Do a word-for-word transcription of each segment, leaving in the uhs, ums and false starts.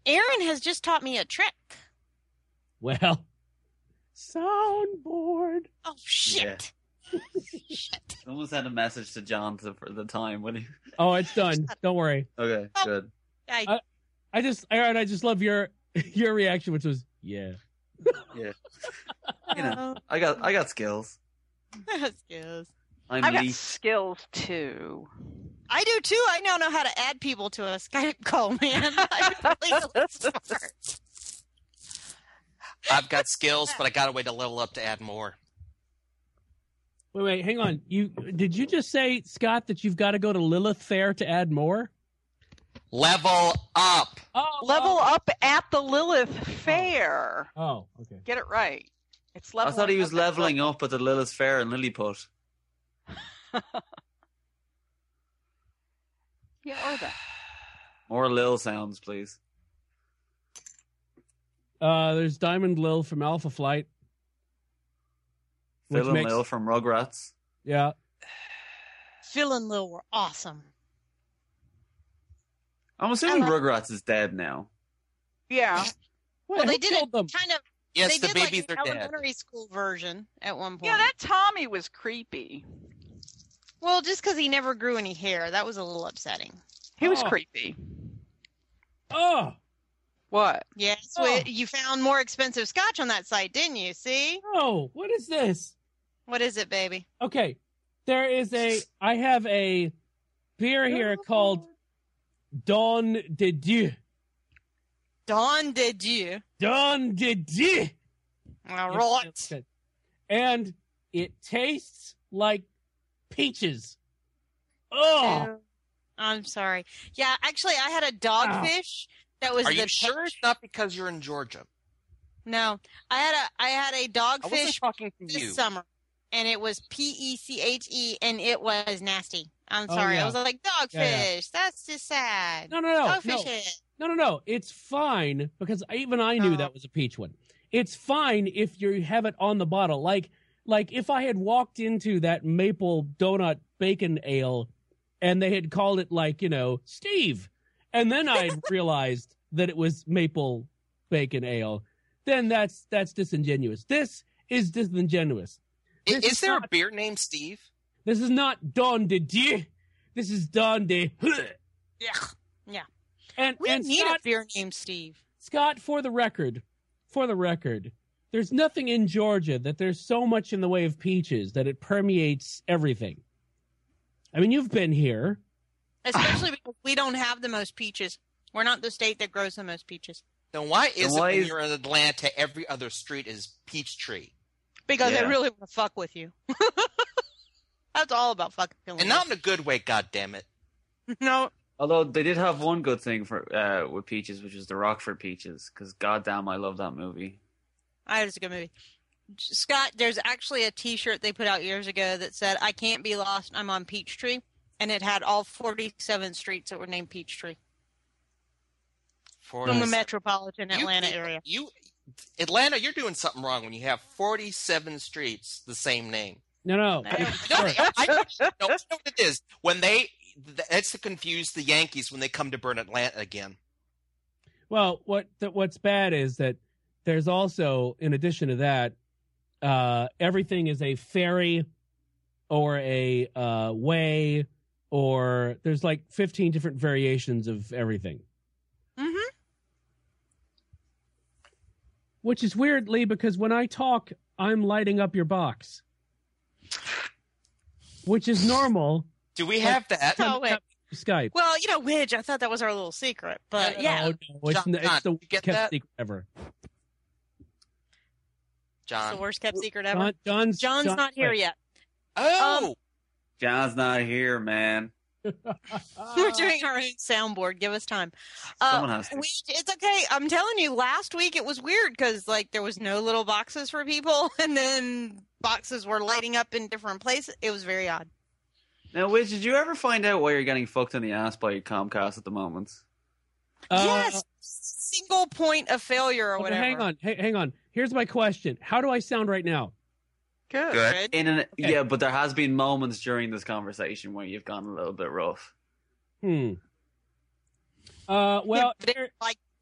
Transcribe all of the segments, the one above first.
Aaron has just taught me a trick. Well, soundboard. Oh, shit. Yeah. Shit. Someone sent a message to John for the time. When he... Oh, it's done. Don't worry. Okay, oh, good. I... I, I just, Aaron, I just love your your reaction, which was, yeah. Yeah. You know, I got I got skills. skills. I'm I've got least... skills, too. I do, too. I now know how to add people to a Skype call, man. I'm really smart. I've got skills, but I got a way to level up to add more. Wait, wait, hang on. You did you just say, Scott, that you've got to go to Lilith Fair to add more? Level up. Oh, Level oh. up at the Lilith Fair. Oh, okay. Get it right. It's I level thought he up was at the leveling Lilith. up at the Lilith Fair in Lilliput. Yeah, or that. More Lil sounds, please. Uh, there's Diamond Lil from Alpha Flight. Phil Which and makes- Lil from Rugrats. Yeah. Phil and Lil were awesome. I'm assuming I like- Rugrats is dead now. Yeah. Well, Well, they who did killed it them? kind of. Yes, they the did babies like are an dead. elementary school version at one point. Yeah, that Tommy was creepy. Well, just because he never grew any hair, that was a little upsetting. He was Oh. creepy. Oh, What? Yes, Oh. we- you found more expensive scotch on that site, didn't you? See? oh, what is this? What is it, baby? Okay, there is a. I have a beer here called Don de Dieu. Don de Dieu. Don de Dieu. All right. And it tastes like peaches. Oh, I'm sorry. Yeah, actually, I had a dogfish that was Are the you pe- sure it's not because you're in Georgia? No, I had a I had a I wasn't dogfish talking to this you. summer, and it was P E C H E, and it was nasty. I'm Oh, sorry. yeah. I was like, dogfish. Yeah, yeah. That's just sad. no, no, no, Dogfish no, it. no, no, no. It's fine because even I knew Oh. that was a peach one. It's fine if you have it on the bottle. Like, like if I had walked into that maple donut bacon ale, and they had called it like you know Steve, and then I realized that it was maple bacon ale. Then that's that's disingenuous. This is disingenuous. I- This Is, is there not- a beer named Steve? This is not Don de Dieu. This is Don de. Yeah. Yeah. And We and need Scott, a beer named Steve. Scott, for the record, for the record, there's nothing in Georgia that there's so much in the way of peaches that it permeates everything. I mean, you've been here. Especially because we don't have the most peaches. We're not the state that grows the most peaches. Then why is why it when is- you're in Atlanta, every other street is Peachtree? Because Yeah. they really want to fuck with you. That's all about fucking with And not in a good way, goddammit. you. No. Although they did have one good thing for uh, with peaches, which was the Rockford Peaches, because goddamn, I love that movie. I it's a good movie. Scott, there's actually a T-shirt they put out years ago that said, "I can't be lost. I'm on Peachtree," and it had all forty-seven streets that were named Peachtree For from the metropolitan You- Atlanta area. You, Atlanta, you're doing something wrong when you have forty-seven streets the same name. No, no. No. it's- No, sure. I, I, no, you know what it is. When they, that's to confuse the Yankees when they come to burn Atlanta again. Well, what th- what's bad is that there's also, in addition to that, uh, everything is a ferry or a uh, way, or there's like fifteen different variations of everything. Mm-hmm. Which is weird, Lee, because when I talk, I'm lighting up your box. Which is normal. Do we have that? Oh, wait. Skype. Well, you know, Widge, I thought that was our little secret, but No, yeah, no, it's, John, n- it's John, the you get kept that? secret ever. it's John. the worst kept secret ever. John, John's, John's John's not here right. yet. Oh, John's not here, man. We're doing our own soundboard. Give us time. Someone Uh, has to. we, it's okay. I'm telling you, last week it was weird because like there was no little boxes for people, and then boxes were lighting up in different places. It was very odd. Now, Wiz, did you ever find out why you're getting fucked in the ass by your Comcast at the moment? Uh, yes, single point of failure or okay, whatever. hang on, hey, hang on. Here's my question: how do I sound right now? Good. good. In an, Okay. Yeah, but there has been moments during this conversation where you've gone a little bit rough. Hmm. Uh, well, Yeah, but here- like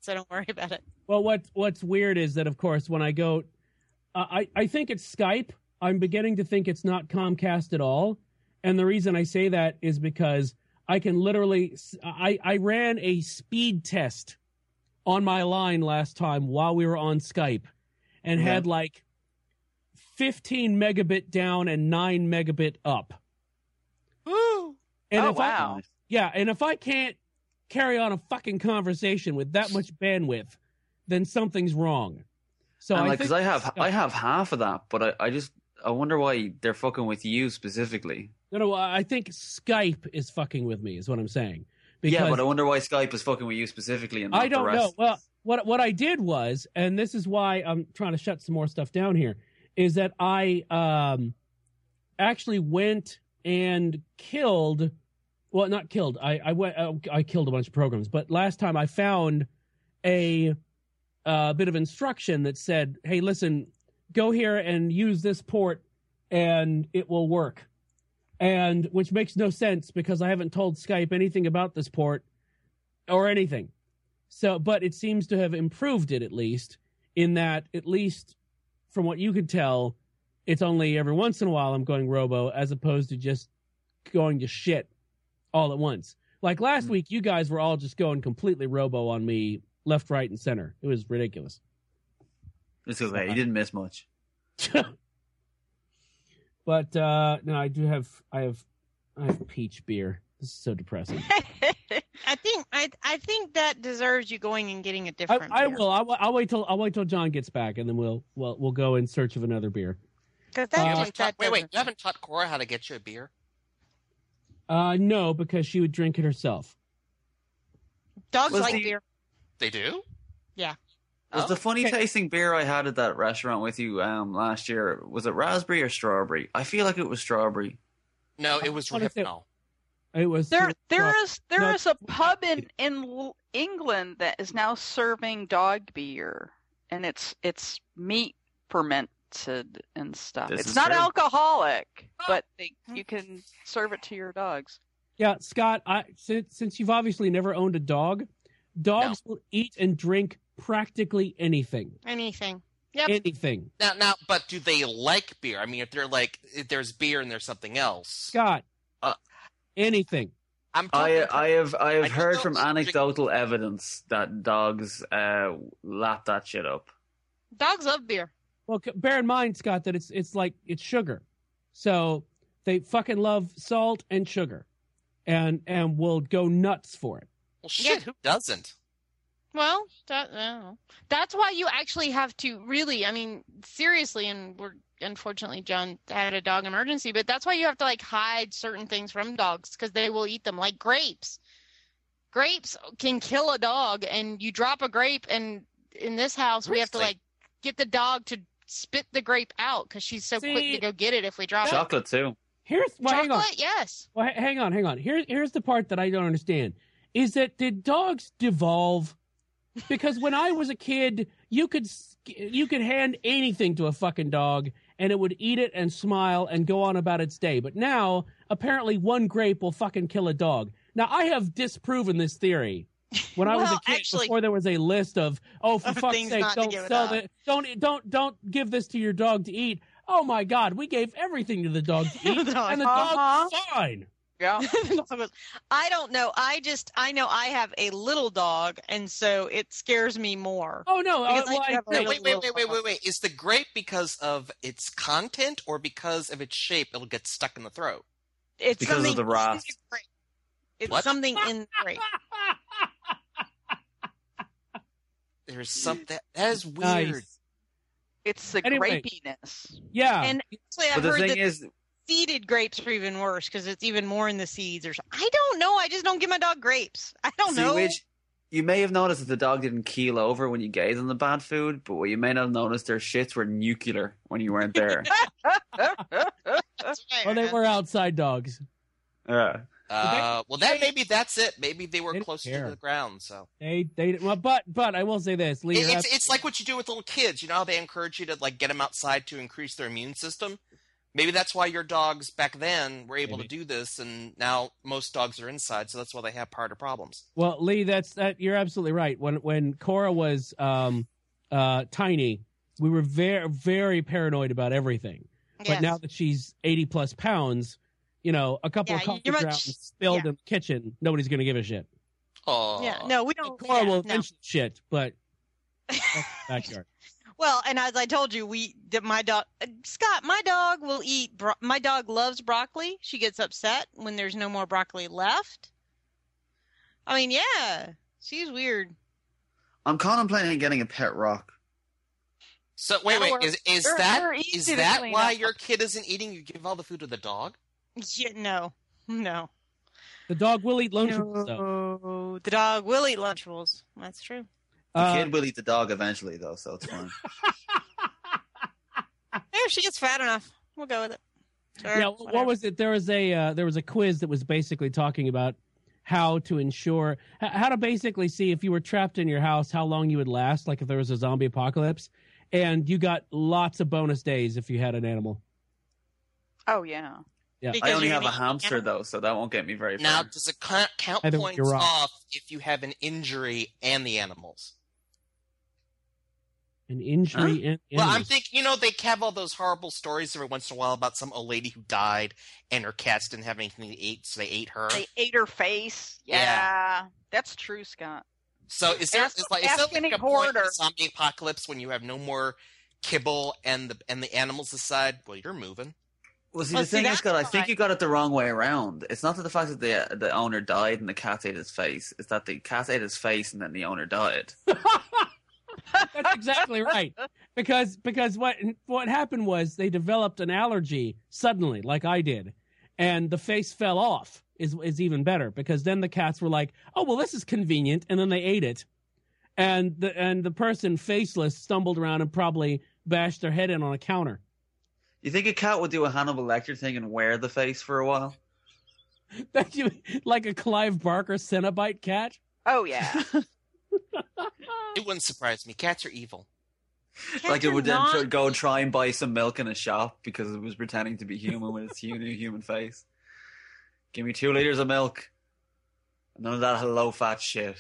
so don't worry about it. Well, what what's weird is that, of course, when I go, uh, I I think it's Skype. I'm beginning to think it's not Comcast at all, and the reason I say that is because I can literally, I I ran a speed test on my line last time while we were on Skype, and Yeah. had like fifteen megabit down and nine megabit up. Woo! And Oh, if wow. I, yeah, and if I can't carry on a fucking conversation with that much bandwidth, then something's wrong. So and I like, think because I have Skype- I have half of that, but I, I just I wonder why they're fucking with you specifically. No, no, I think Skype is fucking with me, is what I'm saying. Because Yeah, but I wonder why Skype is fucking with you specifically, and not I don't the know. rest. Well, what what I did was, and this is why I'm trying to shut some more stuff down here, is that I um actually went and killed. Well, not killed. I I went. uh, I killed a bunch of programs, but last time I found a uh, bit of instruction that said, "Hey, listen, go here and use this port, and it will work." And which makes no sense because I haven't told Skype anything about this port or anything. So, but it seems to have improved it at least in that, at least from what you could tell, it's only every once in a while I'm going robo as opposed to just going to shit all at once. Like last Mm. week, you guys were all just going completely robo on me left, right, and center. It was ridiculous. It's okay. You didn't miss much. But uh no, I do have I have I have peach beer. This is so depressing. I think I I think that deserves you going and getting a I, different. I beer. will. I'll, I'll wait till I'll wait till John gets back, and then we'll we'll we'll go in search of another beer. 'Cause Uh, that, You just- haven't taught, that wait, wait. doesn't- You haven't taught Cora how to get you a beer? Uh, no, because she would drink it herself. Dogs Was like the- beer. They do? Was Oh, the funny okay. tasting beer I had at that restaurant with you um last year, was it raspberry or strawberry? I feel like it was strawberry. No, it was What is it? Hypnol. It was There, there well, is there no, is a pub in in L- England that is now serving dog beer, and it's it's meat fermented and stuff. This it's is not true. alcoholic, but they, you can serve it to your dogs. yeah, Scott. I since since you've obviously never owned a dog, dogs will eat and drink practically anything. Anything. Yep. Anything. Now, now, but do they like beer? I mean, if they're like, if there's beer and there's something else. Scott. Uh, anything. I'm I talking, I have I have I just heard don't from drink- anecdotal evidence that dogs uh lap that shit up. Dogs love beer. Well, c- bear in mind, Scott, that it's it's like it's sugar, so they fucking love salt and sugar, and and will go nuts for it. well, shit, Yeah. who doesn't? Well, that, I don't know. That's why you actually have to really, I mean, seriously, and we're unfortunately John had a dog emergency, but that's why you have to like hide certain things from dogs because they will eat them, like grapes. Grapes can kill a dog, and you drop a grape, and in this house we have to Really? like get the dog to spit the grape out because she's so quick See, to go get it if we drop Chocolate too. Here's it. well, hang on. Chocolate, yes. Well, h- hang on, hang on. Here's here's the part that I don't understand. Is that did dogs devolve? Because when I was a kid, you could s- you could hand anything to a fucking dog and it would eat it and smile and go on about its day. But now, apparently, one grape will fucking kill a dog. Now, I have disproven this theory. When I was Well, a kid, actually- before there was a list of, oh, for Of fuck's things sake, not to don't give a sell dog. it, don't don't don't give this to your dog to eat. Oh my God, we gave everything to the dog to eat, The dog. and the Uh-huh. dog was fine. Yeah. I don't know. I just I know I have a little dog, and so it scares me more. Oh no, uh, Because I well, I have a agree. No, wait, wait, wait, wait, little wait, wait. Is the grape because of its content or because of its shape? It'll get stuck in the throat. It's Because of something the in rasp. grape. It's What? something in the grape. There's something that is weird. Nice. It's the Anyway. grapiness. Yeah, And actually, I've But the heard thing that is, seeded grapes are even worse because it's even more in the seeds. Or something. I don't know. I just don't give my dog grapes. I don't see, know. Widge, you may have noticed that the dog didn't keel over when you gave them the bad food, but what you may not have noticed, their shits were nuclear when you weren't there. That's right, well, they man. were outside dogs. Yeah. Uh, well, then maybe that's it. Maybe they were They don't closer care. to the ground. So They, they, well, but, but I will say this, Lee. It- you're it's abs- it's like what you do with little kids. You know how they encourage you to like get them outside to increase their immune system. Maybe that's why your dogs back then were able Maybe. to do this, and now most dogs are inside, so that's why they have harder problems. Well, Lee, that's that. You're absolutely right. When when Cora was um, uh, tiny, we were very very paranoid about everything. But Yes. now that she's eighty plus pounds, you know, a couple Yeah, of coffee you're much- grounds spilled yeah. in the kitchen, nobody's going to give a shit. Oh, Yeah, no, we don't. Cora yeah, will no. eventually shit, but that's the backyard. Well, and as I told you, we that my dog uh, Scott, my dog will eat. Bro- my dog loves broccoli. She gets upset when there's no more broccoli left. I mean, yeah, she's weird. I'm contemplating getting a pet rock. So wait, wait, is is They're- that they're is easy to that clean why up. your kid isn't eating? You give all the food to the dog? Yeah, no, no, The dog will eat Lunchables, though. no. The dog will eat Lunchables. That's true. The Uh, kid will eat the dog eventually, though, so it's fine. If she gets fat enough, we'll go with it. Sure, yeah, whatever. what was it? There was a uh, there was a quiz that was basically talking about how to ensure h- how to basically see if you were trapped in your house how long you would last, like if there was a zombie apocalypse, and you got lots of bonus days if you had an animal. Oh yeah. Yeah, Because I only you're have a gonna eat hamster, animal. though, so that won't get me very Now, far. does it count, count I think points you're right. off if you have an injury and the animals? an injury. In, Well, I'm animals. thinking, you know, they have all those horrible stories every once in a while about some old lady who died and her cats didn't have anything to eat, so they ate her. They ate her face. Yeah. Yeah. That's true, Scott. So is there Ask- is like is ask there like any a point in hoarder. the zombie apocalypse when you have no more kibble and the and the animals decide, well, you're moving. Well, see, Well, the see, thing is, that's Scott, I think why- you got it the wrong way around. It's not that the fact that the the owner died and the cat ate his face. It's that the cat ate his face and then the owner died. That's exactly right. Because because what what happened was they developed an allergy suddenly, like I did, and the face fell off. Is is even better because then the cats were like, oh well, this is convenient, and then they ate it, and the and the person faceless stumbled around and probably bashed their head in on a counter. You think a cat would do a Hannibal Lecter thing and wear the face for a while? That you like a Clive Barker Cenobite cat. Oh yeah. It wouldn't surprise me. Cats are evil. Like it are would then not- tr- go try and buy some milk in a shop because it was pretending to be human with its hu- new human face. Give me two liters of milk. None of that low fat shit.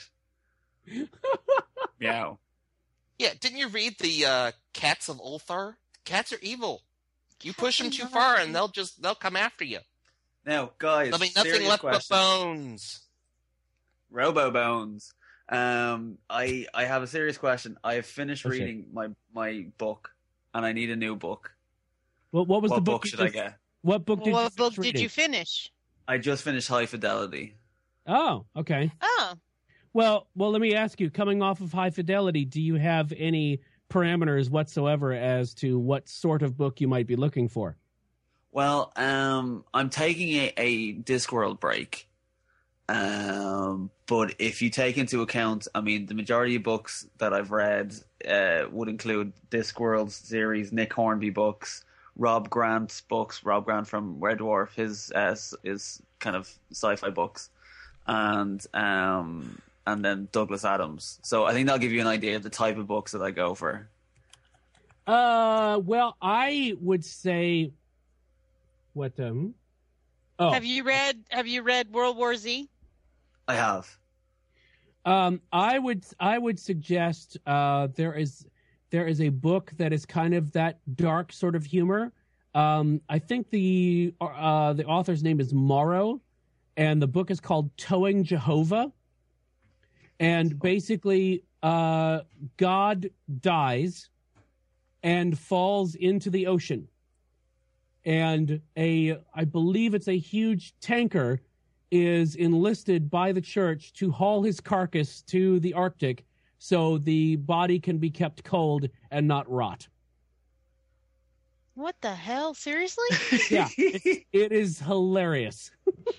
Meow. Yeah, didn't you read the uh, Cats of Ulthar? Cats are evil. You push them Cats are too not far, evil. and they'll just they'll come after you. Now, guys, There'll be nothing serious left question. but bones. Robo Bones. Um, I I have a serious question. I have finished Oh, shit. reading my my book, and I need a new book. What what was What the book book? you should I just- get? What book did you What book finish did you reading? finish? I just finished High Fidelity. Oh, okay. Oh, Well, well, let me ask you. Coming off of High Fidelity, do you have any parameters whatsoever as to what sort of book you might be looking for? Well, um, I'm taking a, a Discworld break. Um, but if you take into account, I mean, the majority of books that I've read uh, would include Discworld series, Nick Hornby books, Rob Grant's books, Rob Grant from Red Dwarf, his uh, his kind of sci-fi books, and um, and then Douglas Adams. So I think that'll give you an idea of the type of books that I go for. Uh, well, I would say what um oh have you read Have you read World War Z? I have. um I would I would suggest uh there is there is a book that is kind of that dark sort of humor. Um, I think the uh the author's name is Morrow, and the book is called Towing Jehovah. And basically, uh, God dies and falls into the ocean. And a, I believe it's a huge tanker is enlisted by the church to haul his carcass to the Arctic so the body can be kept cold and not rot. What the hell? Seriously? Yeah, it, it is hilarious.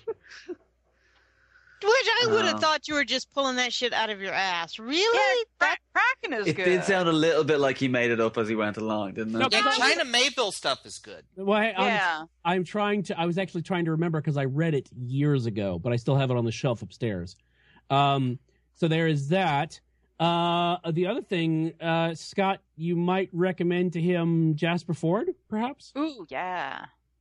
Which I would have Um, thought you were just pulling that shit out of your ass. Yeah, Really? Kra- Kraken is It good. did sound a little bit like he made it up as he went along, didn't it? No, Yeah, but- China Mayville stuff is good. Well, I- I'm, Yeah. I'm trying to. I was actually trying to remember because I read it years ago, but I still have it on the shelf upstairs. Um, so there is that. Uh, the other thing, uh, Scott, you might recommend to him Jasper Ford, perhaps. Ooh, yeah.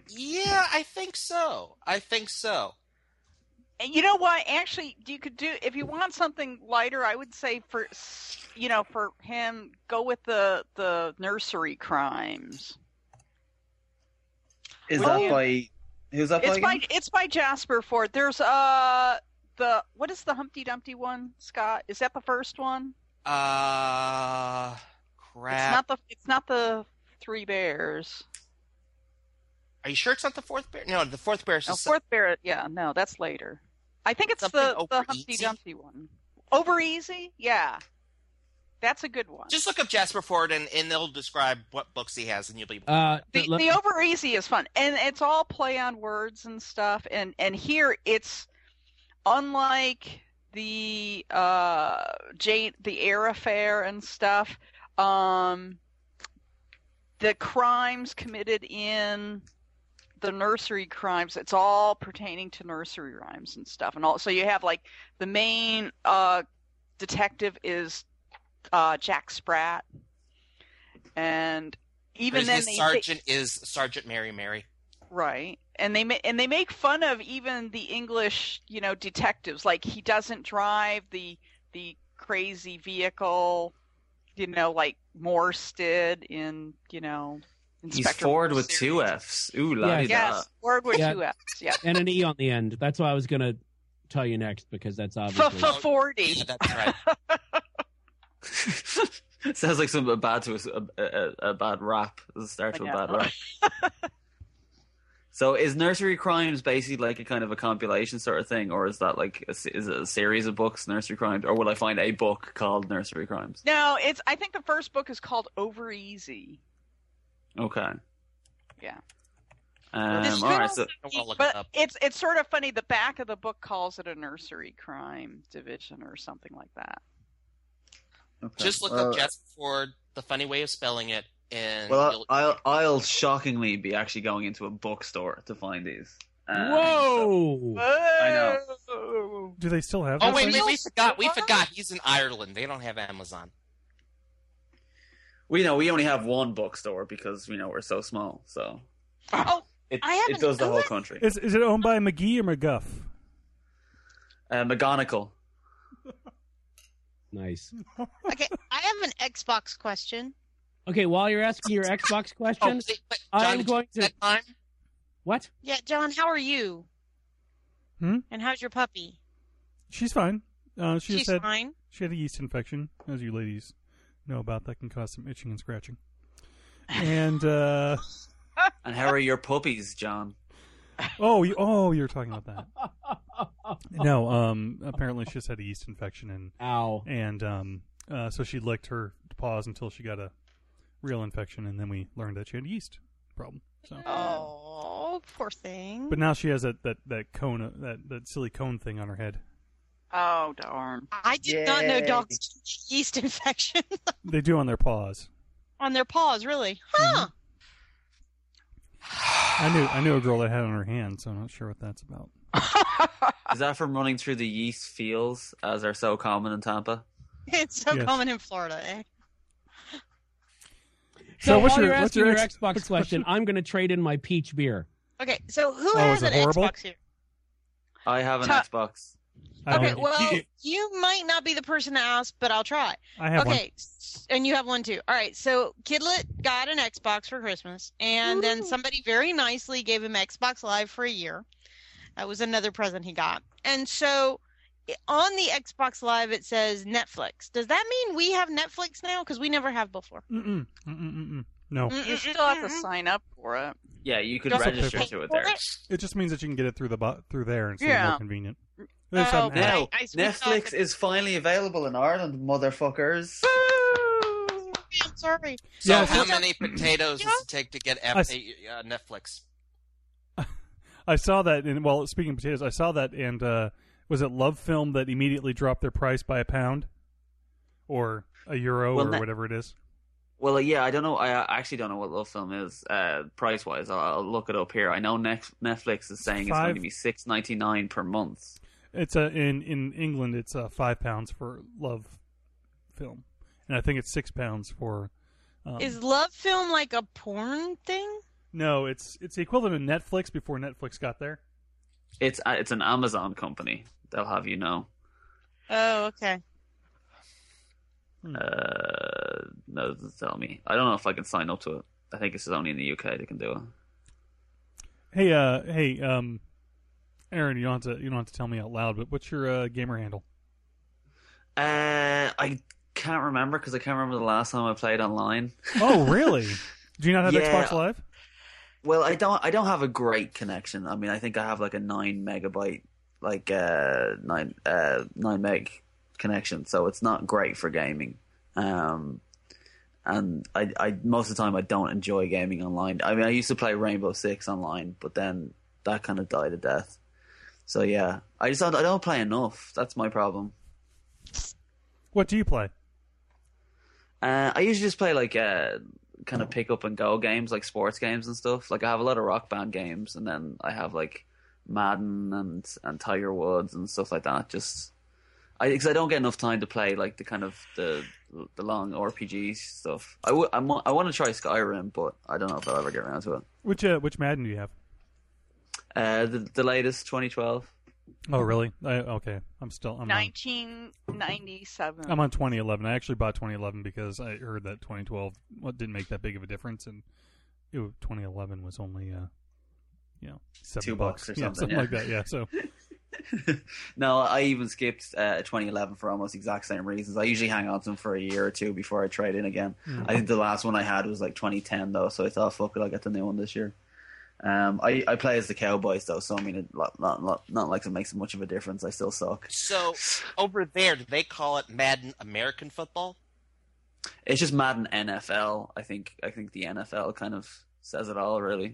Yeah, I think so. I think so. And you know what? Actually, you could do if you want something lighter. I would say for you know for him, go with the the nursery crimes. Is Oh, that yeah. by who's that It's by? by again? it's by Jasper Ford. There's uh the what is the Humpty Dumpty one, Scott? Is that the first one? Uh, crap. It's not the it's not the Three Bears. Are you sure it's not the fourth bear? No, the fourth bear is No, just Fourth Bear. Yeah, no, that's later. I think it's Something the Over the Humpty Easy? Dumpty one. Over Easy, yeah, that's a good one. Just look up Jasper Ford and, and they'll describe what books he has, and you'll be. Uh, The, let- the Over Easy is fun, and it's all play on words and stuff. And and here it's unlike the uh Jane, the Air Affair and stuff. Um, the crimes committed in the nursery crimes, it's all pertaining to nursery rhymes and stuff. And all, so you have like the main uh detective is uh Jack Spratt, and even then his they sergeant is Sergeant Mary Mary. right, and they ma- and they make fun of even the English, you know, detectives. Like he doesn't drive the the crazy vehicle, you know, like Morse did in, you know, He's Inspector Ford Morse with series. two F's. Ooh, la Yeah. di da. Yes, Ford with Yeah. two F's. Yeah, and an E on the end. That's what I was going to tell you next because that's obviously. for forty. Yeah, that's right. Sounds like something bad to us, a, a, a bad rap. It starts I with a know. bad rap. So is Nursery Crimes basically like a kind of a compilation sort of thing, or is that like a, se- is it a series of books, Nursery Crimes, or will I find a book called Nursery Crimes? No, it's. I think the first book is called Over Easy. Okay. Yeah. Um, This all could right. So I want to look But it up. it's it's sort of funny. The back of the book calls it a nursery crime division or something like that. okay. Just look well, up Jasper Ford, the funny way of spelling it, and Well, you'll, I'll I'll shockingly be actually going into a bookstore to find these. Um, Whoa! I know. know. Do they still have? Oh that wait, thing? wait, we forgot. We forgot. He's in Ireland. They don't have Amazon. We know we only have one bookstore because you know we're so small. So Oh, it I have it an does the whole Owen. country. Is is it owned by McGee or McGuff? Uh, McGonagall. Nice. okay. I have an Xbox question. Okay, while you're asking your Xbox Oh, question, wait, wait, I'm John, did you going get to- that time? what? Yeah, John, how are you? Hmm? And how's your puppy? She's fine. Uh, she She's just had fine. she had a yeast infection, as you ladies know about. That can cause some itching and scratching. And uh, And how are your puppies, John? oh, you, oh, you're talking about that. No, um, apparently she just had a yeast infection, and Ow. and um, uh, so she licked her paws until she got a real infection, and then we learned that she had a yeast problem. So, Oh, poor thing. but now she has that that that cone, uh, that that silly cone thing on her head. Oh darn! I did not know Yay. dogs get yeast infection They do on their paws. on their paws, really. Huh. I knew I knew a girl that had it on her hand, so I'm not sure what that's about. Is that from running through the yeast fields as are so common in Tampa? It's so Yes. common in Florida, eh? So, So what's while your- you're what's asking your your, ex- Xbox what's- question, I'm going to trade in my peach beer. Okay, so who Oh, has is an it horrible? Xbox here? I have an Ta- Xbox. I Okay, don't- well, you might not be the person to ask, but I'll try. I have one. Okay, s- and you have one too. All right, so Kidlet got an Xbox for Christmas, and then somebody very nicely gave him Xbox Live for a year. That was another present he got. And so i- on the Xbox Live, it says Netflix. Does that mean we have Netflix now? Because we never have before. Mm-mm. Mm-mm, mm-mm. No, You still have to sign up for it. Yeah, you could Just register pay to it for there. it? it just means that you can get it through the bo- through there instead of Yeah. more convenient. There's Oh, some okay. app. Now, I- I switched off Netflix it. is finally available in Ireland, motherfuckers. Boo! I'm sorry. So, Yeah, how so- many potatoes does it take to get F- I s- uh, Netflix? I saw that, and well, speaking of potatoes, I saw that, and uh, was it Love Film that immediately dropped their price by a pound, or a euro, Well, or Net- whatever it is? Well, yeah, I don't know. I uh, actually don't know what Love Film is uh, price wise. I'll, I'll look it up here. I know Nex- Netflix is saying it's Five- going to be six ninety nine per month. It's a in in England, it's uh, five pounds for Love Film, and I think it's six pounds for. Um, Is love film like a porn thing? No, it's it's the equivalent of Netflix before Netflix got there. It's uh, it's an Amazon company. They'll have you know. Oh, okay. Uh, no, it doesn't tell me. I don't know if I can sign up to it. I think it's only in the U K they can do it. Hey, uh, hey, um, Aaron, you don't have to you don't have to tell me out loud, but what's your uh, gamer handle? Uh, I can't remember because I can't remember the last time I played online. Oh, really? Do you not have Yeah. Xbox Live? Well, I don't. I don't have a great connection. I mean, I think I have like a nine megabyte, like uh nine uh nine meg connection, so it's not great for gaming. Um, and I, I most of the time I don't enjoy gaming online. I mean, I used to play Rainbow Six online, but then that kind of died a death. So yeah, I just don't, I don't play enough. That's my problem. What do you play? Uh, I usually just play like uh, kind of pick up and go games, like sports games and stuff. Like I have a lot of Rock Band games, and then I have like Madden and and Tiger Woods and stuff like that. Just I because I don't get enough time to play like the kind of the the long R P G stuff. I w- I'm, I want to try Skyrim, but I don't know if I'll ever get around to it. Which uh, which Madden do you have? Uh, the the latest twenty twelve. Oh, really? I, okay, I'm still I'm on, nineteen ninety-seven. I'm on twenty eleven. I actually bought twenty eleven because I heard that twenty twelve well, didn't make that big of a difference, and it, twenty eleven was only uh, you know, seven Two bucks, bucks or yeah, something, something yeah. like that. Yeah, so No, I even skipped uh, twenty eleven for almost exact same reasons. I usually hang on to them for a year or two before I trade in again. Mm. I think the last one I had was like twenty ten though, so I thought, fuck it, I'll get the new one this year. Um, I, I play as the Cowboys though, so I mean, it, not, not not like it makes much of a difference. I still suck. So over there, do they call it Madden American Football? It's just Madden N F L. I think I think the N F L kind of says it all, really.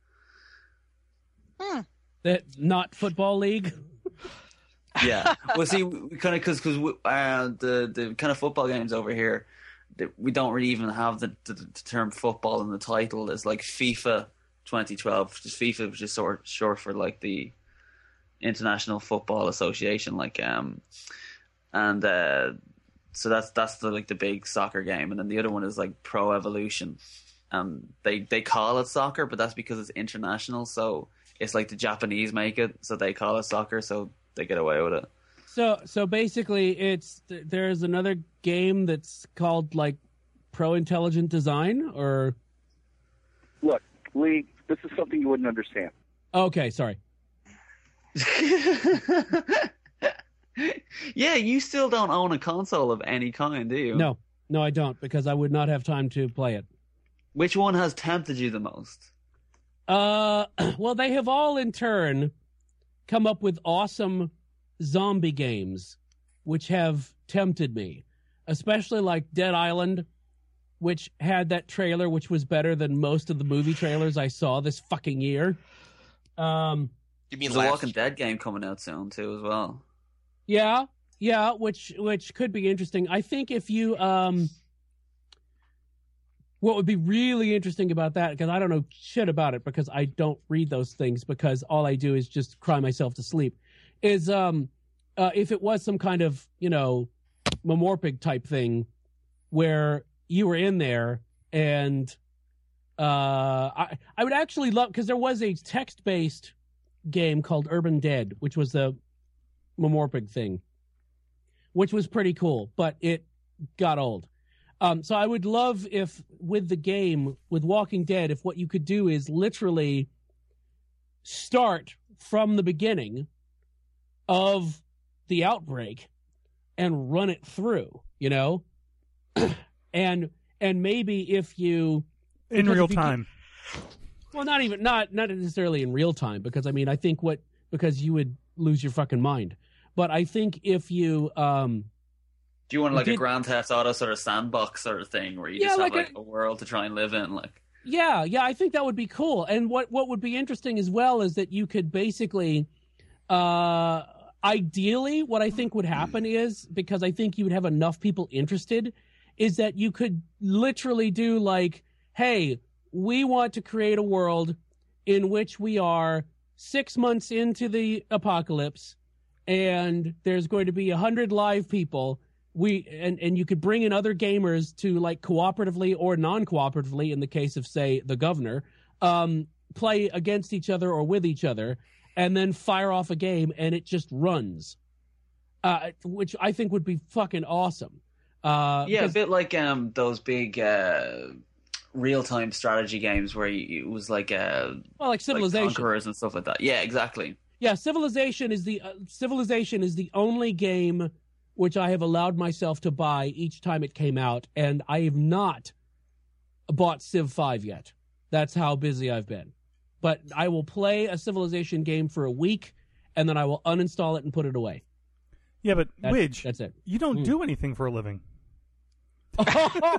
Hmm. That not football league. Yeah. Well, see, we kind of because because uh, the the kind of football games over here, we don't really even have the, the, the term football in the title. It's like FIFA twenty twelve, just FIFA, which is sort short for like the International Football Association, like um, and uh, so that's that's the like the big soccer game, and then the other one is like Pro Evolution, and they they call it soccer, but that's because it's international, so it's like the Japanese make it, so they call it soccer, so they get away with it. So so basically, it's there's another game that's called like Pro Intelligent Design, or Look, Lee, this is something you wouldn't understand. okay, sorry. Yeah, you still don't own a console of any kind, do you? No, no, I don't, because I would not have time to play it. Which one has tempted you the most? Uh, well, they have all in turn come up with awesome zombie games, which have tempted me, especially like Dead Island, which had that trailer, which was better than most of the movie trailers I saw this fucking year. Um, You mean There's a last Walking Dead game coming out soon too, as well. yeah, yeah, which which could be interesting. I think if you um. What would be really interesting about that, because I don't know shit about it because I don't read those things because all I do is just cry myself to sleep, is um, uh, if it was some kind of, you know, Memorpig type thing where you were in there and uh, I, I would actually love, because there was a text-based game called Urban Dead, which was the Memorpig thing, which was pretty cool, but it got old. Um, so I would love if with the game, with Walking Dead, if what you could do is literally start from the beginning of the outbreak and run it through, you know? and and maybe if you... in because real if you time. Keep, well, not even, not, not necessarily in real time, because I mean, I think what, because you would lose your fucking mind. But I think if you... Um, Do you want like Did- a Grand Theft Auto sort of sandbox sort of thing where you Yeah, just have like like a- a, world to try and live in? Like, Yeah, yeah, I think that would be cool. And what, what would be interesting as well is that you could basically, uh, ideally, what I think would happen is, because I think you would have enough people interested, is that you could literally do like, hey, we want to create a world in which we are six months into the apocalypse, and there's going to be a hundred live people. We and, and you could bring in other gamers to like cooperatively or non-cooperatively, in the case of say the governor, um, play against each other or with each other, and then fire off a game and it just runs, uh, which I think would be fucking awesome. Uh, Yeah, a because- bit like um those big uh, real-time strategy games where you, it was like uh, well, like like Civilization. Conquerors and stuff like that. Yeah, exactly. Yeah, Civilization is the uh, Civilization is the only game which I have allowed myself to buy each time it came out, and I have not bought Civ five yet. That's how busy I've been. But I will play a Civilization game for a week, and then I will uninstall it and put it away. Yeah, but That's, Widge, that's it. you don't Mm. do anything for a living. oh,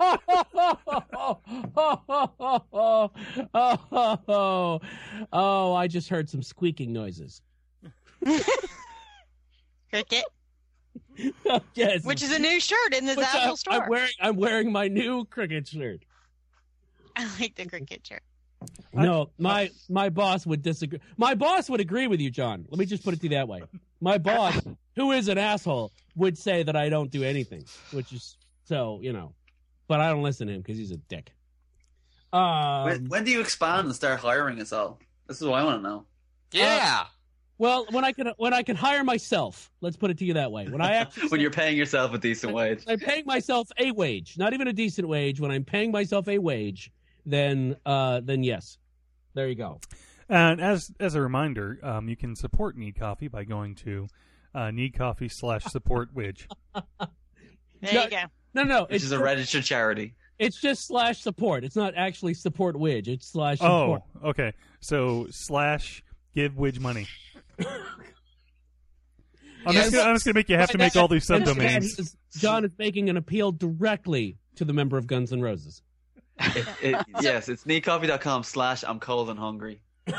oh, I just heard some squeaking noises. Cricket, Yes, which is a new shirt in the Which I- Zazzle store. I'm wearing. I'm wearing my new cricket shirt. I like the cricket shirt. No, my my boss would disagree. My boss would agree with you, John. Let me just put it to you that way. My boss, who is an asshole, would say that I don't do anything, which is so you know. But I don't listen to him because he's a dick. Um, when, when do you expand and start hiring us all? This is what I want to know. Yeah. well, when I can when I can hire myself, let's put it to you that way. When I actually When you're paying yourself a decent wage. I'm paying myself a wage, not even a decent wage. When I'm paying myself a wage, then uh, then yes, there you go. And as as a reminder, um, you can support Need Coffee by going to uh, Need Coffee slash support Widge. There No, you go. No, no, Which it's is a just, registered charity. it's just slash support. It's not actually support Widge. It's slash Oh, support. okay. So slash give Widge money. I'm, Yes. just gonna, I'm just gonna make you have to By make that- all these and subdomains. that is- John is making an appeal directly to the member of Guns N' Roses. It, it, yes, it's needcoffee.com slash I'm cold and hungry. And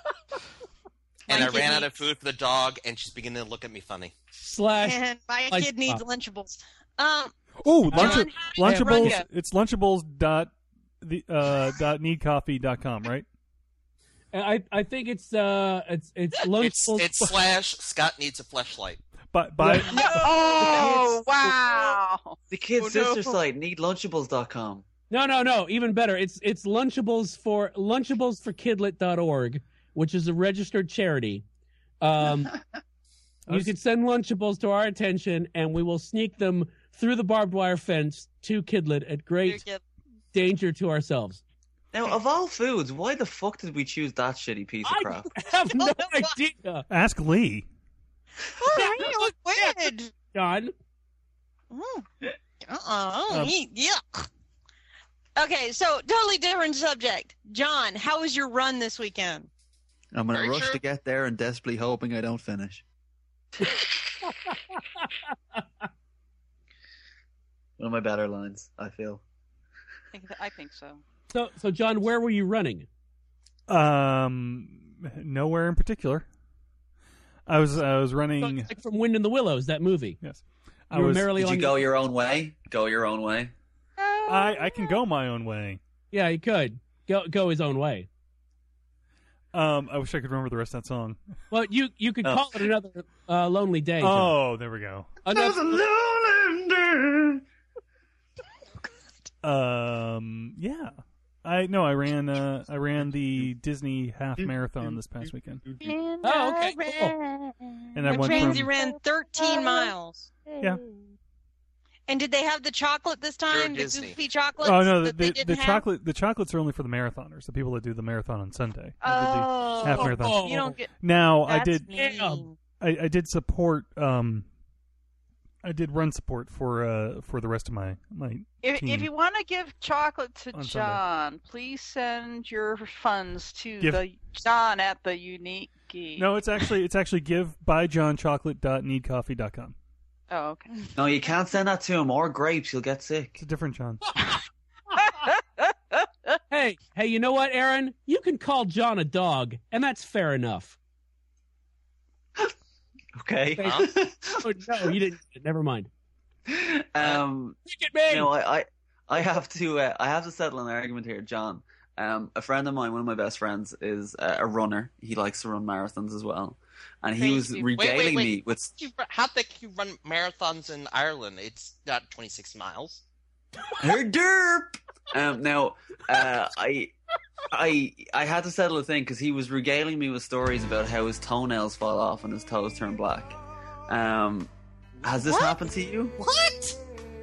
My I kid ran out needs- of food for the dog, and she's beginning to look at me funny. Slash And my like- kid needs uh, Lunchables. Um, Oh, John, lunch, how did you run Lunchables. go? It's Lunchables dot the uh, dot needcoffee dot com, right? I I think it's uh it's it's It's, Lunchables. it's slash Scott needs a fleshlight. But by Yeah. Oh, wow. The kid's Oh, no. sister site, need lunchables dot com. No, no, no. Even better. It's it's Lunchables for Lunchables for Kidlet dot org, which is a registered charity. Um, you can send Lunchables to our attention, and we will sneak them through the barbed wire fence to Kidlet at great danger to ourselves. Now, of all foods, why the fuck did we choose that shitty piece of crap? I have no idea, ask Lee. Oh, you look weird. John. Mm. Uh-uh. Um, Yuck. Okay, so totally different subject. John, how was your run this weekend? I'm in Very a rush true. to get there and desperately hoping I don't finish. One of my better lines, I feel. I think, I think so. So, so John, where were you running? Um, nowhere in particular. I was I was running. Like from Wind in the Willows, that movie. Yes, I You were was. merrily Did on you go your own way? Go your own way. I I can go my own way. Yeah, he could go go his own way. Um, I wish I could remember the rest of that song. Well, you you could Oh. call it another uh, lonely day. John. Oh, there we go. Another- Um, yeah. I no, I ran uh I ran the Disney half marathon this past weekend. Oh, okay, cool. And I Which went means you from ran thirteen miles. Yeah. And did they have the chocolate this time? The Disney. goofy chocolates Oh no, the that they the, didn't the have? chocolate the chocolates are only for the marathoners, the people that do the marathon on Sunday. I did the Oh, half marathon. Oh. you don't get. Now I That's did mean. I, I did support um I did run support for uh for the rest of my my If, team. if you want to give chocolate to On Sunday. John, please send your funds to Give- the John at the Unique Geek. No, it's actually it's actually give by john chocolate dot need coffee dot com. Oh, okay. No, you can't send that to him or grapes. You'll get sick. It's a different John. Hey, hey, you know what, Aaron? You can call John a dog, and that's fair enough. Okay. Oh, no, you didn't. Never mind. um, Look at me. you know, I, I, I have to, uh, I have to settle an argument here, John. Um, a friend of mine, one of my best friends, is uh, a runner. He likes to run marathons as well, and he was Crazy. Wait, regaling wait, wait. me with. You- How the you run marathons in Ireland? It's not twenty-six miles. Her derp. Um, now, uh, I, I I had to settle a thing because he was regaling me with stories about how his toenails fall off and his toes turn black. Um, has this What? happened to you? What?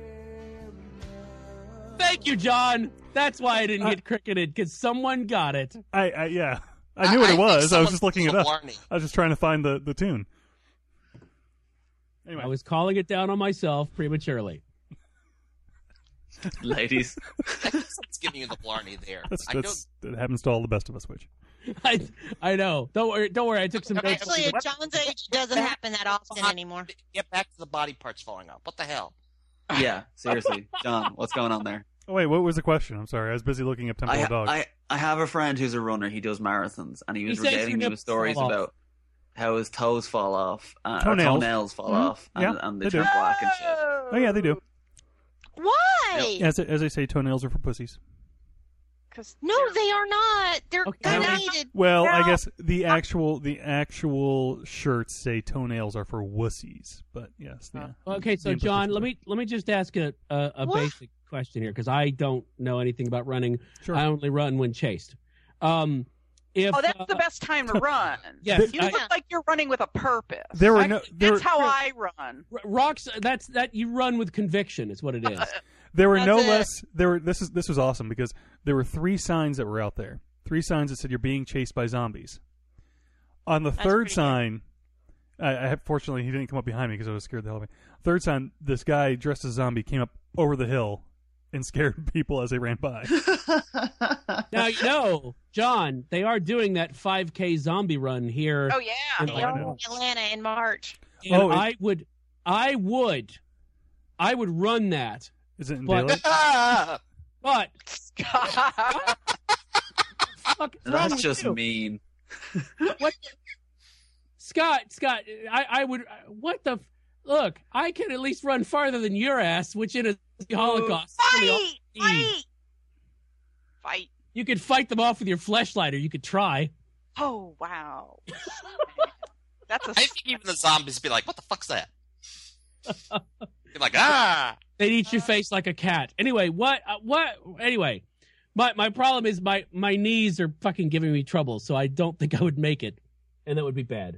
Thank you, John. That's why I didn't get cricketed, because someone got it. I, I yeah, I knew what I it think was. I was someone just looking it stole up. Blarney. I was just trying to find the, the tune. Anyway, I was calling it down on myself prematurely. Ladies, It's giving you the Blarney there. that's, I don't. that's, that happens to all the best of us, Witch. I I know. Don't worry. Don't worry. I took some notes. Actually, at John's age, it doesn't happen that often anymore. Get back to the body parts falling off. What the hell? yeah, seriously, John, what's going on there? Oh wait, what was the question? I'm sorry, I was busy looking up Temple I, of Dogs. I I have a friend who's a runner. He does marathons, and he was He says regaling your me with nipples stories fall off. about how his toes fall off, uh, or Toenails. toenails fall Mhm. off, and, Yeah, and they, they turn do. black and shit. Oh yeah, they do. Why? As I- as I say, toenails are for pussies. Because No, they are not. They're Okay. donated. Well, I No. guess the actual the actual shirts say toenails are for wussies, but yes, yeah. Okay, so The John, implication. let me let me just ask a a, a What? basic question here, because I don't know anything about running. Sure. I only run when chased. Um, if oh, that's uh, the best time to run. yes, You I- look like you're running with a purpose. There were I- no there, That's how I run. R- rocks. That's that you run with conviction. Is what it is. there were no That's it. less there were this is this was awesome because there were three signs that were out there. Three signs that said you're being chased by zombies. On the That's third pretty good. sign, I, I fortunately he didn't come up behind me because I was scared the hell of me. Third sign, this guy dressed as a zombie came up over the hill and scared people as they ran by. Now you know, John, they are doing that five K zombie run here. Oh yeah. in Oh, I Atlanta. know. Atlanta in March. And Oh, it- I would, I would, I would run that. Is it in But- daylight? Ah! But God. fuck, is wrong That's with just you? mean. What, Scott? Scott, I, I would. What the? Look, I can at least run farther than your ass, which in a Holocaust. really all Fight! you need. Fight! Fight! You could fight them off with your fleshlight, or you could try. Oh wow. That's a I think even the zombies be like, "What the fuck's that?" You're like, "Ah!" They'd eat your face like a cat. Anyway, what? Uh, what? Anyway, my my problem is my my knees are fucking giving me trouble, so I don't think I would make it, and that would be bad.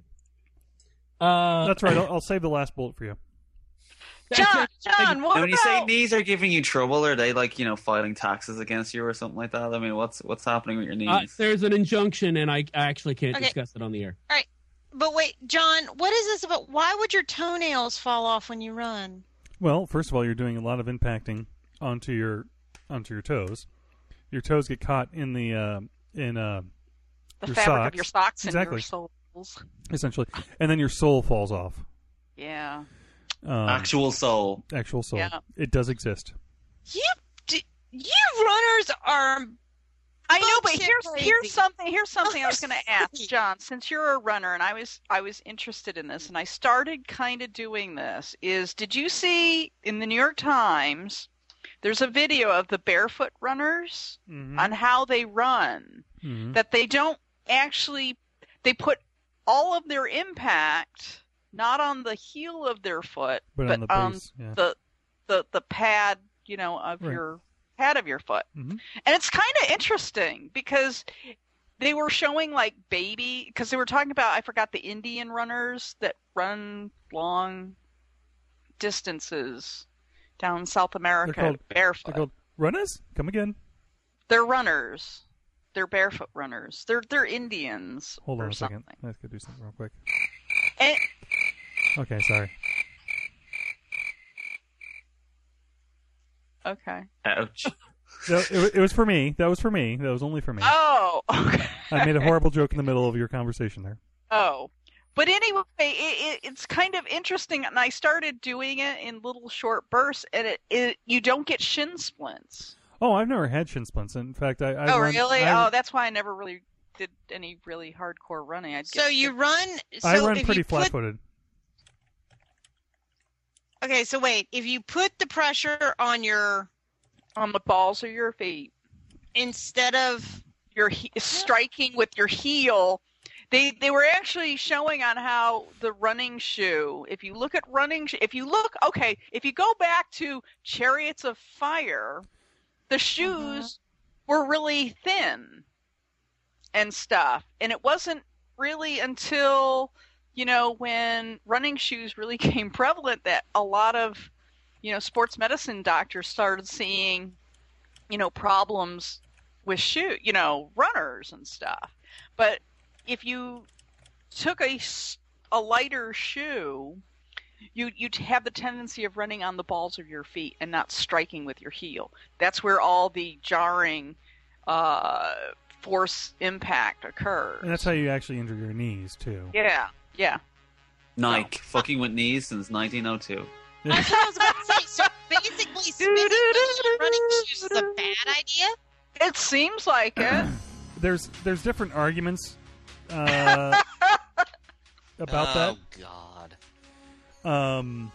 Uh, That's right. I'll, I'll save the last bullet for you. John, John, what Now, when you say about knees are giving you trouble, are they like you know filing taxes against you or something like that? I mean, what's what's happening with your knees? Uh, there's an injunction, and I, I actually can't Okay. discuss it on the air. But wait, John, what is this about? Why would your toenails fall off when you run? Well, first of all, you're doing a lot of impacting onto your onto your toes. Your toes get caught in the uh, in uh, the your fabric socks. of your socks and Exactly. your soles? essentially, and then your sole falls off. Yeah. Um, Actual soul. actual sole. Yeah. It does exist. You, d- you runners are. I know, but Bullshit here's crazy. here's something here's something I was going to ask John. Since you're a runner, and I was I was interested in this, and I started kind of doing this. Is did you see in the New York Times? There's a video of the barefoot runners Mm-hmm. on how they run. Mm-hmm. That they don't actually they put all of their impact not on the heel of their foot, But, but on the on base, yeah. the the the pad, you know, of Right. your pad of your foot. Mhm. And it's kind of interesting because they were showing like baby because they were talking about I forgot the Indian runners that run long distances down South America called- barefoot. They're called runners. Come again. They're runners. They're barefoot runners. They're they're Indians Hold or on a second. something. I have to do something real quick. And, Okay, sorry. okay. Ouch. No, it, wa- it was for me. That was for me. That was only for me. Oh, okay. I made a horrible joke in the middle of your conversation there. Oh, but anyway, it, it, it's kind of interesting, and I started doing it in little short bursts, and it, it you don't get shin splints. Oh, I've never had shin splints. In fact, I. I oh, run, really? I, oh, that's why I never really did any really hardcore running. I'd get So you run. So I run if pretty you put, flat-footed. Okay, so wait. If you put the pressure on your on the balls of your feet, instead of you're he- striking with your heel. They they were actually showing on how the running shoe. If you look at running, sh- if you look, okay, if you go back to Chariots of Fire, the shoes were really thin. and stuff. And it wasn't really until, you know, when running shoes really came prevalent that a lot of, you know, sports medicine doctors started seeing, you know, problems with shoe, you know, runners and stuff. But if you took a, a lighter shoe, you, you'd have the tendency of running on the balls of your feet and not striking with your heel. That's where all the jarring uh, force impact occurs. And that's how you actually injure your knees, too. Yeah, yeah. Nike, fucking with knees since nineteen oh two. That's what I was about to say. So basically, spinning on running shoes is a bad idea? It seems like it. There's there's different arguments uh, about Oh, God. that. Um,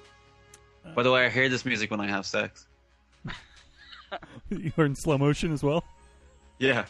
By the way, I hear this music when I have sex. you're in slow motion as well. Yeah.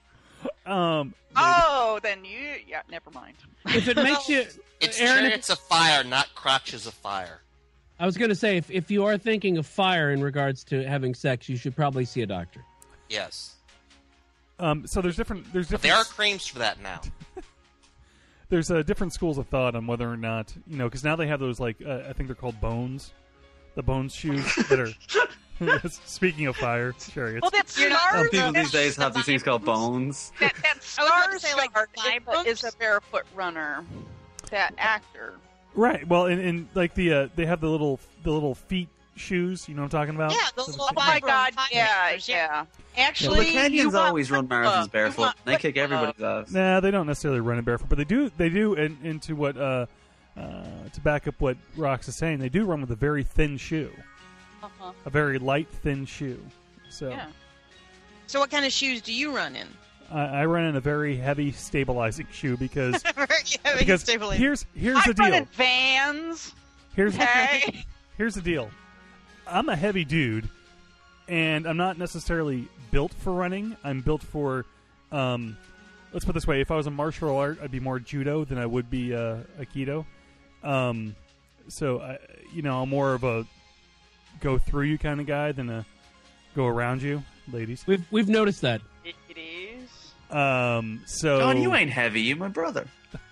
Um, Oh, then you... Yeah, never mind. If it makes you, It's Aaron, if- chariots of fire, not crotches of fire. I was going to say, if if you are thinking of fire in regards to having sex, you should probably see a doctor. Yes. um, so there's different there's But different there are creams for that now. there's uh, different schools of thought on whether or not, you know, because now they have those, like, uh, I think they're called bones, the bones shoes that are, speaking of fire, chariots. Well, that You're not- stars... Uh, people these days the have these things called vibrance. bones. That, that I was about to Star say, like, Star Vibrams? is a barefoot runner. That actor. Right, well, and, and like, the uh, they have the little the little feet shoes, you know what I'm talking about? Yeah, the little Oh my Vibram God! fire Yeah, makers, yeah. Well, Actually, the you Kenyans want always run Flip marathons Flop. You barefoot. want They kick Flip Flop. everybody's ass. Nah, they don't necessarily run it barefoot, but they do. They do in, into what uh, uh, to back up what Rox is saying. They do run with a very thin shoe, Uh-huh. a very light, thin shoe. So Yeah. So what kind of shoes do you run in? I, I run in a very heavy stabilizing shoe because Very heavy because stabilizing. here's here's I the run deal. in Vans. Here's Okay. here's the deal. I'm a heavy dude, and I'm not necessarily built for running. I'm built for, um, let's put it this way: if I was a martial art, I'd be more judo than I would be uh, aikido. Um, so I, you know, I'm more of a go through you kind of guy than a go around you, ladies. We've we've noticed that. It is. Um, so John, you ain't heavy. You're my brother.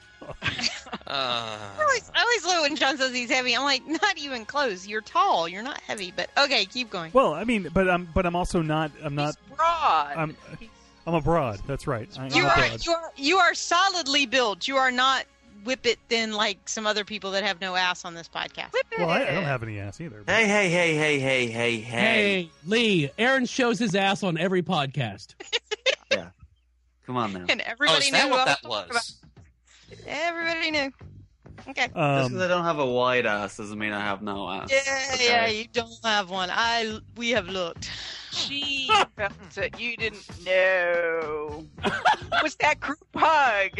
Uh, I always, I always love when John says he's heavy. I'm like, not even close. You're tall. You're not heavy. But okay, keep going. well, I mean, but I'm but I'm also not. I'm not. He's broad. I'm I'm a broad. That's right. I, I'm You a are broad. you are you are solidly built. You are not whip it thin like some other people that have no ass on this podcast. Well, I, I don't have any ass either. but- Hey, hey, hey, hey, hey, hey, hey. Hey, Lee, Aaron shows his ass on every podcast. Yeah. Come on now. And oh, everybody is knew that who what I that talking about. was? Everybody knew. Okay. Just Um, because I don't have a wide ass doesn't mean I have no ass. Yeah, Okay? yeah, you don't have one. I we have looked. She felt it. You didn't know. It was that group hug.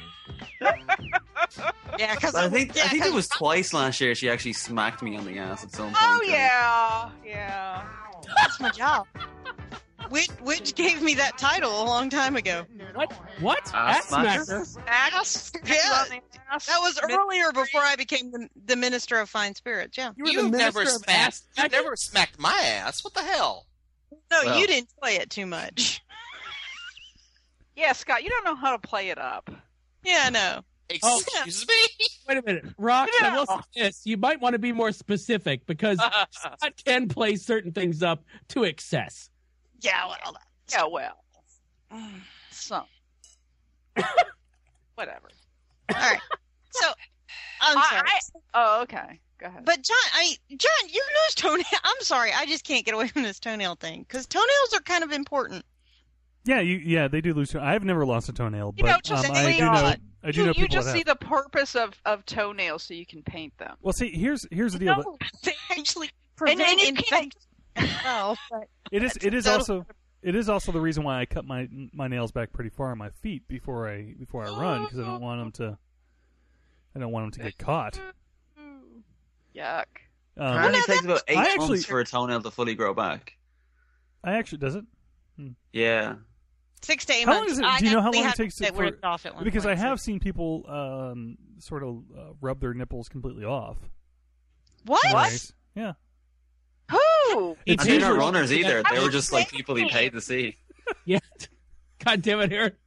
Yeah, because I think yeah, I think it 'cause- was twice last year she actually smacked me on the ass at some point. Oh during- yeah, yeah. that's my job. Which which gave me that title a long time ago. What? What? Ass Ass smacker? smacker? Ass- yeah, that was earlier before I became the, the minister of fine spirits. Yeah. You were the You've minister never of smacked. ass You've smacking? never smacked my ass. What the hell? No, Well. you didn't play it too much. Yeah, Scott, you don't know how to play it up. Yeah, no. Oh. Excuse me. Wait a minute, Rox. I will No. say this: you might want to be more specific because Scott can play certain things up to excess. Yeah, well, Yeah, well, some. Whatever. all right. So, I'm I- sorry. I- oh, okay. Go ahead. But John, I John, you lose toenail. I'm sorry, I just can't get away from this toenail thing because toenails are kind of important. Yeah, you, yeah, they do lose. To- I've never lost a toenail, You but know, just um, I think do know. about it. I do you, know you people just that see have. the purpose of, of toenails so you can paint them. Well, see, here's here's the deal. No, they actually And, prevent and you infection. can't. Well, but It is it is So- also it is also the reason why I cut my my nails back pretty far on my feet before I before I run because I don't want them to I don't want them to get caught. Yuck. Um, Apparently it takes about eight I actually- months for a toenail to fully grow back. I actually does it Yeah. six to eight How long months. does it- I do you know how actually long it had takes to get to- for- ripped off at one because I point, so- have seen people um, sort of uh, rub their nipples completely off. What? Nice. Yeah. Who? It's And they're not usually- runners either. They I were was just like thinking- people he paid to see. Yeah. God damn it, Aaron.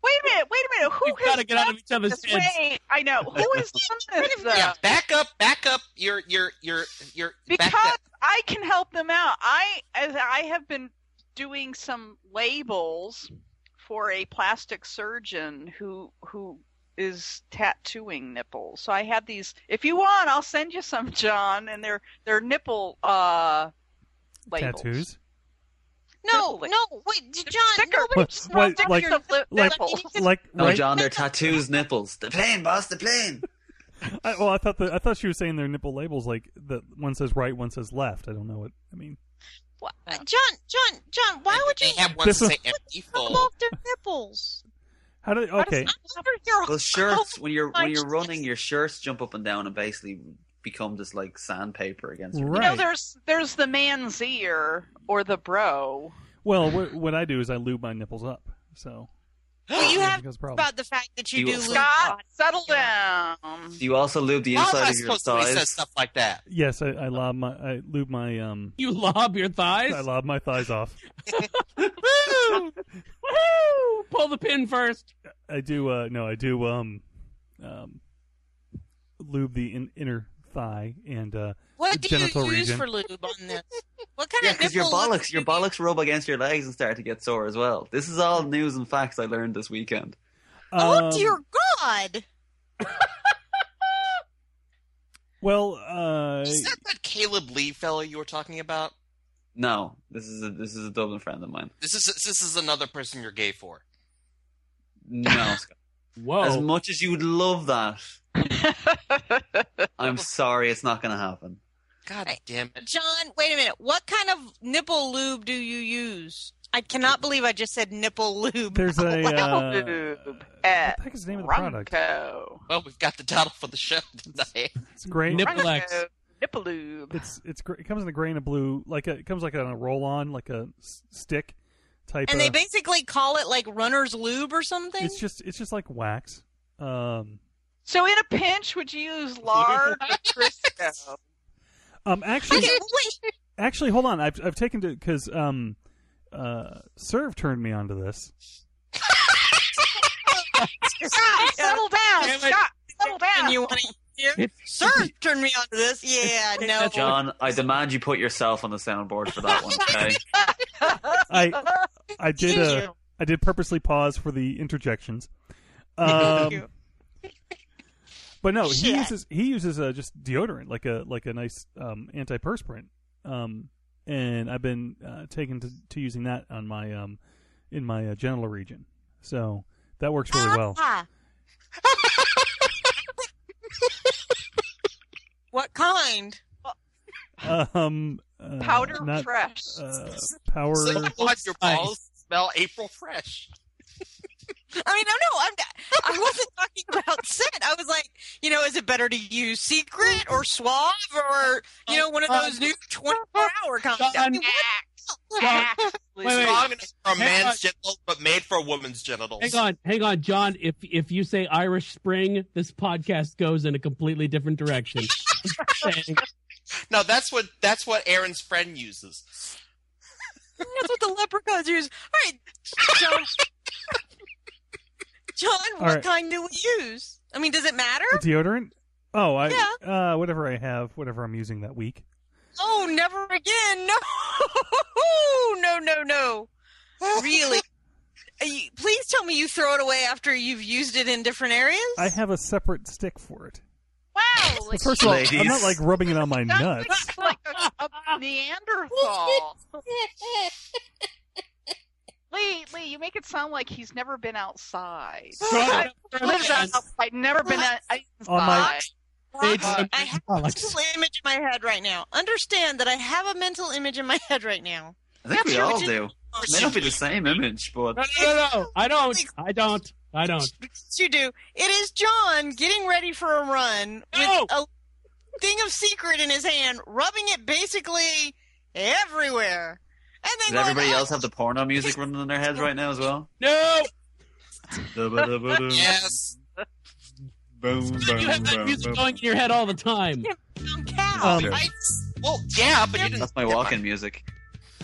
Wait a minute, wait a minute. Who We've has gotta get out of done each other's this? heads. Wait, I know. Who has done this? though? Yeah, back up, back up. You're, you're, you're, you're. Because back up. I can help them out. I as I have been doing some labels for a plastic surgeon who who is tattooing nipples. So I have these. If you want, I'll send you some, John. And they're they're nipple uh labels. Tattoos. No, Nipple- no, wait, John. Sticker- Nobody What- just what- Stickers like- of lip- like- nipples. Like No, right? John, they're tattoos nipples. The plane, boss, the plane. I, well, I thought the, I thought she was saying their nipple labels like the one says right, one says left. I don't know what I mean. Wha- John, John, John. Why would you They have one This to one- say empty pull full. off their nipples? How did How does- okay? I'm over here. Well, shirts when you're my when you're goodness. running, your shirts jump up and down and basically become just like sandpaper against your. Right. You know, there's there's the man's ear or the bro. Well, what, what I do is I lube my nipples up. So Well, you have because problem. about the fact that you You- do lube. Scott, settle down. Do you also lube the How am inside I of your supposed to when he says thighs? stuff like that? Yes, I, I lob my I lube my um You lob your thighs. I lob my thighs off. Woo! Woo! Pull the pin first. I do uh no I do um um lube the in, inner thigh and uh What the do you genital use region. for lube on this? What kind Yeah, of because your nipple lube bollocks, do your you bollocks rub against your legs and start to get sore as well. This is all news and facts I learned this weekend. Oh Um, dear God! Well, uh Is that that Caleb Lee fellow you were talking about? No, this is a this is a Dublin friend of mine. This is this is another person you're gay for. No, Scott. Whoa. As much as you would love that, I'm sorry, it's not going to happen. God damn it! John, wait a minute. What kind of nipple lube do you use? I cannot believe I just said nipple lube. there's a uh, Lube what at the heck is the name of the product? Ronco. Well, we've got the title for the show tonight. It's great. Nip- Nipple X. Ronco Nipple lube. It's it's gr- it comes in a gray and a blue, like a, it comes like on a roll on, like a s- stick type. and they of, basically call it like runner's lube or something. it's just it's just like wax. Um, So in a pinch, would you use lard or Crisco? um, actually, Okay, wait. actually, hold on. I've I've taken to because um, uh, Serve turned me onto this. Scott, settle down. Damn it. Scott, settle And down. you want to hear? It's- Sir, turn me on to this. Yeah, no. John, I demand you put yourself on the soundboard for that one, okay? I I did Thank uh, you. I did purposely pause for the interjections. Thank Um, you. But no, he Shit. uses he uses uh, just deodorant, like a like a nice um, antiperspirant, um, and I've been uh, taken to, to using that on my um, in my uh, genital region, so that works really well. Ah. What kind? Um, uh, Powder not, fresh. uh, power. So you want your balls smell April fresh? I mean, no, no, I'm. I wasn't talking about scent. I was like, you know, is it better to use Secret or Suave or you know one of those new twenty-four hour kinds? I mean, what? Wait, wait. Strong enough for a Hang on. man's genitals, but made for a woman's genitals. Hang on, hang on, John. If if you say Irish Spring, this podcast goes in a completely different direction. Saying- No, that's what that's what Aaron's friend uses. That's what the leprechauns use. All right, John. John, what All right. kind do we use? I mean, does it matter? Deodorant? Oh, I Yeah. uh, whatever I have, whatever I'm using that week. Oh, never again. No, no, no, no. Really? Uh, you- Please tell me you throw it away after you've used it in different areas? I have a separate stick for it. Wow. Well, Like, first of all, I'm Ladies. not like rubbing it on my that's nuts. like a, a Neanderthal. Lee, Lee, you make it sound like he's never been outside. John, Lives outside, never been out- On my- inside. I have a mental image in my head right now. Understand that I have a mental image in my head right now. I think we That's all your- do. It may not be the same image, but no, no, no, no. I don't. I don't. I don't. Yes, you do. It is John getting ready for a run with No. a thing of Secret in his hand, rubbing it basically everywhere. And then does going, everybody "Oh, else have the porno music running in their heads right now as well? No. Boom, Yes. boom, You have that music boom. going in your head all the time. I'm cow. Um, I, well, yeah, but you didn't. That's my walking music.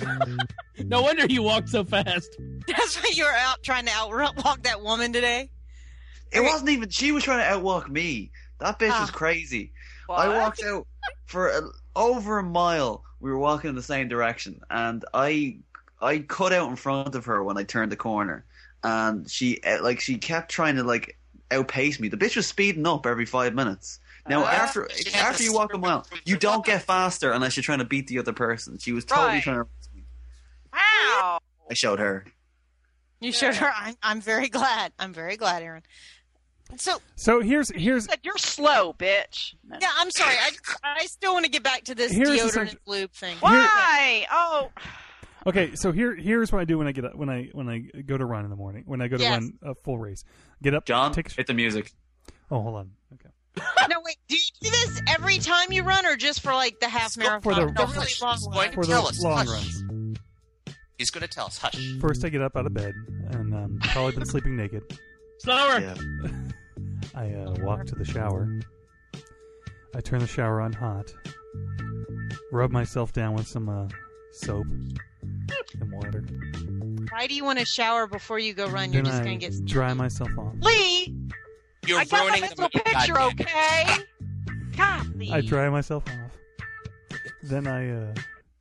No wonder you walked so fast. That's why you were out trying to outwalk that woman today? It wasn't even. She was trying to outwalk me. That bitch was Oh. crazy. What? I walked out for a, over a mile. We were walking in the same direction, and I I cut out in front of her when I turned the corner, and she uh, like she kept trying to like outpace me. The bitch was speeding up every five minutes. Now Uh, after after you walk a mile, you don't get faster unless you're trying to beat the other person. She was totally Right. trying to. Wow. I showed her. You showed her. I'm, I'm very glad. I'm very glad, Aaron. So, So here's here's Said, you're slow, bitch. yeah, I'm sorry. I, I still want to get back to this Here's the deodorant section- and lube thing. Why? Oh, okay. So here here's what I do when I get up, when I when I go to run in the morning, when I go to Yes. run a full race. Get up, John, take a, hit the music. oh hold on. Okay. No, wait. Do you do this every time you run, or just for like the half marathon? For the- the really He's long going one. to For tell the us. long Hush. runs. He's going to tell us. Hush. First, I get up out of bed and um, probably been sleeping naked. Slower. Yeah. I uh, walk to the shower. I turn the shower on hot. Rub myself down with some uh, soap and water. Why do you want to shower before you go run? You're Then just I going to get. dry myself off. Lee, You're I got my ruining the mental mood, picture, goddamn it. okay? God, Lee. I dry myself off. Then I uh,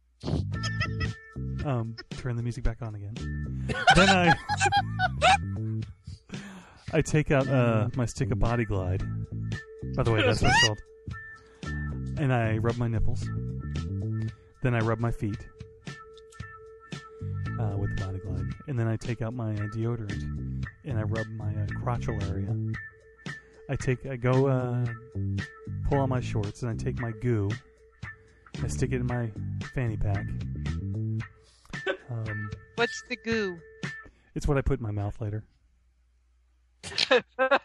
um, turn the music back on again. Then I I take out uh, my stick of Body Glide. By the way, that's what it's called. And I rub my nipples. Then I rub my feet uh, with the Body Glide. And then I take out my uh, deodorant and I rub my uh, crotchal area. I take, I go, uh, pull on my shorts and I take my goo. I stick it in my fanny pack. Um, What's the goo? it's what I put in my mouth later. You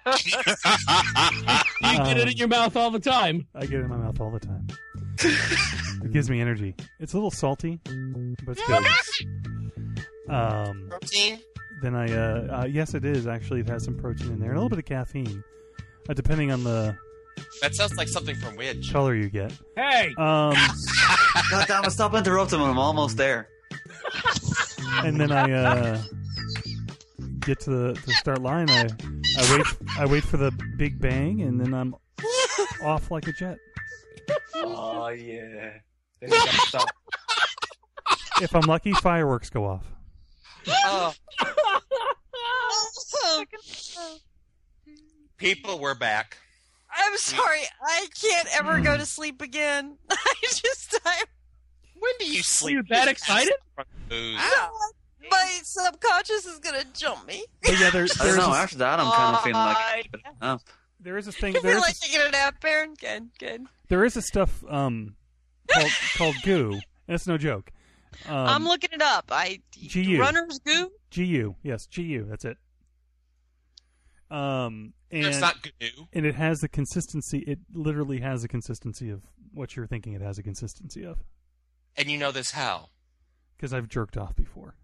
get it in your mouth all the time. I get it in my mouth all the time. It gives me energy. It's a little salty, but it's good. Um, Protein? then I, uh, uh, yes, it is actually. It has some protein in there, and a little bit of caffeine, uh, depending on the That sounds like something from Widge. color you get. Hey. Um, God damn it! Stop interrupting when I'm almost there. and then I uh, get to the, the start line. I, I wait. I wait for the big bang, and then I'm off like a jet. Oh yeah. If I'm lucky, fireworks go off. Oh. People, we're back. I'm sorry. I can't ever go to sleep again. I just, I, When do you sleep? you that excited? Booze. my subconscious is gonna jump me. But yeah, there, I don't there's know. a, After that, I'm kind of feeling like Uh, keep it up. there is this thing. You There feel is like this, taking a nap, Aaron? Good, good. there is this stuff um called called goo, and it's no joke. Um, I'm looking it up. I G U. runner's goo. G U, yes, G U. That's it. Um, and It's not goo. and it has the consistency. It literally has the consistency of what you're thinking it has a consistency of. And you know this how? Because I've jerked off before.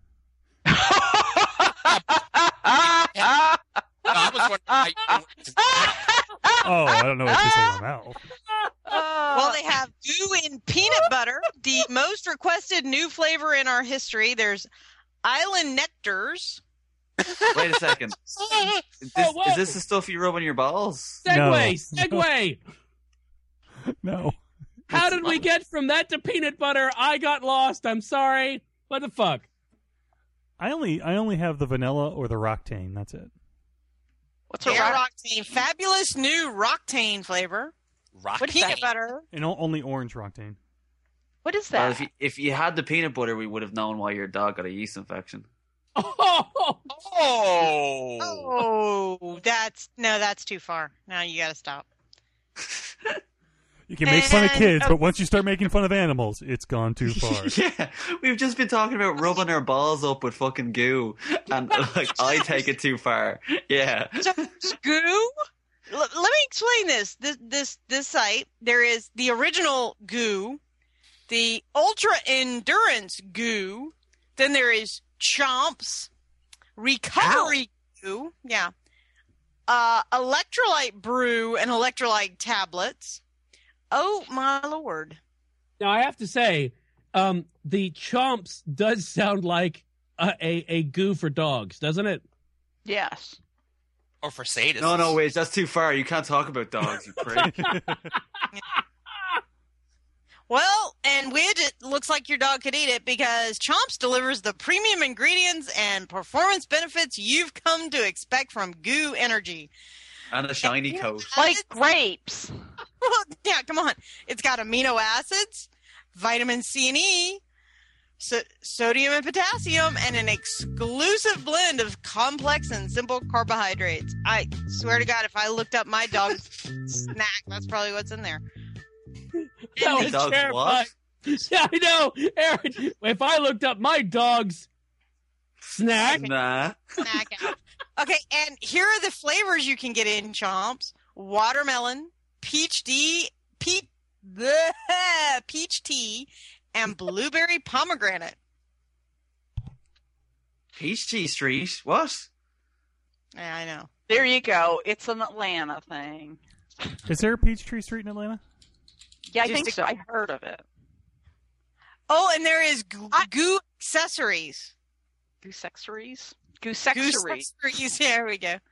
I was wondering how you know it's Oh, I don't know what tastes like in my mouth. Well, they have goo in peanut butter, the most requested new flavor in our history. There's Island Nectars. Wait a second. Is this, Oh, whoa. is this the stuff you rub on your balls? Segway, No. segway. No. How did we get from that to peanut butter? I got lost. I'm sorry. What the fuck? I only I only have the vanilla or the Roctane. That's it. What's a Air rock? Roctane, fabulous new Roctane flavor. rock. With peanut butter. And o- only orange Roctane. What is Well, that? if you, if you had the peanut butter, we would have known why your dog got a yeast infection. Oh, Oh. Oh, that's no, that's too far. Now you got to stop. You can make fun of And- kids, but once you start making fun of animals, it's gone too far. Yeah, we've just been talking about rubbing our balls up with fucking goo, and like I take it too far. Yeah. So goo. L- let me explain this. This this this site. There is the original goo, the ultra endurance goo. Then there is Chomps, recovery goo. Yeah. Uh, electrolyte brew and electrolyte tablets. Oh my lord! now I have to say, um, the Chomps does sound like a, a, a goo for dogs, doesn't it? Yes. Or for sadists. No, no, wait, that's too far. You can't talk about dogs, you prick. Well, and Widge, it looks like your dog could eat it because Chomps delivers the premium ingredients and performance benefits you've come to expect from Goo Energy. And a shiny coat. Like grapes. Well, yeah, come on. It's got amino acids, vitamin C and E, so- sodium and potassium, and an exclusive blend of complex and simple carbohydrates. I swear to God, if I looked up my dog's snack, that's probably what's in there. That was Dog's terrifying. Yeah, I know, Aaron. If I looked up my dog's snack, Nah. Snack out. Okay, and here are the flavors you can get in Chomps: watermelon, peach tea, peach, bleh, peach tea, and blueberry pomegranate. Peachtree Street? What? Yeah, I know. There you go. It's an Atlanta thing. Is there a Peachtree Street in Atlanta? Yeah, I Just think a- so. I heard of it. Oh, and there is goo, goo accessories. Goosexeries? Goo Goosexeries. accessories. There we go.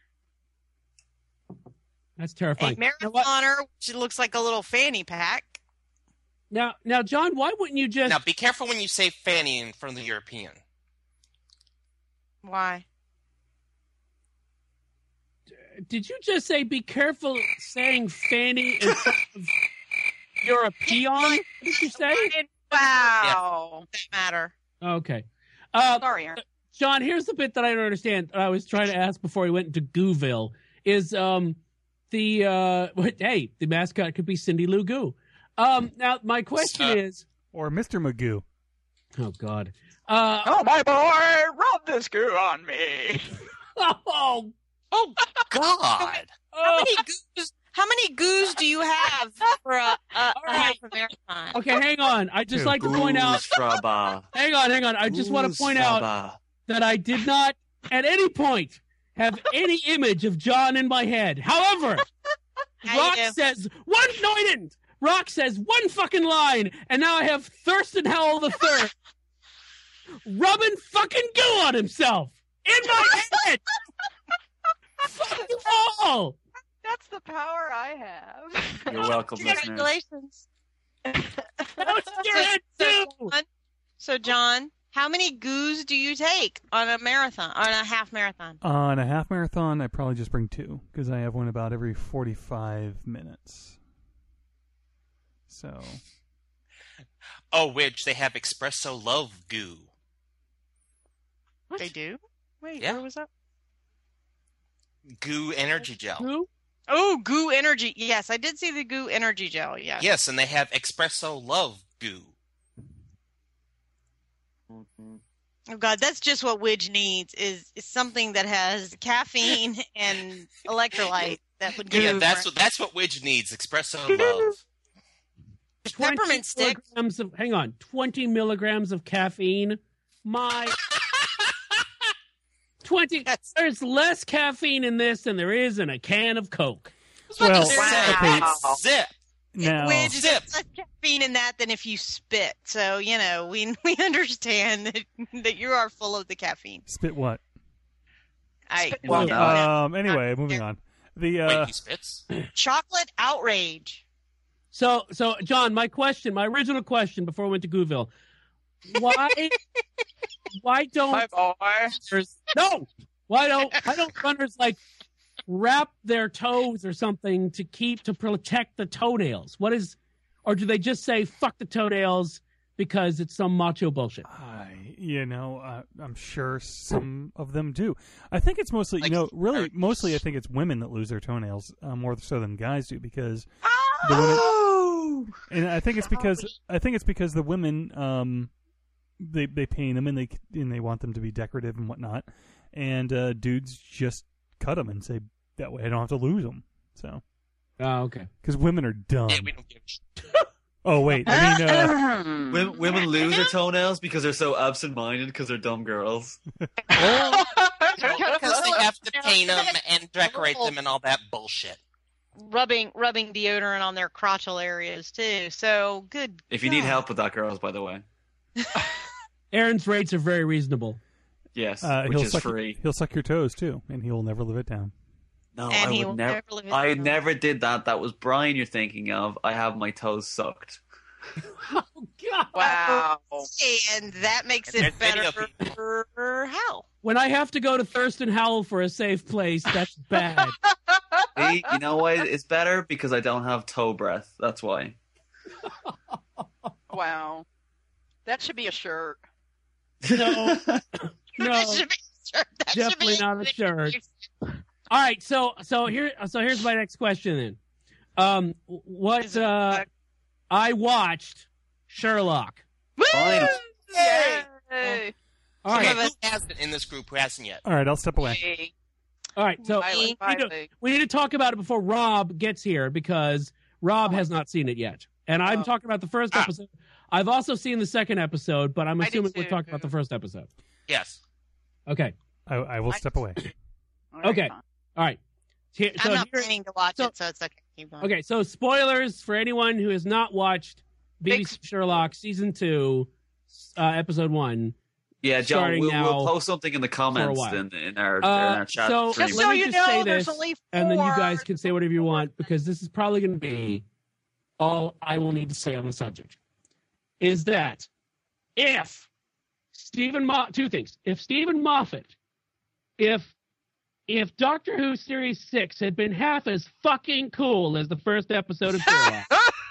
that's A terrifying. Now, what- marathoner, which looks like a little fanny pack. now, now, John, why wouldn't you just? Now, be careful when you say fanny in front of the European. Why? Did you just say be careful saying fanny in front of European? What did you say? Wow. Doesn't matter. Okay. Uh, Sorry, Aaron. John, here's the bit that I don't understand. I was trying to ask before we went into Gooville. Is um the uh what, hey, the mascot could be Cindy Lou Goo. Um now my question Stop. is Or Mister Magoo? oh god. Uh Oh, my boy, rub this goo on me. oh, Oh, God. How many goos? How many goos do you have for a, a, a half a marathon? okay, hang on. I just Two. like to point out Straba. hang on, hang on. I just want to point out that I did not at any point have any image of John in my head. However, How Rock you do? says one no I didn't. Rock says one fucking line, and now I have Thurston Howell the third rubbing fucking goo on himself in my head. Fuck you all. That's the power I have. You're welcome, listeners. Congratulations. That was your head too. John, so, John, how many goos do you take on a marathon, on a half marathon? On a half marathon, I probably just bring two because I have one about every forty-five minutes. So, Oh, which they have espresso love goo. They do? Wait, Yeah. where was that? Goo energy gel. Who? Oh, goo energy. Yes, I did see the goo energy gel. Yeah. Yes, and they have espresso love goo. Oh God, that's just what Widge needs is, is something that has caffeine and electrolyte that would go. Yeah, that's for- what that's what Widge needs. Espresso love. twenty Peppermint stick. milligrams of hang on, twenty milligrams of caffeine. My twenty. Yes. There's less caffeine in this than there is in a can of Coke. well, Say, Wow. Zip. now Widge, Zip. there's less caffeine in that than if you spit. So you know we we understand that, that you are full of the caffeine. spit what? I Well, no. Um. Anyway, moving on. The uh, Wait, he spits? chocolate outrage. So, so John, my question, my original question before we went to Gooville, why, why don't My boy. runners, no, why don't why don't runners like wrap their toes or something to keep to protect the toenails? What is, or do they just say fuck the toenails because it's some macho bullshit? I, you know, uh, I'm sure some of them do. I think it's mostly, Like, you know, really, are- mostly I think it's women that lose their toenails uh, more so than guys do because the women, Oh! and I think it's because I think it's because the women, um, they they paint them and they and they want them to be decorative and whatnot, and uh, dudes just cut them and say that way I don't have to lose them. So Oh, okay. because women are dumb. Yeah, we don't give a shit. Oh wait, I mean, uh, Women, women lose their toenails because they're so absent-minded because they're dumb girls. Because they have to paint them and decorate them and all that bullshit. rubbing rubbing deodorant on their crotchal areas too. So good. If you need God. help with that, girls, by the way. Aaron's rates are very reasonable. Yes, Uh, which he'll is suck free. Your, he'll suck your toes too, and he will never live it down. No, And I he would will never. never live it I down. never did that. That was Brian you're thinking of. I have my toes sucked. Oh God! Wow. And that makes And it there's video better for how? When I have to go to Thurston Howell for a safe place, that's bad. See, you know why it's better? Because I don't have toe breath. That's why. Wow. That should be a shirt. No, That no, should be a shirt. That should definitely be not a shirt. All right, so so here so here's my next question then. Um, what uh, I watched Sherlock. Fine. Yay. All Some right, of us- Who hasn't in this group who hasn't yet? All right, I'll step away. Hey. all right. So Finally, we need, to, finally. we need to talk about it before Rob gets here because Rob has not seen it yet, and I'm Oh. talking about the first Ah. episode. I've also seen the second episode, but I'm I did assuming we're too. talking about the first episode. Yes. Okay. I, I will I- step away. All right, Okay. fine. All right. Here, so I'm not here- planning to watch so- it, so it's okay. Keep going. Okay, so spoilers for anyone who has not watched B B C Big- Sherlock season two, uh, episode one. Yeah, John, Starting we'll, now we'll post something in the comments while. in, in, our, Uh, in our chat. so- stream. Just Let so me you just know, say there's this, only four. And then you guys can say whatever you want because this is probably going to be all I will need to say on the subject. Is that if Stephen Mo- two things. If Stephen Moffat, if if Doctor Who Series six had been half as fucking cool as the first episode of Sherlock,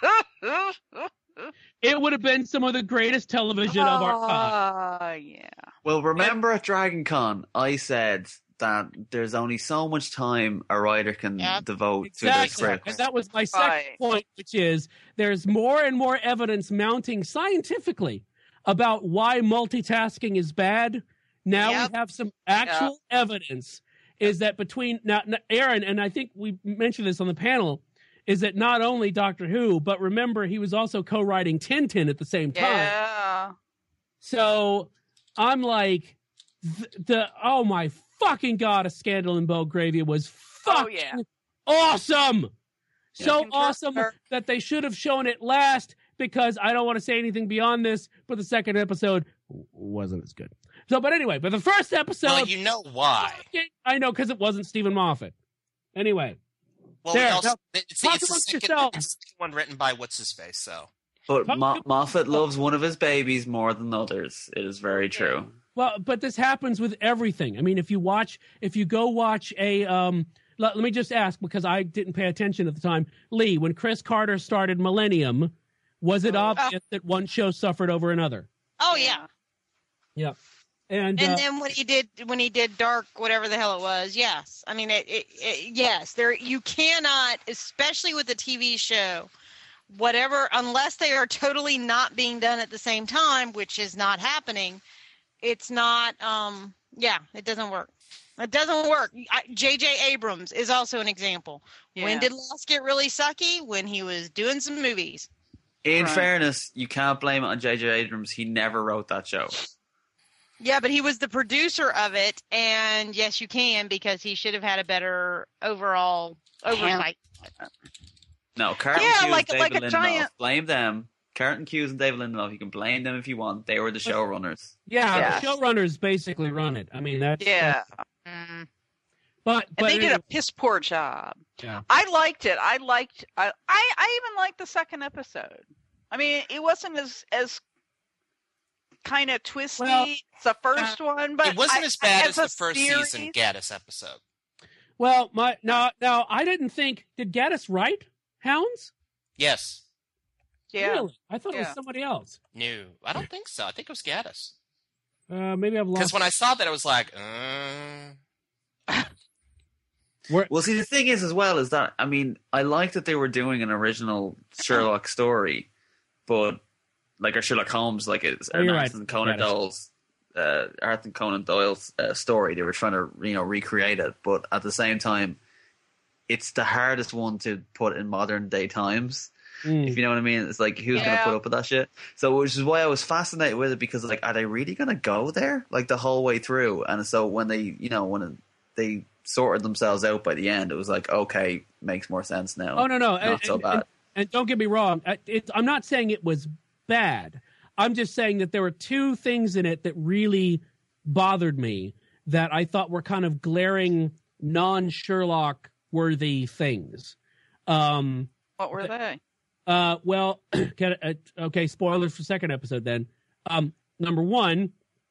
it would have been some of the greatest television of our time. Uh, yeah. Well, remember at Dragon Con, I said that there's only so much time a writer can Yep. devote to their Exactly. script. And that was my second Right. point, which is there's more and more evidence mounting scientifically about why multitasking is bad. Now Yep. we have some actual evidence is that between now, now, Aaron, and I think we mentioned this on the panel, is that not only Doctor Who, but remember he was also co-writing Tintin at the same time. Yeah. So I'm like, the, the oh my fucking god, A Scandal in Belgravia was Oh, fucking yeah. awesome. So Yeah. awesome that they should have shown it last because I don't want to say anything beyond this, but the second episode wasn't as good. So, but anyway, but the first episode, Well, you know why. I know because it wasn't Stephen Moffat. Anyway, Well, There, we also, now, it's, talk it's, the amongst second, yourselves. it's the second one written by what's his face. So But Talk Mo- to- Moffat loves one of his babies more than others. It is very true. well, but this happens with everything. I mean, if you watch, if you go watch a, um, let, let me just ask because I didn't pay attention at the time. Lee, when Chris Carter started Millennium, was it Oh. obvious that one show suffered over another? Oh yeah. Yeah. And, And uh, then when he did when he did Dark, whatever the hell it was, yes. I mean, it, it, it, yes. There you cannot, especially with a T V show, whatever, unless they are totally not being done at the same time, which is not happening. It's not. Um, yeah, it doesn't work. It doesn't work. I, J J Abrams is also an example. When Yeah. did Lost get really sucky? When he was doing some movies. In Right. fairness, you can't blame it on J J Abrams. He never wrote that show. Yeah, but he was the producer of it, and yes, you can because he should have had a better overall oversight. No, Carlton Yeah, Cuse, like- David like a Lindelof. giant- Blame them. Carlton Cuse and David Lindelof. You can blame them if you want. They were the showrunners. yeah, Yeah. the showrunners basically run it. I mean, that's Yeah. Mm. But And but they did anyway, a piss poor job. Yeah. I liked it. I liked. I, I I even liked the second episode. I mean, it wasn't as as kind of twisty Well, as the first one, but it wasn't I- as bad as, a the first series- season Gaddis episode. well, my now now I didn't think did Gaddis write Hounds? Yes. Yeah. Really? I thought it Yeah. was somebody else. No, I don't think so. I think it was Gaddis. Uh, maybe I've Because lost. when I saw that, I was like, uh... Where, Well, see, the thing is, as well, is that, I mean, I like that they were doing an original Sherlock story, but, like, our Sherlock Holmes, like, it's Oh, an you're Arthur right. Conan Got it. Doyle's, uh, Arthur Conan Doyle's uh, story. They were trying to, you know, recreate it, but at the same time, it's the hardest one to put in modern day times. Mm. If you know what I mean, it's like who's gonna Yeah. put up with that shit? So, which is why I was fascinated with it because, like, are they really gonna go there like the whole way through? And so when they, you know, when it, they sorted themselves out by the end. It was like, okay, makes more sense now. Oh no, no, not and, so and, bad. And, and don't get me wrong, I- it, I'm not saying it was bad. I'm just saying that there were two things in it that really bothered me that I thought were kind of glaring, non-Sherlock worthy things. Um, What were they? uh, well, can, uh, okay, spoilers for second episode then. Um, number one,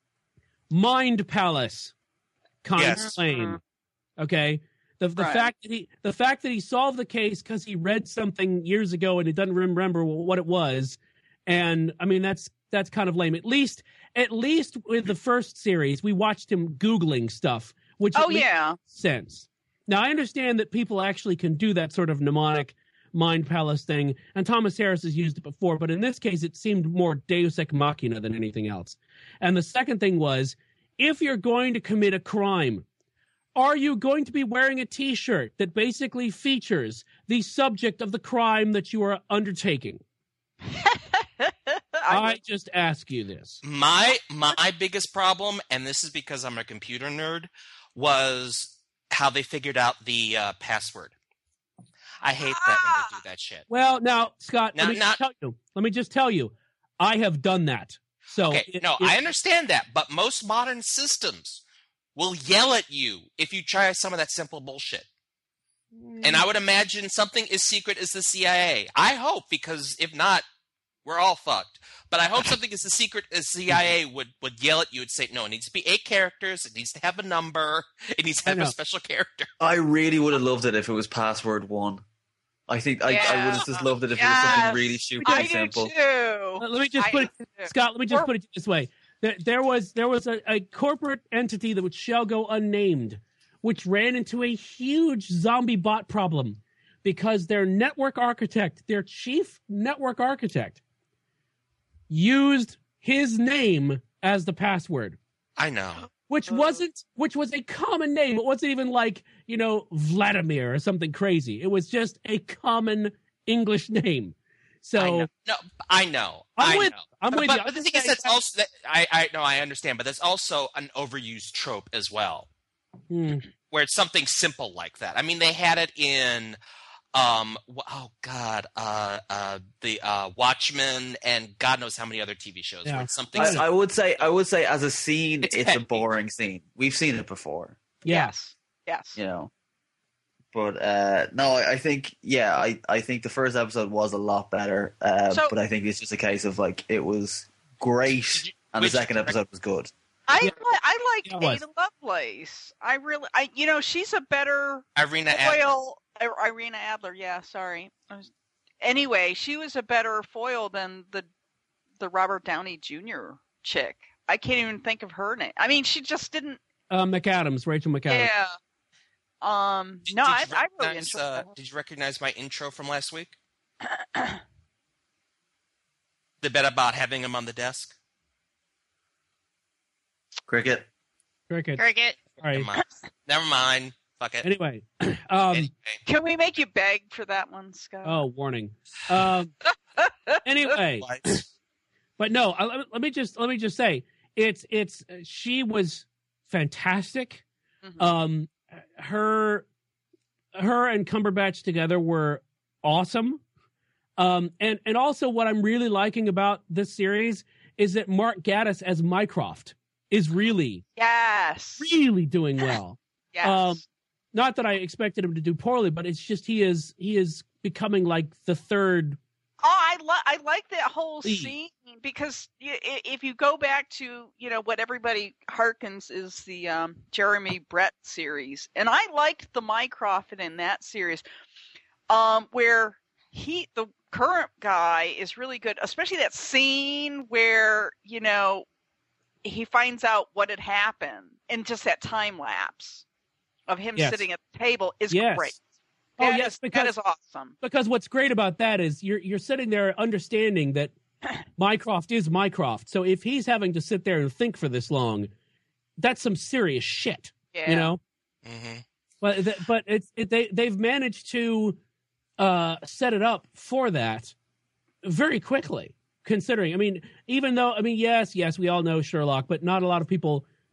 Mind Palace kind Yes. of claim. Okay, the the Right. fact that he the fact that he solved the case because he read something years ago and he doesn't remember what it was, and I mean that's that's kind of lame. At least at least with the first series, we watched him Googling stuff, which Oh at least yeah. makes sense. Now I understand that people actually can do that sort of mnemonic Mind Palace thing, and Thomas Harris has used it before, but in this case, it seemed more Deus Ex Machina than anything else. And the second thing was, if you're going to commit a crime, are you going to be wearing a T-shirt that basically features the subject of the crime that you are undertaking? I, I just ask you this. My my biggest problem, and this is because I'm a computer nerd, was how they figured out the uh, password. I hate that when they do that shit. Well, now, Scott, Now, let me not- just tell you. Let me just tell you, I have done that. So Okay, it- no, it- I understand that, but most modern systems will yell at you if you try some of that simple bullshit. And I would imagine something as secret as the C I A. I hope, because if not, we're all fucked. But I hope something as secret as C I A would, would yell at you and say, no, it needs to be eight characters, it needs to have a number, it needs to I have a know. special character. I really would have loved it if it was password one. I think I, I Yeah. would have just loved it if it was Yes. something really stupid I and do simple. too. Let let me just I put it, do too. Scott. Let me just Or- put it this way: there, there was there was a, a corporate entity that which shall go unnamed, which ran into a huge zombie bot problem because their network architect, their chief network architect, used his name as the password, I know. which Oh. wasn't which was a common name. It wasn't even like, you know, Vladimir or something crazy. It was just a common English name. So I know. No, I know. I'm I with- know. I'm with but, you. but I'm the just thing is, saying- that's also that I I no, I understand, but that's also an overused trope as well, Hmm. where it's something simple like that. I mean, they had it in, um, wh- oh god, uh, uh, the uh, Watchmen, and God knows how many other T V shows. Yeah. Where it's something. I, simple. I would say I would say as a scene, It's it's, a petty. boring scene. We've seen it before, Yeah. Yes. Yes. you know. But uh, no, I, I think yeah, I, I think the first episode was a lot better. Uh, So- but I think it's just a case of like it was great, and the Which- second episode was good. I Yeah. li- I Yeah, it like was. Ada Lovelace. I really, I you know, she's a better Irina Adler. foil. I- Irina Adler. Yeah, sorry. I was, anyway, she was a better foil than the the Robert Downey Junior chick. I can't even think of her name. I mean, she just didn't. Uh, McAdams, Rachel McAdams. Yeah. Um. Did- No, did I, you I really recognize, enjoyed uh, that. Did you recognize my intro from last week? The bit about having him on the desk. Cricket. Cricket. Cricket. All right. Never mind. Never mind. Fuck it. Anyway, um, Anyway. Can we make you beg for that one, Scott? oh, warning. Um, anyway, Lights. but no, I, let me- let me just let me just say, it's it's she was fantastic. Mhm. Um, her her and Cumberbatch together were awesome. Um, and and also what I'm really liking about this series is that Mark Gatiss as Mycroft is really Yes. really doing well. Yes. um, Not that I expected him to do poorly, but it's just he is he is becoming like the third. Oh, I like I like that whole Lead. scene because y- i- if you go back to you know what everybody harkens is the um, Jeremy Brett series, and I liked the Mycroft in that series, um, where he the current guy is really good, especially that scene where you know he finds out what had happened and just that time lapse of him Yes. sitting at the table is Yes. great. Oh That yes, is- because that is awesome. because what's great about that is you're you're sitting there understanding that Mycroft is Mycroft. So if he's having to sit there and think for this long, that's some serious shit. Yeah. You know. hmm But th- but it's it, they they've managed to uh, set it up for that very quickly. Considering, I mean, even though I mean, yes, yes, we all know Sherlock, but not a lot of people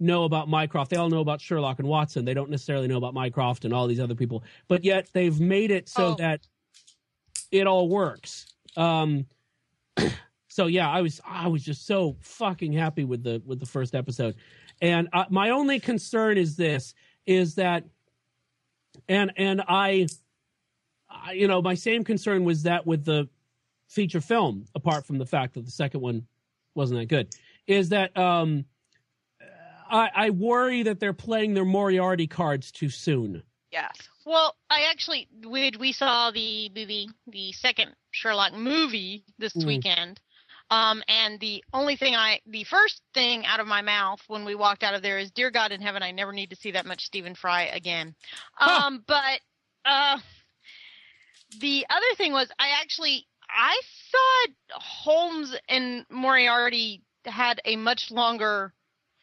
know about Mycroft. They all know about Sherlock and Watson. They don't necessarily know about Mycroft and all these other people. But yet they've made it so Oh. that it all works. Um, so yeah, I was I was just so fucking happy with the with the first episode. And uh, my only concern is this: is that, and and I, I, you know, my same concern was that with the feature film, apart from the fact that the second one wasn't that good, is that um, I, I worry that they're playing their Moriarty cards too soon. Yes. Well, I actually we we saw the movie, the second Sherlock movie this Mm. weekend, um, and the only thing I, the first thing out of my mouth when we walked out of there is, "Dear God in heaven, I never need to see that much Stephen Fry again." Huh. Um, but uh, the other thing was, I actually I thought Holmes and Moriarty had a much longer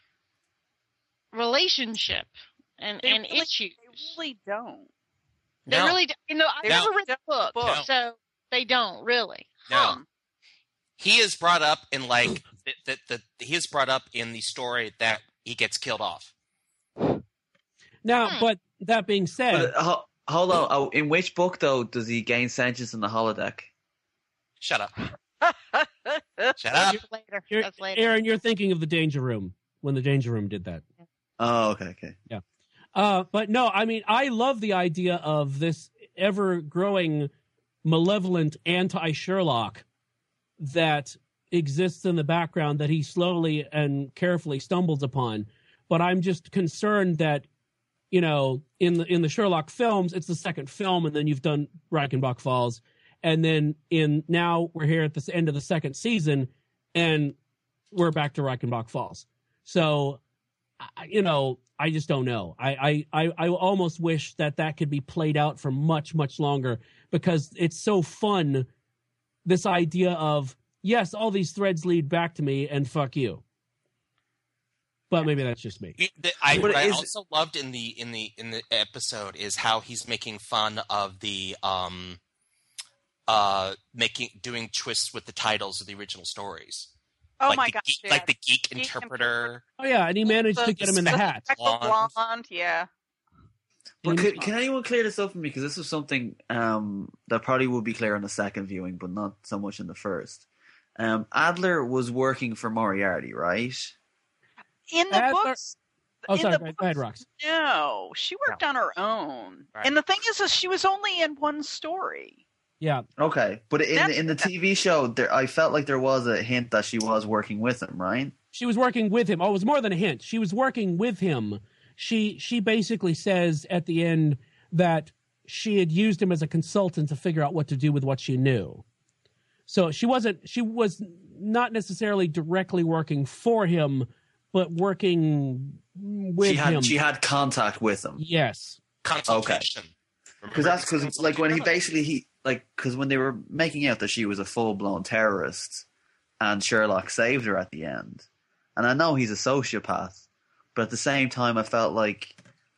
relationship and They and really- issues. They really don't. They No. really, do, you know, I They never No. read the book, No. so they don't really. No. Um, He is brought up in like that. That that he is brought up in the story that he gets killed off. Now, Hmm. but that being said, But, uh, ho- hold on. Oh, in which book though does he gain sentience in the holodeck? Shut up. Shut up. That's later. you're, That's later. Aaron, you're thinking of the Danger Room when the Danger Room did that. Oh, okay, okay. Uh, but no, I mean, I love the idea of this ever-growing, malevolent anti-Sherlock that exists in the background that he slowly and carefully stumbles upon. But I'm just concerned that, you know, in the in the Sherlock films, it's the second film, and then you've done Reichenbach Falls, and then in now we're here at the end of the second season, and we're back to Reichenbach Falls. So, I- you know, I just don't know. I, I, I, I almost wish that that could be played out for much, much longer, because it's so fun, this idea of, yes, all these threads lead back to me, and fuck you. But maybe that's just me. It- the- I, But what I is- also loved in the in the in the episode is how he's making fun of the um uh making doing twists with the titles of the original stories. oh like my the gosh. geek, yeah. like the geek, Geek interpreter. Oh, yeah, and he managed to get him in the hat. Speckled Blonde. blonde. Yeah. But And- could, can anyone clear this up for me? Because this was something um, that probably will be clear on the second viewing, but not so much in the first. Um, Adler was working for Moriarty, right? In the Adler- books. Oh, in sorry, the go ahead, books, Rox. No, she worked on her own. Right. And the thing is, is she was only in one story. Yeah, Okay, but in That's- in the T V show, there I felt like there was a hint that she was working with him, right? she was working with him. Oh, it was more than a hint. She was working with him. She she basically says at the end that she had used him as a consultant to figure out what to do with what she knew. So she wasn't. She was not necessarily directly working for him, but working with she had him. she had contact with him. Yes. Consultation. Because that's because like when he basically he like because when they were making out that she was a full blown terrorist, and Sherlock saved her at the end, and I know he's a sociopath, but at the same time I felt like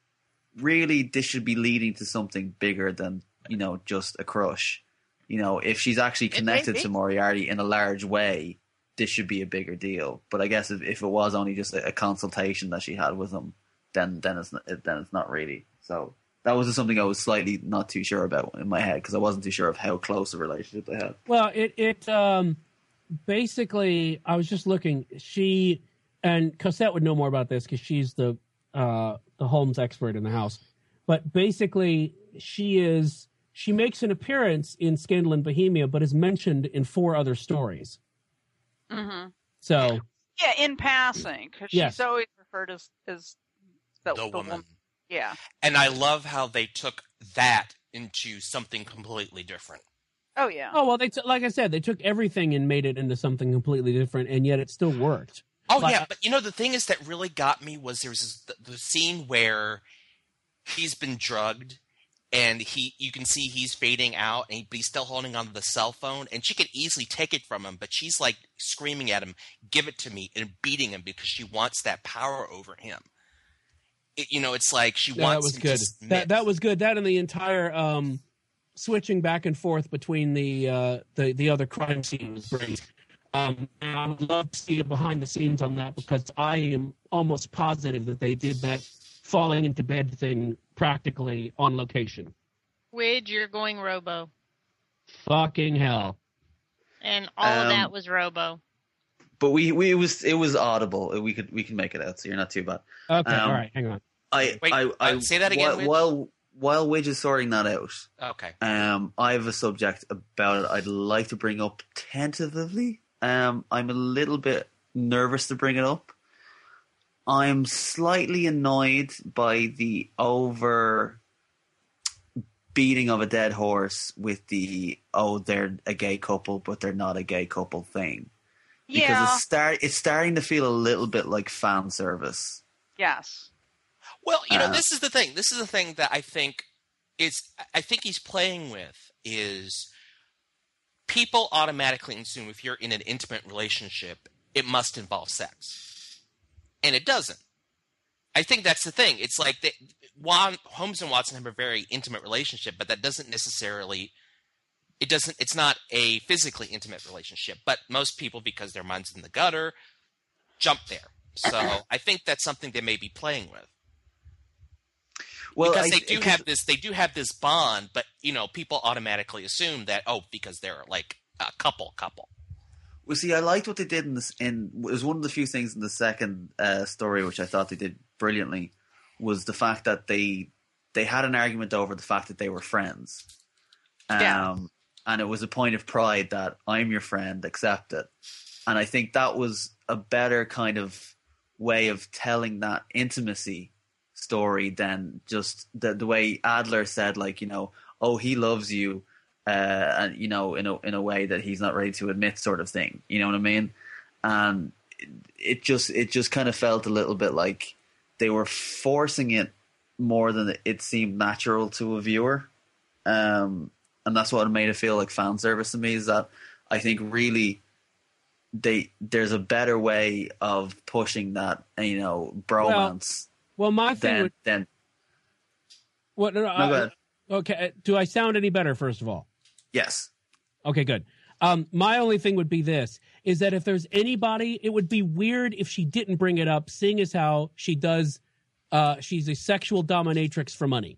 really this should be leading to something bigger than you know just a crush. You know, if she's actually It may connected be. to Moriarty in a large way, this should be a bigger deal. But I guess if, if it was only just a, a consultation that she had with him, then then it's not, then it's not really. So that was just something I was slightly not too sure about in my head because I wasn't too sure of how close a relationship they had. Well, it it um basically I was just looking. She and Cosette would know more about this because she's the uh, the Holmes expert in the house. But basically, she is she makes an appearance in Scandal in Bohemia, but is mentioned in four other stories. Mm-hmm. So Yeah, in passing, because Yes. she's always referred as as the, the woman. Yeah. And I love how they took that into something completely different. Oh yeah. oh well, they t- like I said, they took everything and made it into something completely different, and yet it still worked. Oh Like- yeah, but you know the thing is that really got me was there was this, the, the scene where he's been drugged and he you can see he's fading out and he, but he's still holding onto the cell phone and she could easily take it from him, but she's like screaming at him, "Give it to me," and beating him because she wants that power over him. It, you know, it's like she Yeah, wants that was him good. to submit. That that was good. That and the entire um, switching back and forth between the uh, the the other crime scene was great. Um, and I would love to see behind the scenes on that because I am almost positive that they did that falling into bed thing practically on location. Widge, you're going Robo. Fucking hell. And all of Um, that was Robo. But we, we it was it was audible. We could we can make it out, so you're not too bad. Okay, Um, all right, hang on. I Wait, I, I uh, say that again, While Widge? while, while Widge is sorting that out, Okay. um, I have a subject about it I'd like to bring up tentatively. Um, I'm a little bit nervous to bring it up. I'm slightly annoyed by the over beating of a dead horse with the oh they're a gay couple but they're not a gay couple thing. Because Yeah. it's start it's starting to feel a little bit like fan service. Yes. Well, you know, Uh, this is the thing. This is the thing that I think is I think he's playing with is people automatically assume if you're in an intimate relationship, it must involve sex. And it doesn't. I think that's the thing. It's like they, Juan, Holmes and Watson have a very intimate relationship, but that doesn't necessarily it doesn't it's not a physically intimate relationship. But most people, because their mind's in the gutter, jump there. So I think that's something they may be playing with. Well, because I- they do because- have this they do have this bond, but you know, people automatically assume that oh, because they're like a couple couple. Well, see, I liked what they did in this. In it was one of the few things in the second uh, story which I thought they did brilliantly was the fact that they they had an argument over the fact that they were friends. Um, Yeah. And it was a point of pride that I'm your friend, accept it. And I think that was a better kind of way of telling that intimacy story than just the the way Adler said, like, you know, oh, he loves you. Uh, and you know, in a in a way that he's not ready to admit, sort of thing. You know what I mean? And it, it just it just kind of felt a little bit like they were forcing it more than it seemed natural to a viewer. Um, and that's what made it feel like fan service to me. Is that I think really they there's a better way of pushing that, you know, bromance Well, my thing than would. than. What, No, go ahead. okay, do I sound any better, first of all? Yes. Okay, good. Um, my only thing would be this, is that if there's anybody, it would be weird if she didn't bring it up, seeing as how she does, uh, she's a sexual dominatrix for money.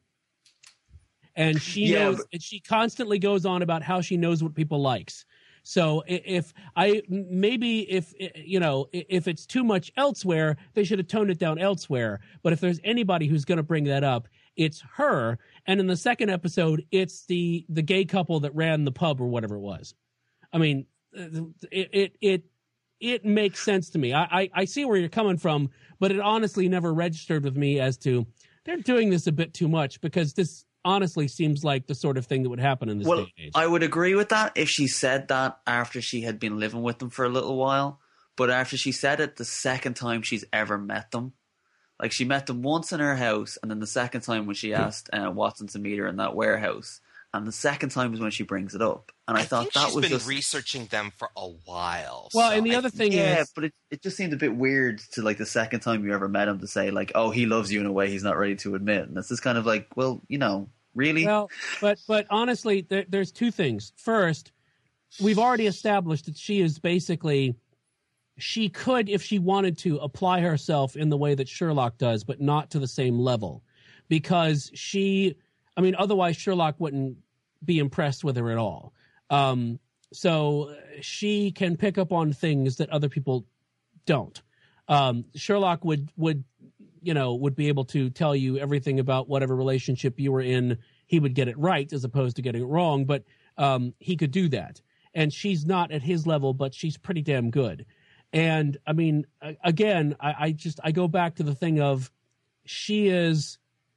And she Yeah, knows, but- and she constantly goes on about how she knows what people likes. So i- if I, maybe if, you know, i- if it's too much elsewhere, they should have toned it down elsewhere. But if there's anybody who's going to bring that up, it's her. And in the second episode, it's the the gay couple that ran the pub or whatever it was. I mean, it it it, it makes sense to me. I, I I see where you're coming from, but it honestly never registered with me as to they're doing this a bit too much, because this honestly seems like the sort of thing that would happen in this Well, day and age. I would agree with that if she said that after she had been living with them for a little while. But after she said it the second time she's ever met them, like she met them once in her house, and then the second time when she asked uh, Watson to meet her in that warehouse, and the second time is when she brings it up. And I, I thought think that she's was been just researching them for a while. Well, so and the I other think- thing yeah, is, but it it just seemed a bit weird to like the second time you ever met him to say like, oh, he loves you in a way he's not ready to admit, and it's just kind of like, well, you know, really. well, but but honestly, there, there's two things. First, we've already established that she is basically, she could, if she wanted to, apply herself in the way that Sherlock does, but not to the same level, because she, I mean, otherwise Sherlock wouldn't be impressed with her at all. Um, so she can pick up on things that other people don't. Um, Sherlock would would you know would be able to tell you everything about whatever relationship you were in. He would get it right as opposed to getting it wrong, but um, he could do that. And she's not at his level, but she's pretty damn good. And I mean, a- again, I, I just I go back to the thing of she is.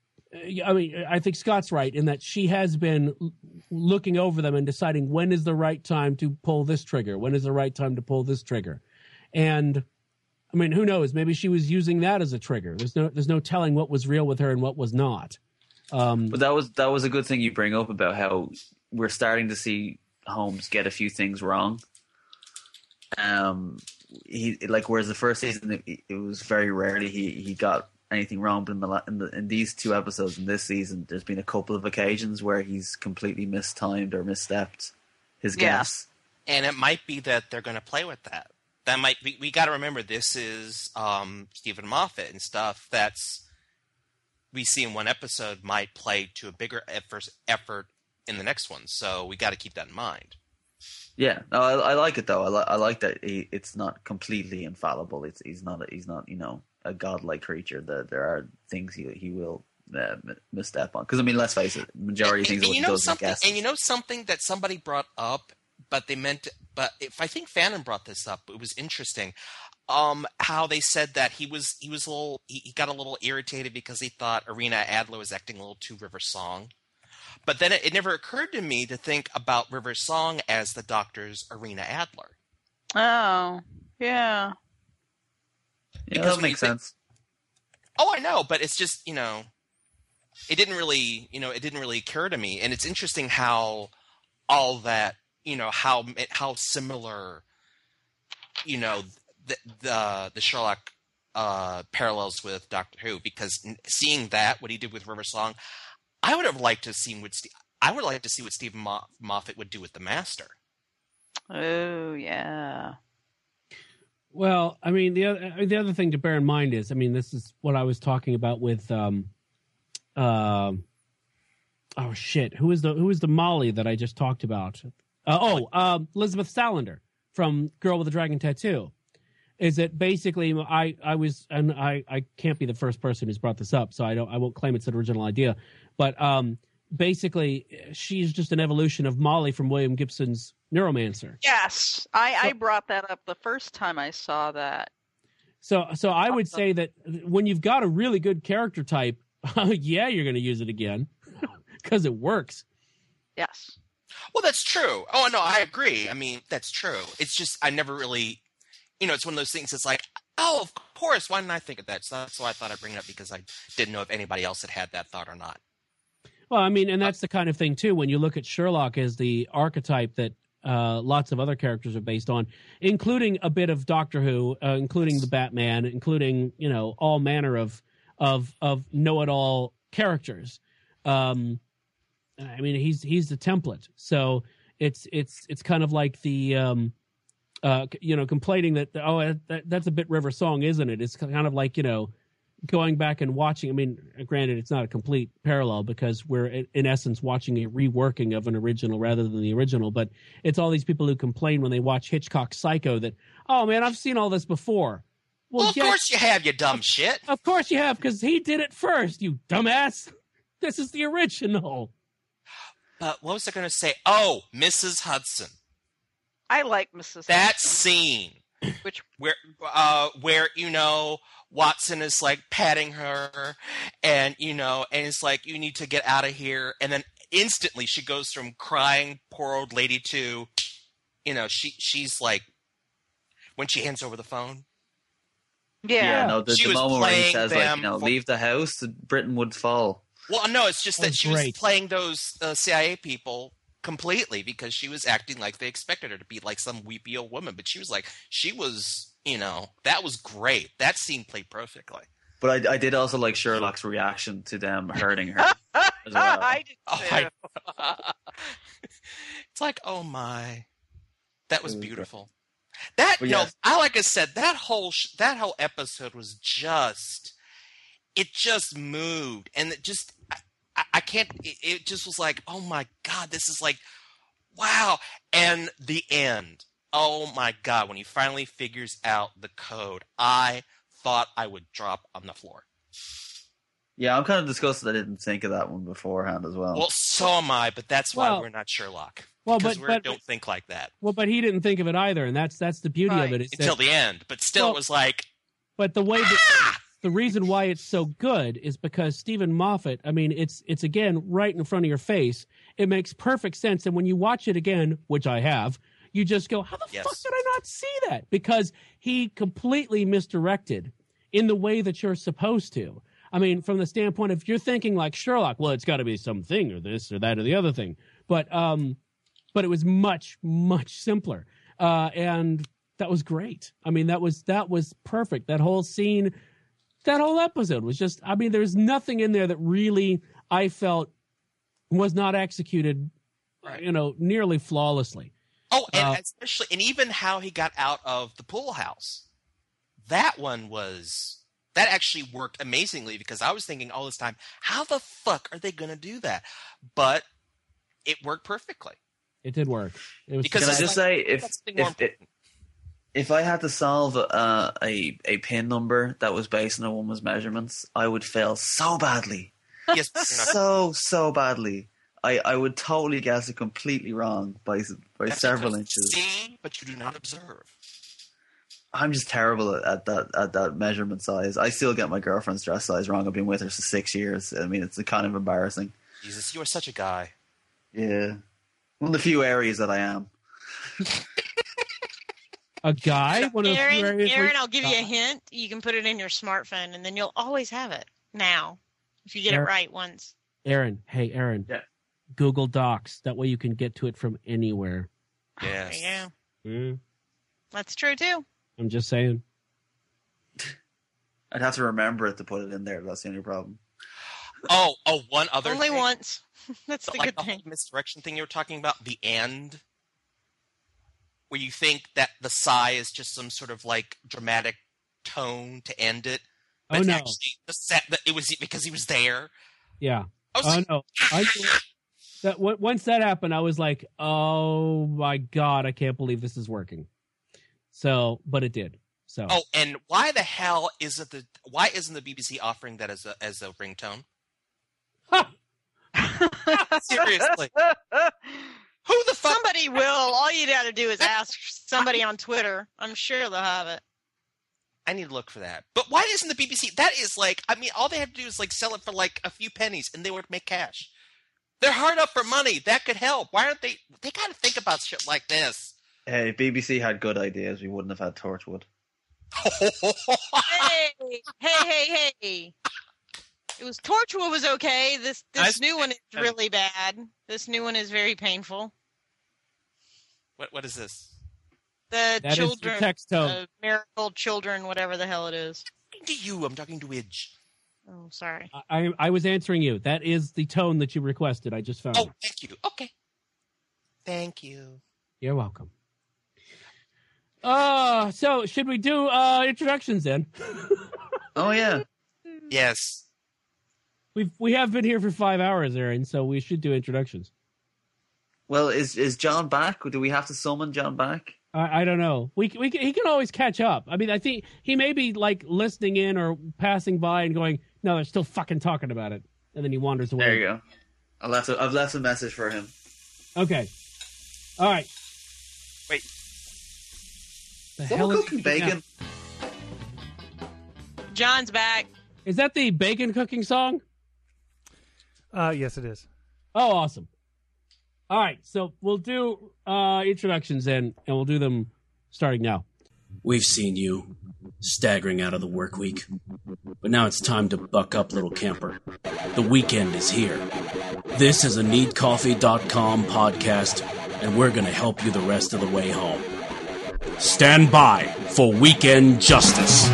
I mean, I think Scott's right in that she has been l- looking over them and deciding when is the right time to pull this trigger, when is the right time to pull this trigger, and I mean, who knows? Maybe she was using that as a trigger. There's no there's no telling what was real with her and what was not. Um, But that was that was a good thing you bring up about how we're starting to see Holmes get a few things wrong. Um, he like whereas the first season it, it was very rarely he, he got anything wrong, but in the, in the in these two episodes in this season, there's been a couple of occasions where he's completely mistimed or misstepped his Yeah. guess. And it might be that they're going to play with that. That might be, we got to remember this is um, Stephen Moffat and stuff that's we see in one episode might play to a bigger effort, effort in the next one. So we got to keep that in mind. Yeah, no, I, I like it though. I, li- I like that he, it's not completely infallible. It's he's not a, he's not you know a godlike creature. That there are things he he will uh, misstep on. Because I mean, let's face it, majority of things and, and, what you he know does is something, guesses. and you know something that somebody brought up, but they meant, but if I think Fannin brought this up, it was interesting. Um, how they said that he was he was a little he, he got a little irritated because he thought Irina Adler was acting a little too River Song. But then it, it never occurred to me to think about River Song as the Doctor's Irina Adler. Oh, yeah. Yeah, Because that when makes you think- sense. Oh, I know, but it's just, you know, it didn't really, you know, it didn't really occur to me. And it's interesting how all that, you know, how how similar, you know, the the, the Sherlock uh, parallels with Doctor Who, because seeing that, what he did with River Song, I would have liked to have seen what St- I would like to see what Stephen Mo- Moffat would do with the Master. Oh, yeah. Well, I mean, the other the other thing to bear in mind is, I mean, this is what I was talking about with, um, uh, oh shit, who is the who is the Molly that I just talked about? Uh, oh, um, Elizabeth Salander from Girl with the Dragon Tattoo. Is that basically I I was and I I can't be the first person who's brought this up, so I don't I won't claim it's an original idea, but um, basically she's just an evolution of Molly from William Gibson's Neuromancer. Yes, I, So- I brought that up the first time I saw that. So, so I would say that when you've got a really good character type, yeah, you're going to use it again because it works. Yes. Well, that's true. Oh, no, I agree. I mean, that's true. It's just I never really, you know, it's one of those things. It's like, oh, of course. Why didn't I think of that? So that's why I thought I'd bring it up, because I didn't know if anybody else had had that thought or not. Well, I mean, and that's the kind of thing too. When you look at Sherlock as the archetype that uh, lots of other characters are based on, including a bit of Doctor Who, uh, including the Batman, including you know all manner of of of know-it-all characters. Um, I mean, he's he's the template. So it's it's it's kind of like the um, uh, you know complaining that oh that, that's a bit River Song, isn't it? It's kind of like you know. Going back and watching, I mean, granted, it's not a complete parallel because we're in essence watching a reworking of an original rather than the original, but it's all these people who complain when they watch Hitchcock's Psycho that, oh man, I've seen all this before. Well, of yeah, course you have, you dumb shit. Of course you have, because he did it first, you dumbass. This is the original. But what was I going to say? Oh, Missus Hudson. I like Missus That Hudson. scene Which where, uh, where you know Watson is like patting her, and you know, and it's like you need to get out of here, and then instantly she goes from crying, poor old lady, to, you know, she she's like when she hands over the phone. yeah. Yeah, no, the, She the was moment where he playing says, like, them you know, for- leave the house, Britain would fall. Well, no, it's just Oh, that she was great. playing those uh, C I A people completely, because she was acting like they expected her to be like some weepy old woman, but she was like, she was, you know, that was great. That scene played perfectly. But I, I did also like Sherlock's reaction to them hurting her as well. I did Oh, too. I- it's like, oh my, that was It was beautiful. That But no, yes. I like I said, that whole sh- that whole episode was just, it just moved, and it just, I, I, I can't. It, it just was like, oh my god, this is like, wow, and the end. Oh my god, when he finally figures out the code, I thought I would drop on the floor. Yeah, I'm kind of disgusted I didn't think of that one beforehand as well. Well, so am I, but that's why Well- we're not Sherlock. Well, because but- we but- don't think like that Well, but he didn't think of it either, and that's that's the beauty Right. of it. Is until that, the end. But still, Well- it was like, but the way that, ah! the reason why it's so good is because Stephen Moffat, I mean, it's it's again right in front of your face. It makes perfect sense, and when you watch it again, which I have, you just go, how the Yes. fuck did I not see that? Because he completely misdirected in the way that you're supposed to. I mean, from the standpoint of you're thinking like Sherlock, well, it's got to be something or this or that or the other thing. But um, but it was much, much simpler. Uh, and that was great. I mean, that was that was perfect. That whole scene, that whole episode was just, I mean, there's nothing in there that really I felt was not executed, Right. you know, nearly flawlessly. Oh, and Uh, especially, and even how he got out of the pool house. That one was, that actually worked amazingly because I was thinking all this time, how the fuck are they going to do that? But it worked perfectly. It did work. It was Because Can I it's just like- say, if that's something more if, if if I had to solve uh, a a pin number that was based on a woman's measurements, I would fail so badly, Yes, but you're not- so so badly. I, I would totally guess it completely wrong by by that's several because inches. you see, but you do not observe. I'm just terrible at, at that at that measurement size. I still get my girlfriend's dress size wrong. I've been with her for six years. I mean, it's kind of embarrassing. Jesus, you are such a guy. Yeah, one of the few areas that I am. a guy. One of the few Aaron, areas where- Aaron, I'll give you a hint. You can put it in your smartphone, and then you'll always have it now if you get Aaron- it right once. Aaron, hey Aaron. Yeah. Google Docs. That way you can get to it from anywhere. Yes. Yeah, Mm, that's true too. I'm just saying. I'd have to remember it to put it in there. That's the only problem. Oh, oh, one other Only thing. once. That's So, the like good the thing. whole misdirection thing you were talking about, the and, where you think that the sigh is just some sort of like dramatic tone to end it, but Oh no. actually the set that it was because he was there. Yeah. I was Oh like, no. I that w- once that happened, I was like, "Oh my god, I can't believe this is working." So, but it did. So, oh, and why the hell isn't the why isn't the B B C offering that as a as a ringtone? Seriously, who the fuck? Somebody will. All you got to do is ask somebody on Twitter. I'm sure they'll have it. I need to look for that. But why isn't the B B C? That is like, I mean, all they have to do is like sell it for like a few pennies, and they would make cash. They're hard up for money. That could help. Why aren't they? They got to think about shit like this. Hey, B B C had good ideas. We wouldn't have had Torchwood. Hey, hey, hey, hey! It was Torchwood was okay. This this I- new one is really bad. This new one is very painful. what what is this? The that is your children, text tone. uh, miracle children, whatever the hell it is. I'm talking to you. I'm talking to Widge. Oh, sorry. I I was answering you. That is the tone that you requested. I just found. Oh, it. thank you. Okay. Thank you. You're welcome. Uh, so should we do uh introductions then? Oh yeah. Yes. We've we have been here for five hours, Aaron, so we should do introductions. Well, is is John back? Do we have to summon John back? I, I don't know. We we can, he can always catch up. I mean, I think he may be like listening in or passing by and going, "No, they're still fucking talking about it," and then he wanders away. There you go. I left. A, I've left a message for him. Okay. All right. Wait. The Someone hell is cooking he bacon. now? John's back. Is that the bacon cooking song? Uh, yes, it is. Oh, awesome. All right, so we'll do uh, introductions then, and we'll do them starting now. We've seen you staggering out of the work week, but now it's time to buck up, little camper. The weekend is here. This is a need coffee dot com podcast, and we're going to help you the rest of the way home. Stand by for Weekend Justice.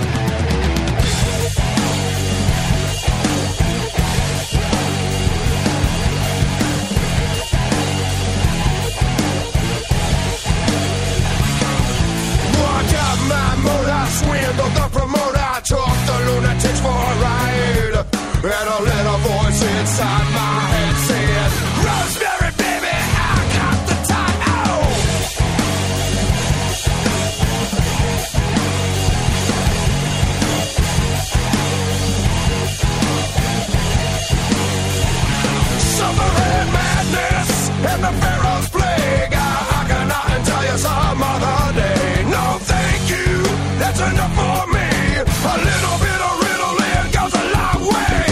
Swindled the promoter, took the lunatics for a ride. And a little voice inside my head said, Rosemary, baby, I got the time. Oh! Suffering madness and the Pharaoh's plague. I, I cannot tell you some other day. No, thank you. That's enough for me. A little bit of riddling goes a long way.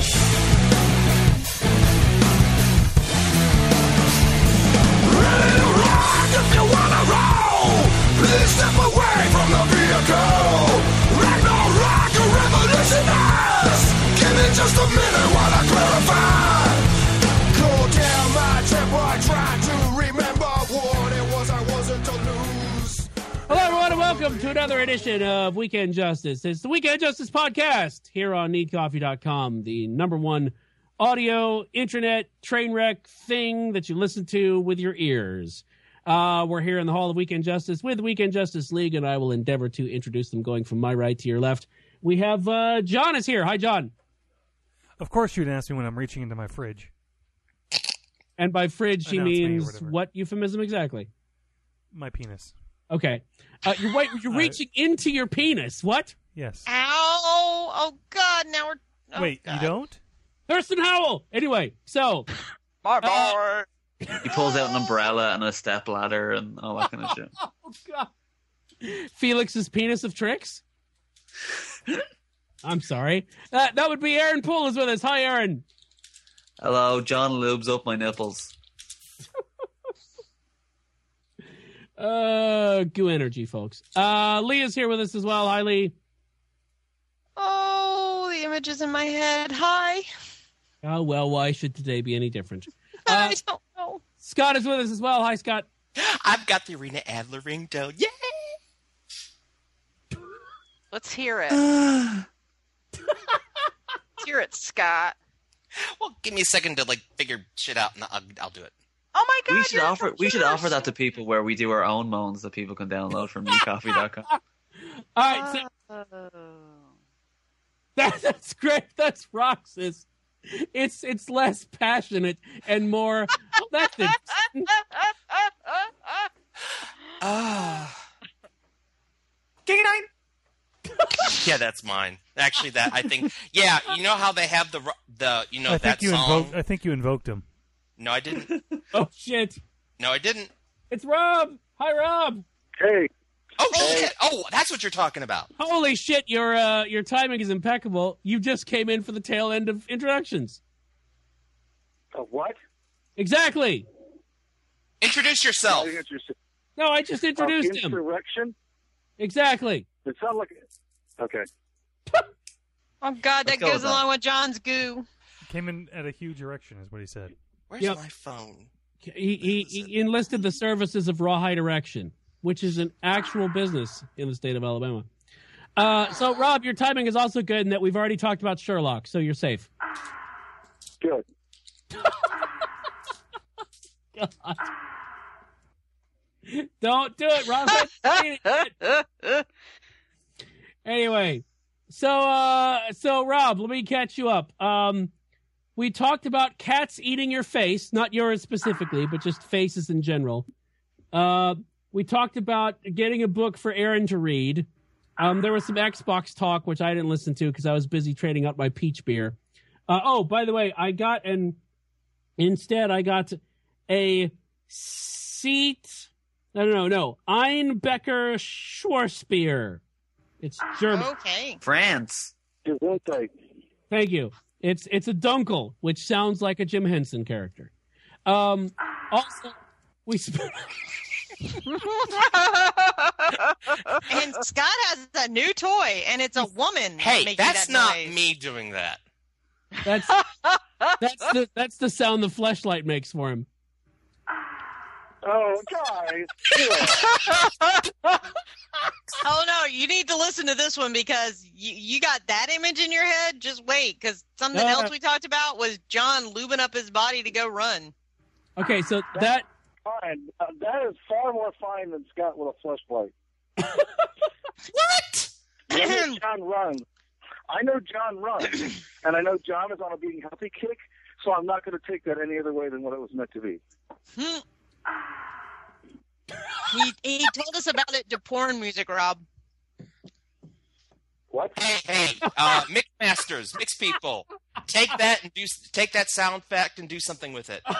Ready to rock if you wanna roll. Please step away from the vehicle. Ragnarok, a revolutionist. Give me just a minute while I clarify. Cool down my temper, I try to remember what it was I wasn't to lose. Hello, everyone, and welcome to another edition of Weekend Justice. It's the Weekend Justice podcast here on need coffee dot com, the number one audio, internet, train wreck thing that you listen to with your ears. Uh, we're here in the Hall of Weekend Justice with Weekend Justice League, and I will endeavor to introduce them going from my right to your left. We have uh, John is here. Hi, John. Of course you'd ask me when I'm reaching into my fridge. And by fridge, she Announce me or means whatever. what euphemism exactly? My penis. Okay. Uh, you're, wait, you're All reaching into your penis. What? Yes. Ow! Oh God! Now we're. Oh, Wait, God. you don't? Thurston Howell. Anyway, so My Uh, boy. He pulls out an umbrella and a step ladder and all that kind of shit. oh God, Felix's penis of tricks. I'm sorry. Uh, that would be Aaron Poole is with us. Hi, Aaron. Hello, John lubes up my nipples. Uh, goo energy, folks. Uh, Leah's here with us as well. Hi, Lee. Oh, the images in my head. Hi. Oh well, why should today be any different? I Uh, don't know. Scott is with us as well. Hi, Scott. I've got the Rena Adler ringtone. Yay! Let's hear it. Let's hear it, Scott. Well, give me a second to like figure shit out, and I'll, I'll do it. Oh my God! We should you're a offer we should computer. offer that to people where we do our own moans that people can download from me coffee dot com. All right, so Oh. that, that's great. That's Roxas. It's it's less passionate and more. Oh, that's it. Ah. King nine. Yeah, that's mine. Actually, that I think. Yeah, you know how they have the the you know I that think you song. invoked. I think you invoked him. No, I didn't. Oh shit! No, I didn't. It's Rob. Hi, Rob. Hey, Oh shit! Oh, that's what you're talking about. Holy shit! Your uh, your timing is impeccable. You just came in for the tail end of introductions. uh, what? Exactly. Introduce yourself. I think it's just- No, I just introduced uh, him. Insurrection? Exactly. It sounds like... Okay. Oh God, Let's that go goes with that. along with John's goo. Came in at a huge erection, is what he said. Where's Yep. my phone? He, he, he enlisted the services of Rawhide Erection, which is an actual business in the state of Alabama. Uh, so, Rob, your timing is also good in that we've already talked about Sherlock, so you're safe. Good. God. Don't do it, Rob. Anyway, so uh, so Rob, let me catch you up. Um, we talked about cats eating your face, not yours specifically, but just faces in general. Uh, we talked about getting a book for Aaron to read. Um, there was some Xbox talk, which I didn't listen to because I was busy trading out my peach beer. Uh, oh, by the way, I got an instead I got a seat. No, no, no, no. Einbecker Schwarzbier. It's German. Okay. France. Gesundheit. Thank you. It's it's a Dunkel, which sounds like a Jim Henson character. Um, also, we sp- And Scott has a new toy, and it's a woman. Hey, making that's that not noise. me doing that. that's that's the that's the sound the fleshlight makes for him. Oh, guys. Yeah. Oh no, you need to listen to this one because you, you got that image in your head. Just wait, because something Uh, else we talked about was John lubing up his body to go run. Okay, so that Fine. Uh, that is far more fine than Scott with a fleshlight. What? I know John runs. I know John runs, and I know John is on a being healthy kick, so I'm not going to take that any other way than what it was meant to be. Hmm. He he told us about it to porn music, Rob. What? Hey, hey, uh, mix masters, mix people, take that and do take that sound fact and do something with it.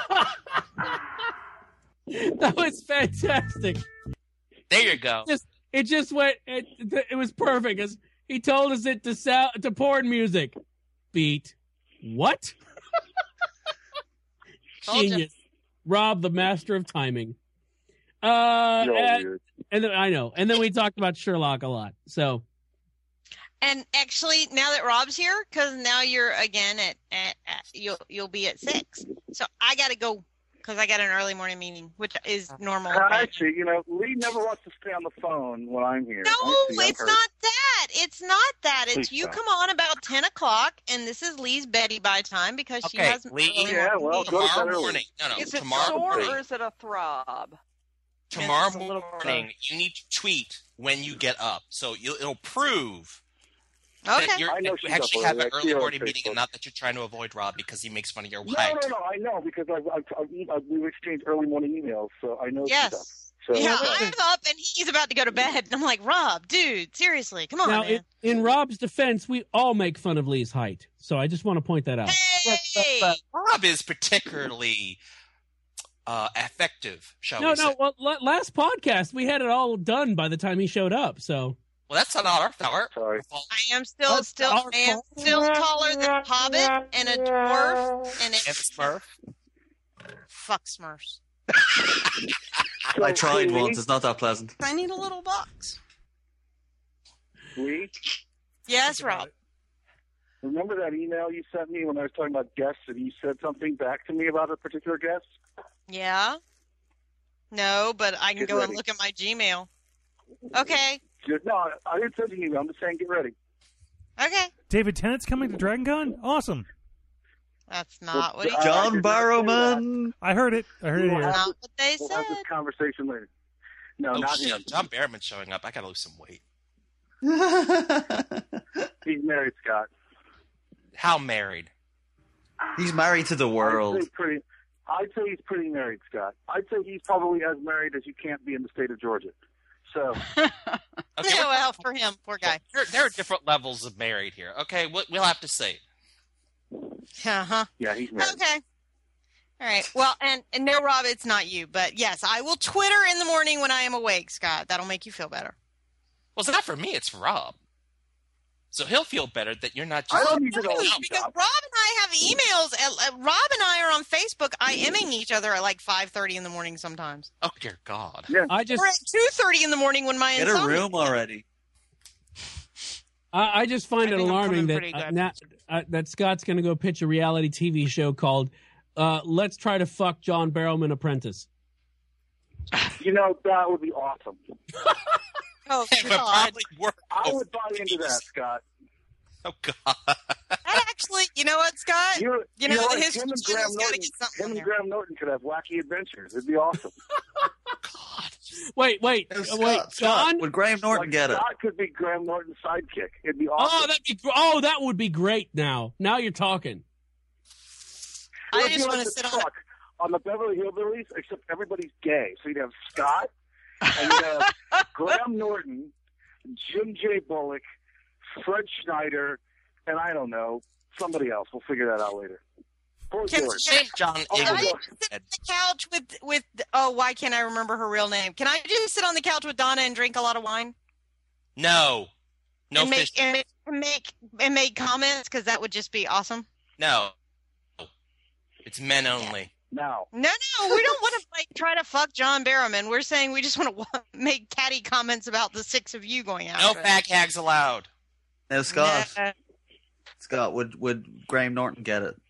that was fantastic. There you go. Just it just went. It, it was perfect. As he told us it to sound to porn music. Beat what? Told ya. Genius. Rob, the master of timing. Uh, You're all and, weird. and then I know. And then we talked about Sherlock a lot. So And actually, now that Rob's here, because now you're again at, at, at you'll you'll be at six. So I got to go because I got an early morning meeting, which is normal. I see. You know, Lee never wants to stay on the phone when I'm here. No, I see, I'm it's hurt. not that. It's not that. It's Please you stop. come on about ten o'clock, and this is Lee's Betty by time because she Okay, has Lee. early Yeah, morning well, meeting. go to bed Tomorrow early. morning. No, no, Is it tomorrow sore morning. or is it a throb? tomorrow It's a little morning, you need to tweet when you get up, so you'll, it'll prove Okay. that, you're, I know that you she's actually up have early. an I see early her on morning meeting, Facebook. and not that you're trying to avoid Rob because he makes fun of your No, wife. no, no. I know because I've, I've, I've, I've, we've exchanged early morning emails, so I know she's up. Yes. So, Yeah, I'm up and he's about to go to bed. And I'm like, Rob, dude, seriously, come on, Now, man. in, in Rob's defense, we all make fun of Lee's height, so I just want to point that out. Hey! Rob is particularly uh, effective, shall No, we no. say. Well, la- last podcast we had it all done by the time he showed up. So Well, that's not our, our, Sorry. our fault. I am still, That's still, our I am fault. still taller than a Hobbit and a dwarf and a And Smurf. fuck Smurfs. So, I tried Lee, once. It's not that pleasant. I need a little box. Lee, Yes, Rob. remember that email you sent me when I was talking about guests and you said something back to me about a particular guest? Yeah. No, but I can Get go and ready. look at my Gmail. Okay. Good. No, I didn't send you an email. I'm just saying get ready. Okay. David Tennant's coming to Dragon Con? Awesome. That's not what he Uh, said. John did not say Barrowman. I heard it. I heard it We'll here. have Not what they We'll have said. this conversation later. No, Oh, not shit. him. John Barrowman's showing up. I gotta lose some weight. He's married, Scott. How married? He's married to the I'd world. say pretty. I'd say he's pretty married, Scott. I'd say he's probably as married as you can't be in the state of Georgia. So, Okay, No, we're- well, for him, poor guy. there, there are different levels of married here. Okay, we'll, we'll have to see. Uh-huh. yeah, he's married. Okay. All right. Well, and, and no, Rob, it's not you. But yes, I will Twitter in the morning when I am awake, Scott. That'll make you feel better. Well, it's not for me, it's for Rob. So he'll feel better that you're not I just... don't need to know. Because Rob and I have emails. At, uh, Rob and I are on Facebook IMing each other at like five thirty in the morning sometimes. Oh, dear God. Yeah. I just Or at two thirty in the morning when my Get a insomnia. room already. I, I just find I it think I'm alarming coming that pretty uh, good. na- uh, that Scott's going to go pitch a reality T V show called uh, "Let's Try to Fuck John Barrowman Apprentice." You know, that would be awesome. Oh, It would God. probably work. I Oh, would buy into that, Scott. oh, God. That actually, you know what, Scott? You, You know, what? the History him and Channel's Graham gotta Norton, get something him and there. Graham Norton could have wacky adventures. It'd be awesome. God. Wait, wait, Oh, uh, Scott, wait, Scott, John. would Graham Norton like, get it? Scott could be Graham Norton's sidekick. It'd be Oh, awesome. that'd be gr- oh, that would be great. Now, now you're talking. It would I be just like want to the sit on truck on the Beverly Hillbillies, except everybody's gay. So you'd have Scott, and you'd have Graham Norton, Jim J. Bullock, Fred Schneider, and I don't know, somebody else. We'll figure that out later. Poor Can- George. Shame John Oh, Can I Igor. just sit on the couch with, with, oh, why can't I remember her real name? Can I just sit on the couch with Donna and drink a lot of wine? No. No and fish. make, and make, and make, and make comments? Because that would just be awesome. No. It's men only. Now, No, no, we don't want to like try to fuck John Barrowman. We're saying we just want to make catty comments about the six of you going out. No fag hags allowed. Now, Scott, Scott, would would Graham Norton get it?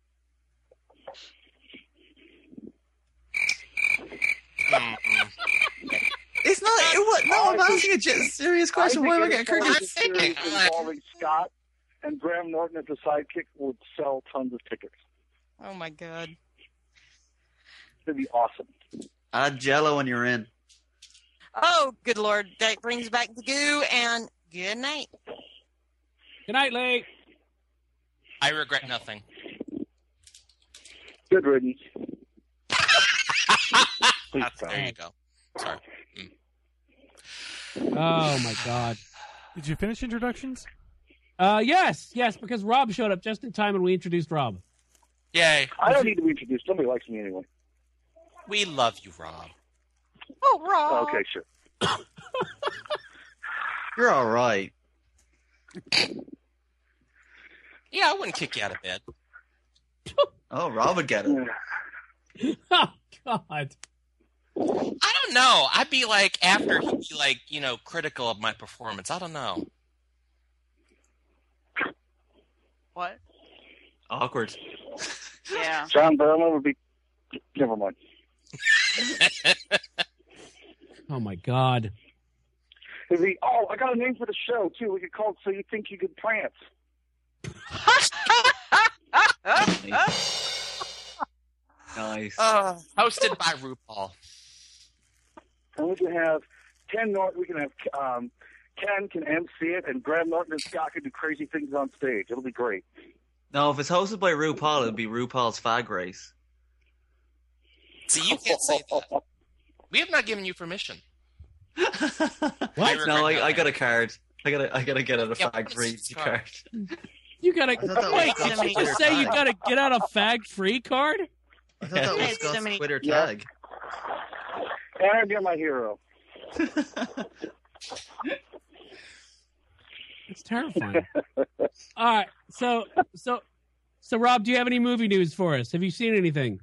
Mm-mm. It's not. It, what, no, I'm asking a ge- serious question. Why am I getting think crickets? any series thinking, uh, involving Scott and Graham Norton as a sidekick would sell tons of tickets. Oh my god. It'd be awesome. Add Jello when you're in. Oh, good lord. That brings back the goo and good night. Good night, Lee. I regret nothing. Good riddance. Please That's, stop. there you go. Sorry. Oh my God. Did you finish introductions? Uh, yes, yes, because Rob showed up just in time and we introduced Rob. Yay. I don't need to be introduced. Nobody likes me anyway. We love you, Rob. Oh, Rob. Okay, sure. You're all right. Yeah, I wouldn't kick you out of bed. Oh, Rob would get it. Oh God. I don't know. I'd be like, after he'd be like, you know, critical of my performance. I don't know. What? Awkward. Yeah. John Barrowman would be. Never mind. Oh my God. It'd be. Oh, I got a name for the show too. We could call it "So You Think You Could Prance." Nice. Uh, hosted by RuPaul. and we can have Ken Norton. We can have um, Ken can M C it, and Graham Norton and Scott can do crazy things on stage. It'll be great. No, if it's hosted by RuPaul, it'll be RuPaul's Fag Race. See, you can't say that. We have not given you permission. What? No, I, I got a card. I gotta, I gotta get out a Yeah, fag free card. You gotta thought that wait. was Did Scott's you Twitter just say you tag. gotta get out a fag free card? I thought that was Yeah. Scott's So many- Twitter Yeah. tag. And you're my hero. It's terrifying. All right, so so so Rob, do you have any movie news for us? Have you seen anything?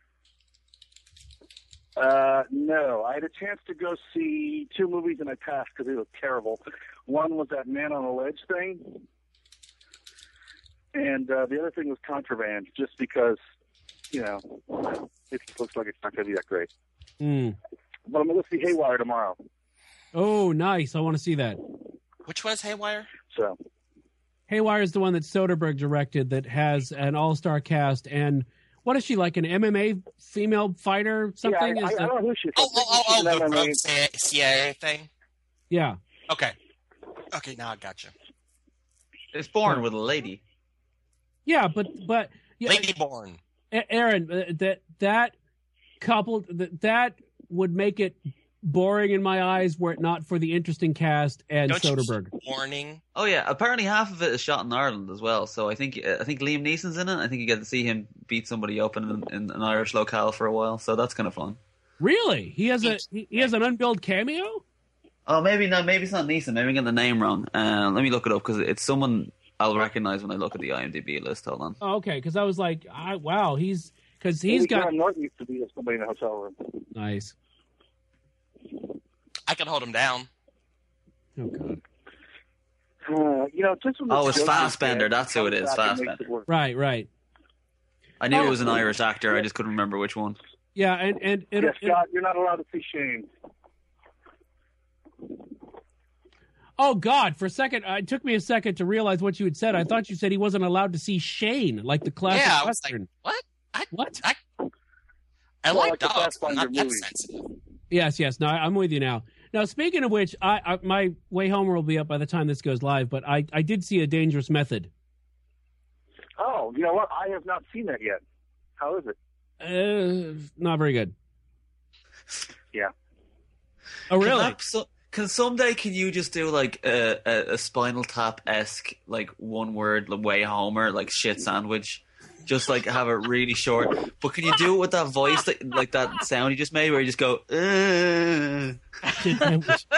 Uh, no, I had a chance to go see two movies and I passed because they were terrible. One was that Man on a Ledge thing, and uh, the other thing was Contraband, just because, you know, it looks like it's not going to be that great. Mm. But I'm going to see Haywire tomorrow. Oh, nice. I want to see that. Which one is Haywire? So Haywire is the one that Soderbergh directed that has an all-star cast. And what is she, like an M M A female fighter? Something? yeah, I, is I, I don't know who she is. Oh, oh, oh, oh She's an the M M A. rogue C I A thing? yeah. Okay. Okay, now I got you. It's born with a lady. Yeah, but but yeah, Lady Born. A- Aaron, uh, that that coupled that that would make it boring in my eyes were it not for the interesting cast and Don't you Soderbergh. keep warning? Oh yeah, apparently half of it is shot in Ireland as well. So I think I think Liam Neeson's in it. I think you get to see him beat somebody up in, in an Irish locale for a while. So that's kind of fun. Really? He has a he, he has an unbilled cameo? Oh, maybe not. Maybe it's not Neeson. Maybe I'm getting the name wrong. Uh, let me look it up because it's someone I'll recognize when I look at the IMDb list. Hold on. Oh, okay, because I was like, I, wow, he's because he's Maybe got Graham Norton used to be somebody in a hotel room. nice. I can hold him down. Oh god. Uh, you know, just when the Oh, it's joke is Fassbender. bad, That's who it is, comes back and makes Fassbender. it work. Right, right. I knew Oh. it was an Irish actor. I just couldn't remember which one. Yeah, and and, and, Yeah, and Scott, you're not allowed to see Shane. oh god, for a second, uh, it took me a second to realize what you had said. I thought you said he wasn't allowed to see Shane, like the classic Yeah, I was like, western. what? I, What? I, I Well, like like the dogs, but I'm not Fassbender that movies. sensitive. Yes, yes. No, I, I'm with you now. Now, speaking of which, I, I my way home will be up by the time this goes live. But I, I did see A Dangerous Method. Oh, you know what? I have not seen that yet. How is it? Uh, not very good. Yeah. Oh, Can really? that- so, can someday can you just do like a, a, a Spinal Tap esque like one word like, way Homer like shit sandwich, just like have it really short. But can you do it with that voice that like that sound you just made where you just go? Uh. Shit sandwich.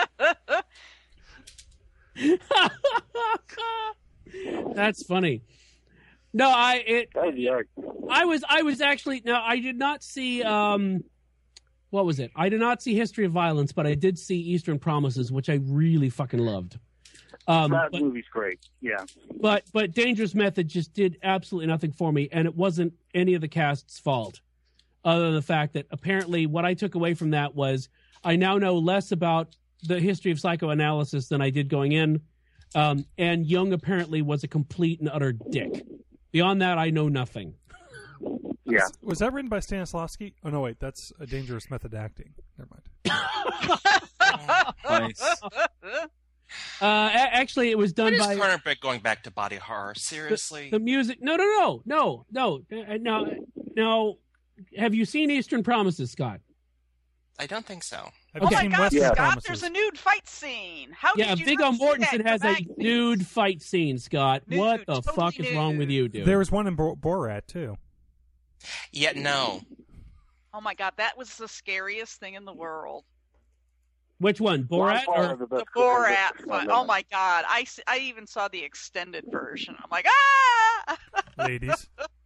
That's funny. No, I it That would be art. I was I was actually no, I did not see um what was it? I did not see History of Violence, but I did see Eastern Promises, which I really fucking loved. Um that but, movie's great. Yeah. but but Dangerous Method just did absolutely nothing for me, and it wasn't any of the cast's fault. Other than the fact that apparently what I took away from that was I now know less about the history of psychoanalysis than I did going in. Um, and Jung apparently was a complete and utter dick. Beyond that, I know nothing. Yeah. Was, was that written by Stanislavski? Oh no, wait, that's A Dangerous Method Acting. Never mind. Nice. Uh, a- actually, it was done What is by Cronenberg going back to body horror? Seriously? the music. No, no, no, no, no. Uh, Now, now, have you seen Eastern Promises, Scott? I don't think so. I've Okay. Oh my seen God, Western Scott! Promises. There's a nude fight scene. How Yeah, did you Viggo not see Mortensen that? has Go a back. nude fight scene, Scott. Nude, what the totally fuck is wrong with nude. you, dude? There was one in Bo- Borat too. Yet no. Oh my God, that was the scariest thing in the world. Which one, Borat By far or the The best Borat Cronenberg fight. film Oh ever. my God, I, s- I even saw the extended version. I'm like, ah, Ladies.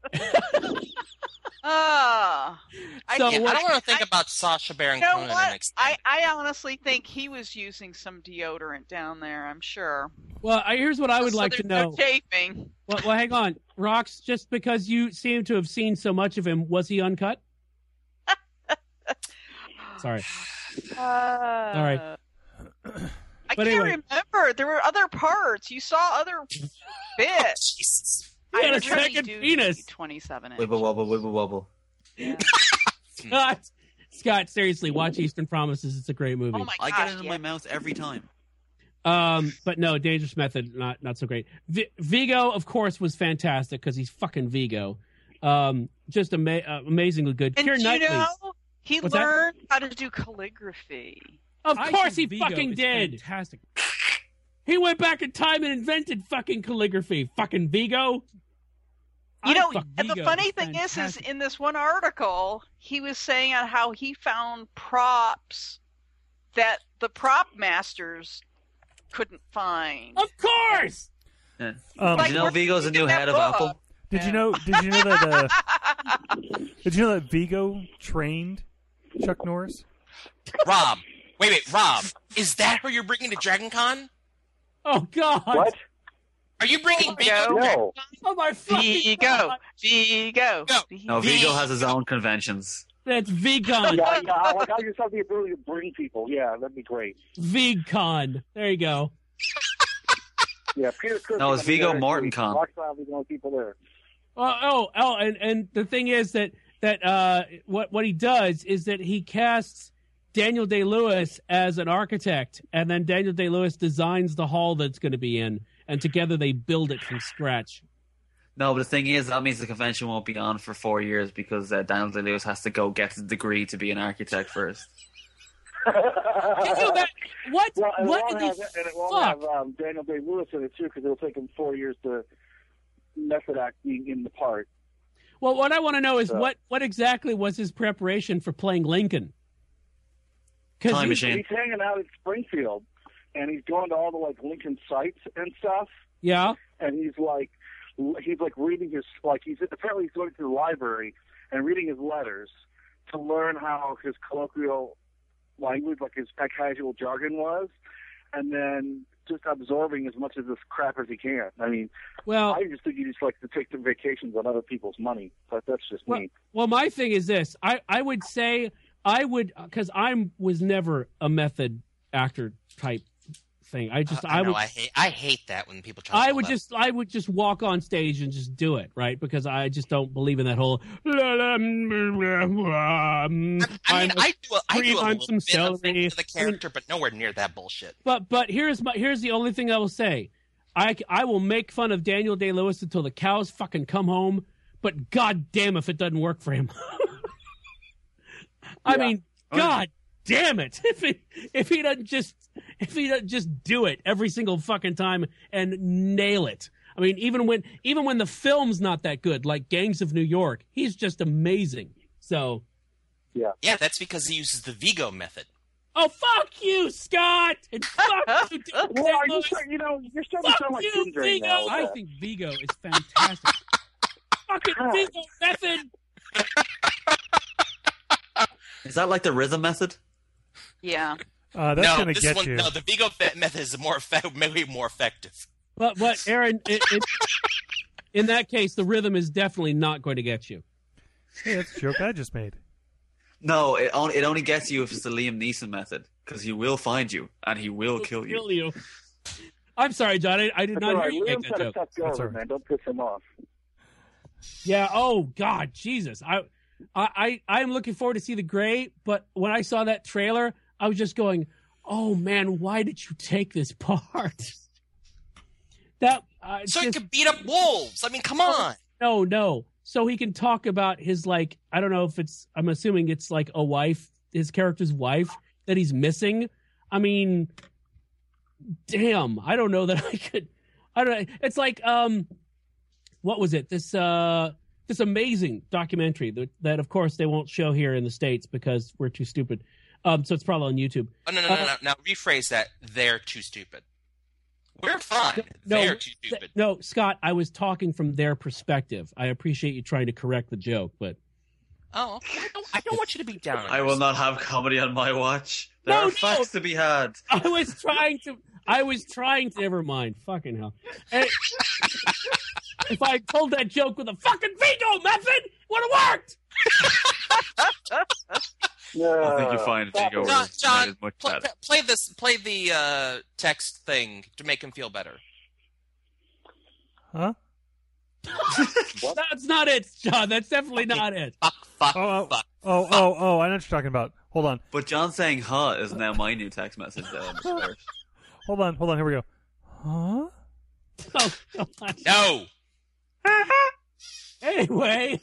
ah. I So Yeah, can't- I don't want to think I- about Sacha Baron You know Cohen what? and extend. I, I honestly think he was using some deodorant down there. I'm sure. Well, I, here's what I would So like to there's know. No chafing. Well, well, hang on, Rox. Just because you seem to have seen so much of him, was he uncut? Sorry. Uh, All right. I But can't anyway. remember. There were other parts. You saw other bits. Jesus. He had I a really second do penis. need twenty-seven inch. Wibble wobble, wibble wobble. Yeah. Scott, Scott, seriously, watch Eastern Promises. It's a great movie. Oh my I gosh, get it in yeah. my mouth every time. Um, but no, Dangerous Method, not not so great. V- Vigo, of course, was fantastic because he's fucking Vigo. Um, just ama- uh, amazingly good. And Keira you Knightley, know, he What's that? learned how to do calligraphy. of I course, he think Vigo fucking is did. Fantastic. He went back in time and invented fucking calligraphy. Fucking Vigo. You I know, fuck and the Vigo funny is thing is, is fantastic. in this one article, he was saying on how he found props that the prop masters couldn't find. Of course. Yeah. Um, Like, Did you know we're Vigo's the reading new that head of book. Apple? Did you know? Did you know that? Uh, did you know that Vigo trained Chuck Norris? Rob, wait, wait, Rob, is that who you're bringing to Dragon Con? Oh God. What? Are you bringing Vigo? Vigo. No. Oh my fucking Vigo, God. Vigo. Go. No, Vigo has his own conventions. That's Vcon. Yeah, yeah. I like how you have the ability to bring people. Yeah, that'd be great. Vcon. There you go. Yeah, Peter Cushing. No, it's will be Vigo there. Morton Con. Rockstar will be the only people there. Oh, oh, oh, and, and the thing is that that uh, what what he does is that he casts Daniel Day-Lewis as an architect, and then Daniel Day-Lewis designs the hall that's going to be in, and together they build it from scratch. No, but the thing is, that means the convention won't be on for four years because uh, Daniel Day-Lewis has to go get the degree to be an architect first. Can you imagine- what Well, and what it in won't the have, and it won't fuck? have um, Daniel Day-Lewis in it too, because it'll take him four years to method act being in the part. Well, what I want to know is So- what what exactly was his preparation for playing Lincoln? 'Cause Time he- machine. He's hanging out at Springfield, and he's going to all the like Lincoln sites and stuff. Yeah. And he's like, he's like reading his like he's apparently he's going to the library and reading his letters to learn how his colloquial language, like his casual jargon was, and then just absorbing as much of this crap as he can. I mean, Well, I just think he just likes to take some vacations on other people's money, but that's just Well, me. well, my thing is this: I, I would say I would because I was never a method actor type thing. I just Uh, I I, know, would I hate I hate that when people try. to I pull would that. just I would just walk on stage and just do it, right? Because I just don't believe in that whole. I mean, I do a, I Three do a on little some bit of thing celery. to the character, but nowhere near that bullshit. But but here's my here's the only thing I will say. I, I will make fun of Daniel Day-Lewis until the cows fucking come home. But god damn if it doesn't work for him. I Yeah. mean, god damn it if he if he doesn't just if he doesn't just do it every single fucking time and nail it. I mean, even when even when the film's not that good, like Gangs of New York, he's just amazing. So, Yeah, that's because he uses the Vigo method. oh fuck you, Scott, and fuck you, Daniel Well, are you, Day-Lewis. start- you know, you're starting to Fuck sound like you, Tim Drain now. Vigo. with I that. think Vigo is fantastic. Fucking God. Vigo method. Is that like the rhythm method? Yeah. Uh, that's no, gonna this get one, you. no, the Vigo fe- method is more effective, maybe more effective. But but Aaron, it, it, in that case, the rhythm is definitely not going to get you. Hey, that's a joke I just made. No, it only it only gets you if it's the Liam Neeson method because he will find you and he will kill you. Kill you. I'm sorry, John. I, I did That's not all hear right. you make Liam's that got a joke. tough go That's of all it, right. man. Don't piss him off. Yeah. Oh God, Jesus. I I I am looking forward to see the Gray. But when I saw that trailer, I was just going, "Oh man, why did you take this part?" That uh, So he just- could beat up wolves. I mean, come on. No, no. So he can talk about his, like, I don't know if it's, I'm assuming it's like a wife, his character's wife that he's missing. I mean, damn, I don't know that I could, I don't know. It's like, um, what was it? This, uh, this amazing documentary that, that of course they won't show here in the States because we're too stupid. Um, so it's probably on YouTube. Oh, no, no, no, Uh, no. Now rephrase that. They're too stupid. We're fine. No, They're too th- stupid. no, Scott, I was talking from their perspective. I appreciate you trying to correct the joke, but Oh, okay. I don't, I don't want you to be down. on I will yourself. not have comedy on my watch. There No, are no. facts to be had. I was trying to. I was trying to. Never mind. Fucking hell. Hey, if I told that joke with a fucking Vigo method, would have worked. No, I think you find stop Vigo it. John, is John is much play, better. play this. Play the uh, text thing to make him feel better. Huh? What? That's not it, John. That's definitely not it. Fuck, fuck, Oh, fuck. oh, oh, oh! I know what you're talking about. Hold on, But John saying "huh" is now my new text message. Though. hold on, hold on. Here we go. Huh? Oh, God. No. Anyway,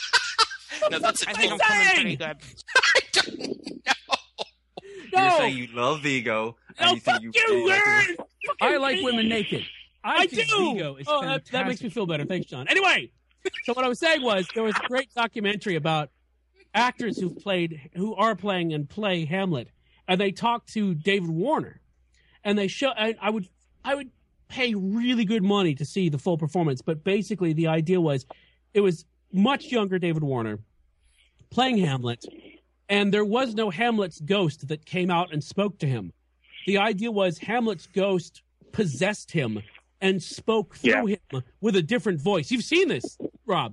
No, that's a I think I'm total- coming pretty good. I don't know. You're no, saying you love Vigo, and no, you fuck think you, you. like Ern! the- I like women naked. I, I think do! Vigo is Oh, that- that makes me feel better. Thanks, John. Anyway, so what I was saying was there was a great documentary about actors who've played, who are playing and play Hamlet, and they talked to David Warner, and they show. And I would, I would pay really good money to see the full performance, but basically the idea was, it was much younger David Warner playing Hamlet, and there was no Hamlet's ghost that came out and spoke to him. The idea was Hamlet's ghost possessed him and spoke through him with a different voice. You've seen this, Rob.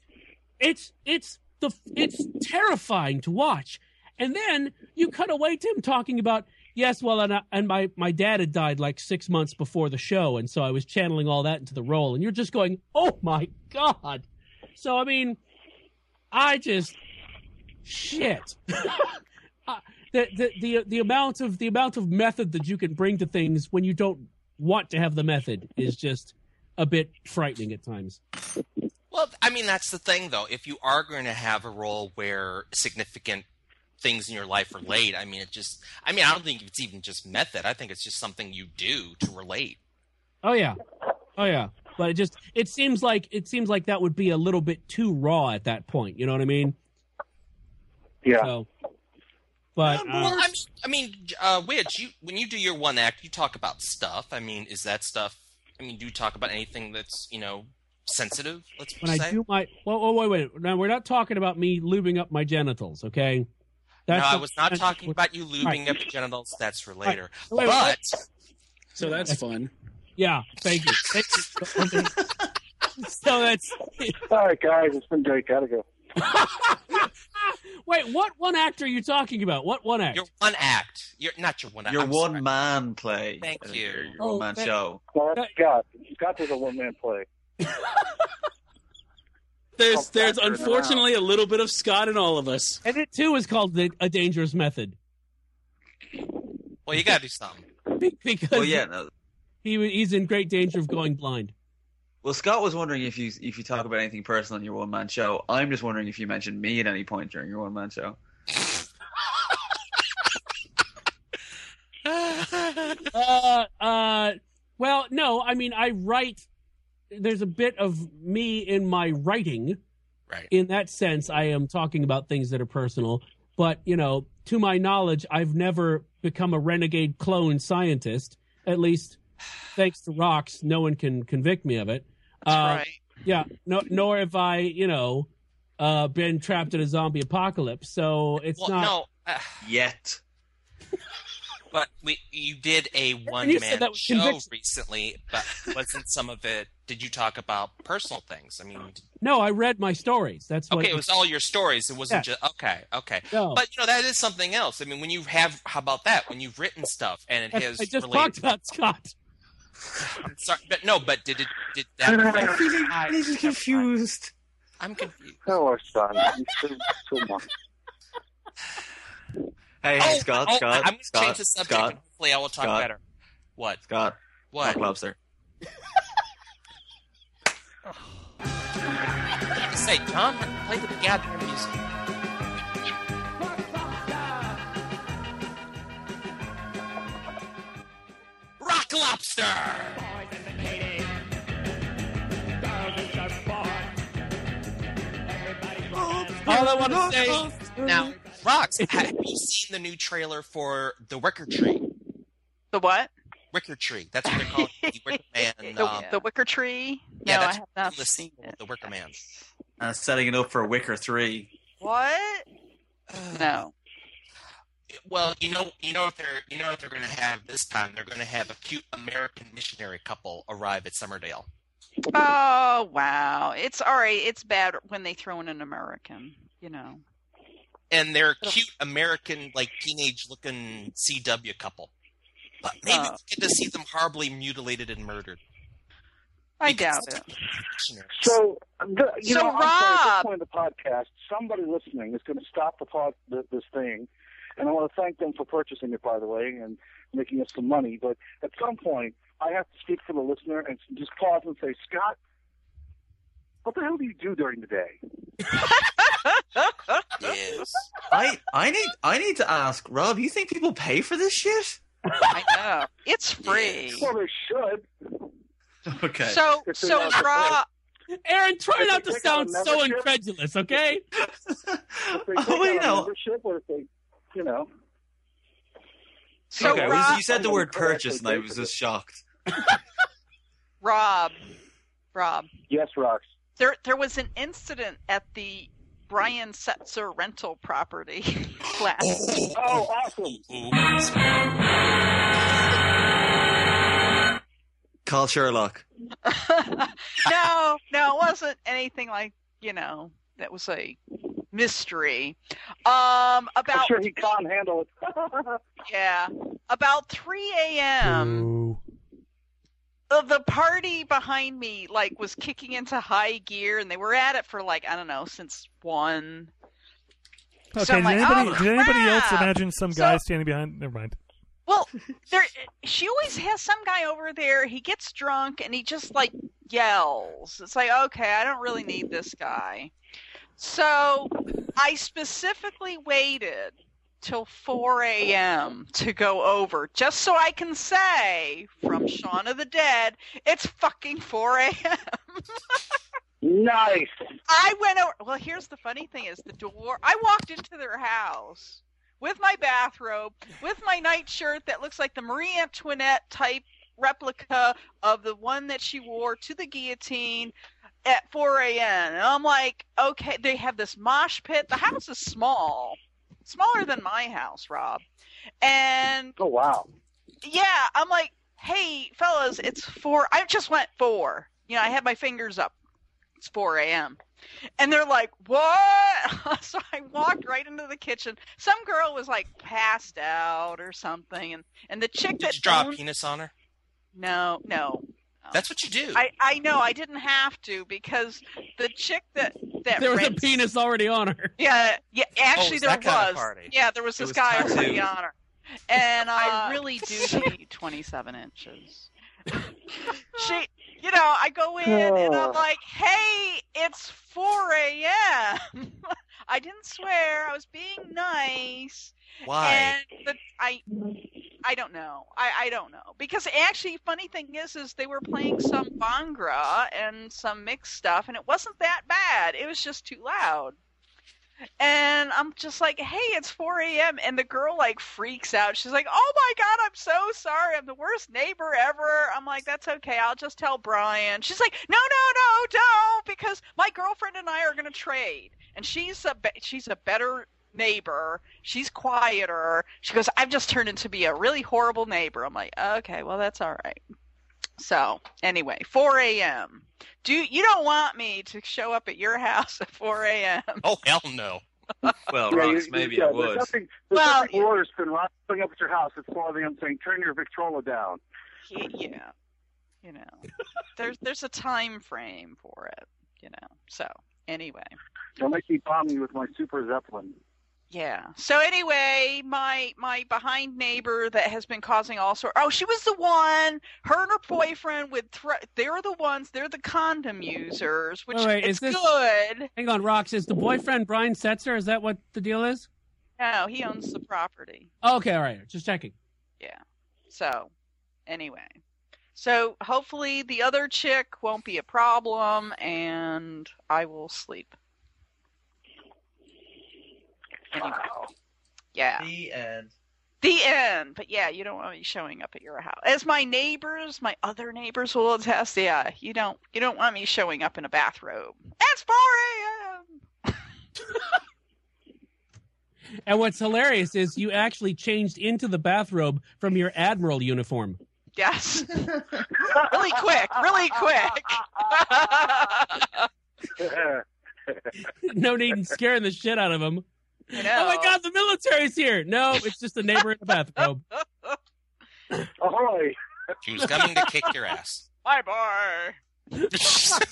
It's it's the it's terrifying to watch. And then you cut away to him talking about, yes, well, and, I, and my, my dad had died like six months before the show, and so I was channeling all that into the role. And you're just going, oh, my God. So, I mean, I just... Shit. uh, the, the, the, the, amount of, the amount of method that you can bring to things when you don't want to have the method is just a bit frightening at times. Well, I mean, that's the thing, though. If you are going to have a role where significant things in your life relate, I mean, it just, I mean, I don't think it's even just method. I think it's just something you do to relate. Oh, yeah. Oh, yeah. But it just, it seems like, it seems like that would be a little bit too raw at that point. You know what I mean? Yeah. So, but, uh, Well, I mean, I mean uh, Widge, you, when you do your one act, you talk about stuff. I mean, is that stuff, I mean, do you talk about anything that's, you know, sensitive, let's when say? I do my, whoa, whoa, wait, wait. Now, we're not talking about me lubing up my genitals, okay? No, That's I the- was not that's- talking about you lubing Right. up your genitals. That's for later. Wait, wait, wait. But So that's fun. Yeah, thank you. Thank you. So that's... All right, guys, it's been great. Gotta go. Wait, what one act are you talking about? What one act? your one act, you're not your one act. Your I'm one sorry. man play. Thank Uh, you. Your, your Oh, one man that- show. No, that's Scott. Scott does a one-man play. There's Oh, there's factor it unfortunately a little bit of Scott in all of us. And it too is called the, a dangerous method. Well, you gotta do something. Be- Because Well, yeah. No, he, he's in great danger of going blind. well, Scott was wondering if you if you talk about anything personal in your one man show. I'm just wondering if you mentioned me at any point during your one man show. Uh, uh, well, no, I mean, I write, there's a bit of me in my writing. Right. In that sense, I am talking about things that are personal. But, you know, to my knowledge, I've never become a renegade clone scientist. At least, thanks to Rox, no one can convict me of it. That's Uh, right. Yeah, no, nor have I, you know, uh, been trapped in a zombie apocalypse. So it's Well, not. no, uh, Yet. but we you did a one you man said that was show conviction. recently, but wasn't some of it? Did you talk about personal things? I mean, No, I read my stories. That's what. okay, it was all your stories. It wasn't Yeah. just okay, okay. No. But you know that is something else. I mean, when you have, how about that? When you've written stuff and it has I just related- talked about Scott. I'm sorry, but no, but did it? Did that? I'm feeling a little confused. I'm confused. Hello, son. You too, too much. Hey, hey, Oh, Scott, oh, Scott, I'm going to Scott, change the subject, Scott, and hopefully I will talk Scott. better. What? Scott. What? Rock Lobster. Say, John, play the goddamn music. Rock Lobster! All I want to say is Now, Rox, have you seen the new trailer for The Wicker Tree? The what? Wicker Tree. That's what they're calling it. The Wicker Man. The, um, the Wicker Tree? yeah, no, I that's have not the seen sequel, it. The Wicker Man. Uh, setting it up for Wicker three. What? No. Well, you know, you know what they're, you know what they're going to have this time. They're going to have a cute American missionary couple arrive at Summerdale. Oh wow! It's all right. It's bad when they throw in an American. You know. And they're a cute American, like teenage-looking C W couple. But maybe Oh. we get to see them horribly mutilated and murdered. I doubt it. So, the, you So, know, I'm sorry, at this Rob- point in the podcast, somebody listening is going to stop the pod, th- this thing, and I want to thank them for purchasing it, by the way, and making us some money. But at some point, I have to speak for the listener and just pause and say, Scott, what the hell do you do during the day? Yes. I I need I need to ask Rob. You think people pay for this shit? I know. It's free. Well, they should. Okay. So, If they so want to Rob, Aaron, try If not they to take out sound a so membership- incredulous, okay? If they Oh, take you out a know. membership, or if they, you know. so okay, Rob, well, you said the I'm word gonna purchase, and I actually was pay for just shocked. Rob, Rob. Yes, Rox. There, there was an incident at the Brian Setzer rental property last week. Oh, awesome. Call Sherlock. no, no, it wasn't anything like, you know, that was a mystery. Um, I'm about sure he can't handle it. yeah, about three a.m. Ooh. the, the party behind me like was kicking into high gear, and they were at it for like I don't know since one. Okay, So I'm did, like, anybody, oh, did anybody else crap. imagine some So- guy standing behind? Never mind. Well, there she always has some guy over there. He gets drunk and he just like yells. It's like, okay, I don't really need this guy. So I specifically waited till four a.m. to go over just so I can say from Shaun of the Dead, it's fucking four a.m. Nice. I went over. Well, here's the funny thing: is the door. I walked into their house with my bathrobe, with my nightshirt that looks like the Marie Antoinette type replica of the one that she wore to the guillotine at four a.m. And I'm like, okay, they have this mosh pit. The house is small, smaller than my house, Rob. And Oh, wow. yeah, I'm like, hey, fellas, it's four. I just went four. You know, I had my fingers up. It's four a.m. And they're like, what? So I walked right into the kitchen. Some girl was like passed out or something. And, and the chick Did that you draw a owned- penis on her? No, no. That's what you do. I, I know I didn't have to because the chick that that There was a rents- penis already on her. Yeah, yeah. Actually, Oh, was there that kind of was. party? Yeah, there was It this was guy tattooed. already on her, and uh, I really do need twenty-seven inches. She, you know, I go in and I'm like, "Hey, it's four a.m. I didn't swear. I was being nice." Why? And the, I, I don't know. I, I don't know because actually, funny thing is, is they were playing some Bhangra and some mixed stuff, and it wasn't that bad. It was just too loud. And I'm just like, hey, it's four a.m. And the girl like freaks out. She's like, oh my God, I'm so sorry. I'm the worst neighbor ever. I'm like, that's okay. I'll just tell Brian. She's like, no, no, no, don't, because my girlfriend and I are going to trade. And she's a, be- she's a better neighbor. She's quieter. She goes, I've just turned into be a really horrible neighbor. I'm like, okay, well, that's all right. So anyway, four a.m. Do you don't want me to show up at your house at four a.m. Oh, hell no. Well, Yeah, Rox, you- maybe yeah, I there's would. Nothing, there's Well, nothing worse than running up at your house at four a.m. saying, turn your Victrola down. Yeah, you know, there's there's a time frame for it, you know. So anyway, Don't make me bomb you with my Super Zeppelin. yeah. So anyway, my my behind neighbor that has been causing all sorts. Oh, she was the one. Her and her boyfriend would. Thre- they're the ones. They're the condom users, which Wait, wait, it's is this- good. Hang on, Rox. Is the boyfriend Brian Setzer? Is that what the deal is? No, he owns the property. Okay, all right. Just checking. Yeah. So, anyway. So, hopefully the other chick won't be a problem and I will sleep. Anyway. Yeah. The end. The end. But yeah, you don't want me showing up at your house. As my neighbors, my other neighbors will attest, yeah, you don't you don't want me showing up in a bathrobe. It's four a.m. And what's hilarious is you actually changed into the bathrobe from your Admiral uniform. Yes. Really quick, really quick. No need in scaring the shit out of him. I know. Oh my God, the military's here. No, it's just a neighbor in a bathrobe. Ahoy! She was coming to kick your ass. Bye bye. The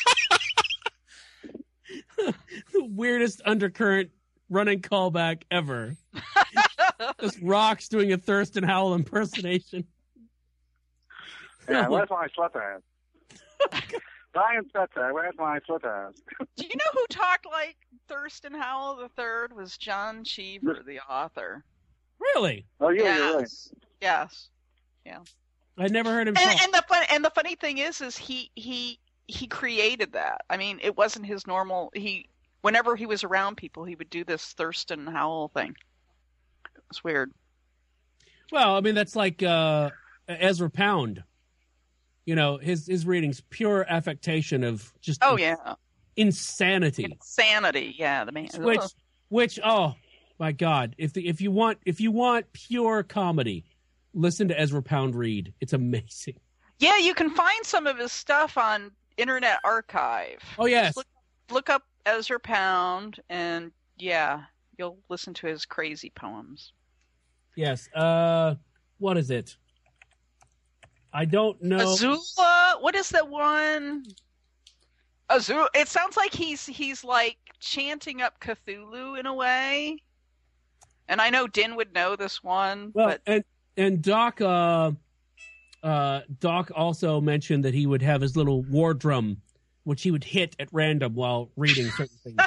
weirdest undercurrent running callback ever. Just Rocks doing a Thurston Howell impersonation. Yeah, where's my sweaters? Brian Spencer, where's my sweaters? Do you know who talked like Thurston Howell the Third? Was John Cheever, the author. Really? Oh, yeah, yes. you're right. Yes. Yeah. I'd never heard him And, talk. and the fun and the funny thing is, is he he he created that. I mean, it wasn't his normal. He whenever he was around people, he would do this Thurston Howell thing. It's weird. Well, I mean, that's like uh, Ezra Pound. You know, his his readings, pure affectation of just Oh yeah, insanity. insanity. Yeah, the man. Which, Ugh. which, oh my God! If the, if you want if you want pure comedy, listen to Ezra Pound read. It's amazing. Yeah, you can find some of his stuff on Internet Archive. Oh yes, Just look, look up Ezra Pound, and yeah, you'll listen to his crazy poems. yes. Uh, what is it? I don't know. Azula, what is that one? Azula. It sounds like he's he's like chanting up Cthulhu in a way. And I know Din would know this one, Well, but and and Doc, uh, uh, Doc also mentioned that he would have his little war drum, which he would hit at random while reading certain things.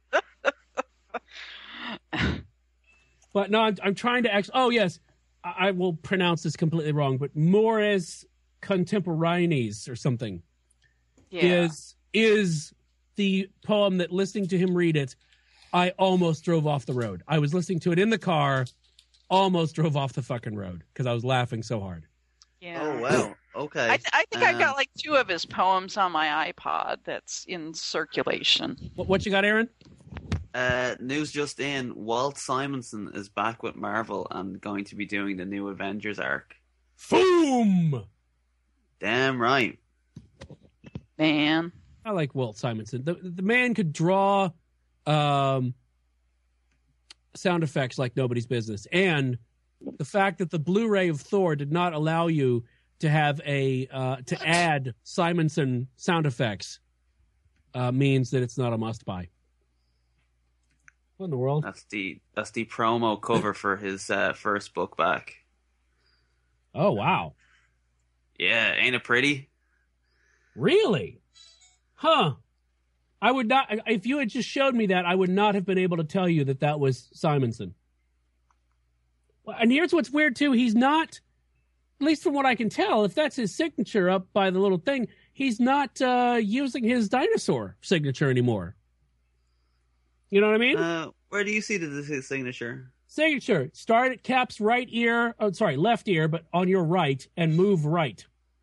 But no, I'm, I'm trying to actually. Oh yes, I, I will pronounce this completely wrong, but Mores Contemporanees or something yeah. is is the poem that, listening to him read it, I almost drove off the road. I was listening to it in the car, almost drove off the fucking road because I was laughing so hard. Yeah. Oh wow. Okay. I, th- I think I've Um, got like two of his poems on my iPod that's in circulation. What, what you got, Aaron? Uh, news just in: Walt Simonson is back with Marvel and going to be doing the new Avengers arc. Boom! Damn right. Man. I like Walt Simonson. The the man could draw um, sound effects like nobody's business, and the fact that the Blu-ray of Thor did not allow you to have a uh, to add Simonson sound effects uh, means that it's not a must-buy. What in the world? That's the that's the promo cover for his uh, first book back. Oh wow! Yeah, ain't it pretty? Really? Huh? I would not. If you had just showed me that, I would not have been able to tell you that that was Simonson. And here's what's weird too: he's not, at least from what I can tell, if that's his signature up by the little thing, he's not uh, using his dinosaur signature anymore. You know what I mean? Uh, where do you see the, the signature? Signature. Start at Cap's right ear. Oh, sorry, left ear, but on your right, and move right.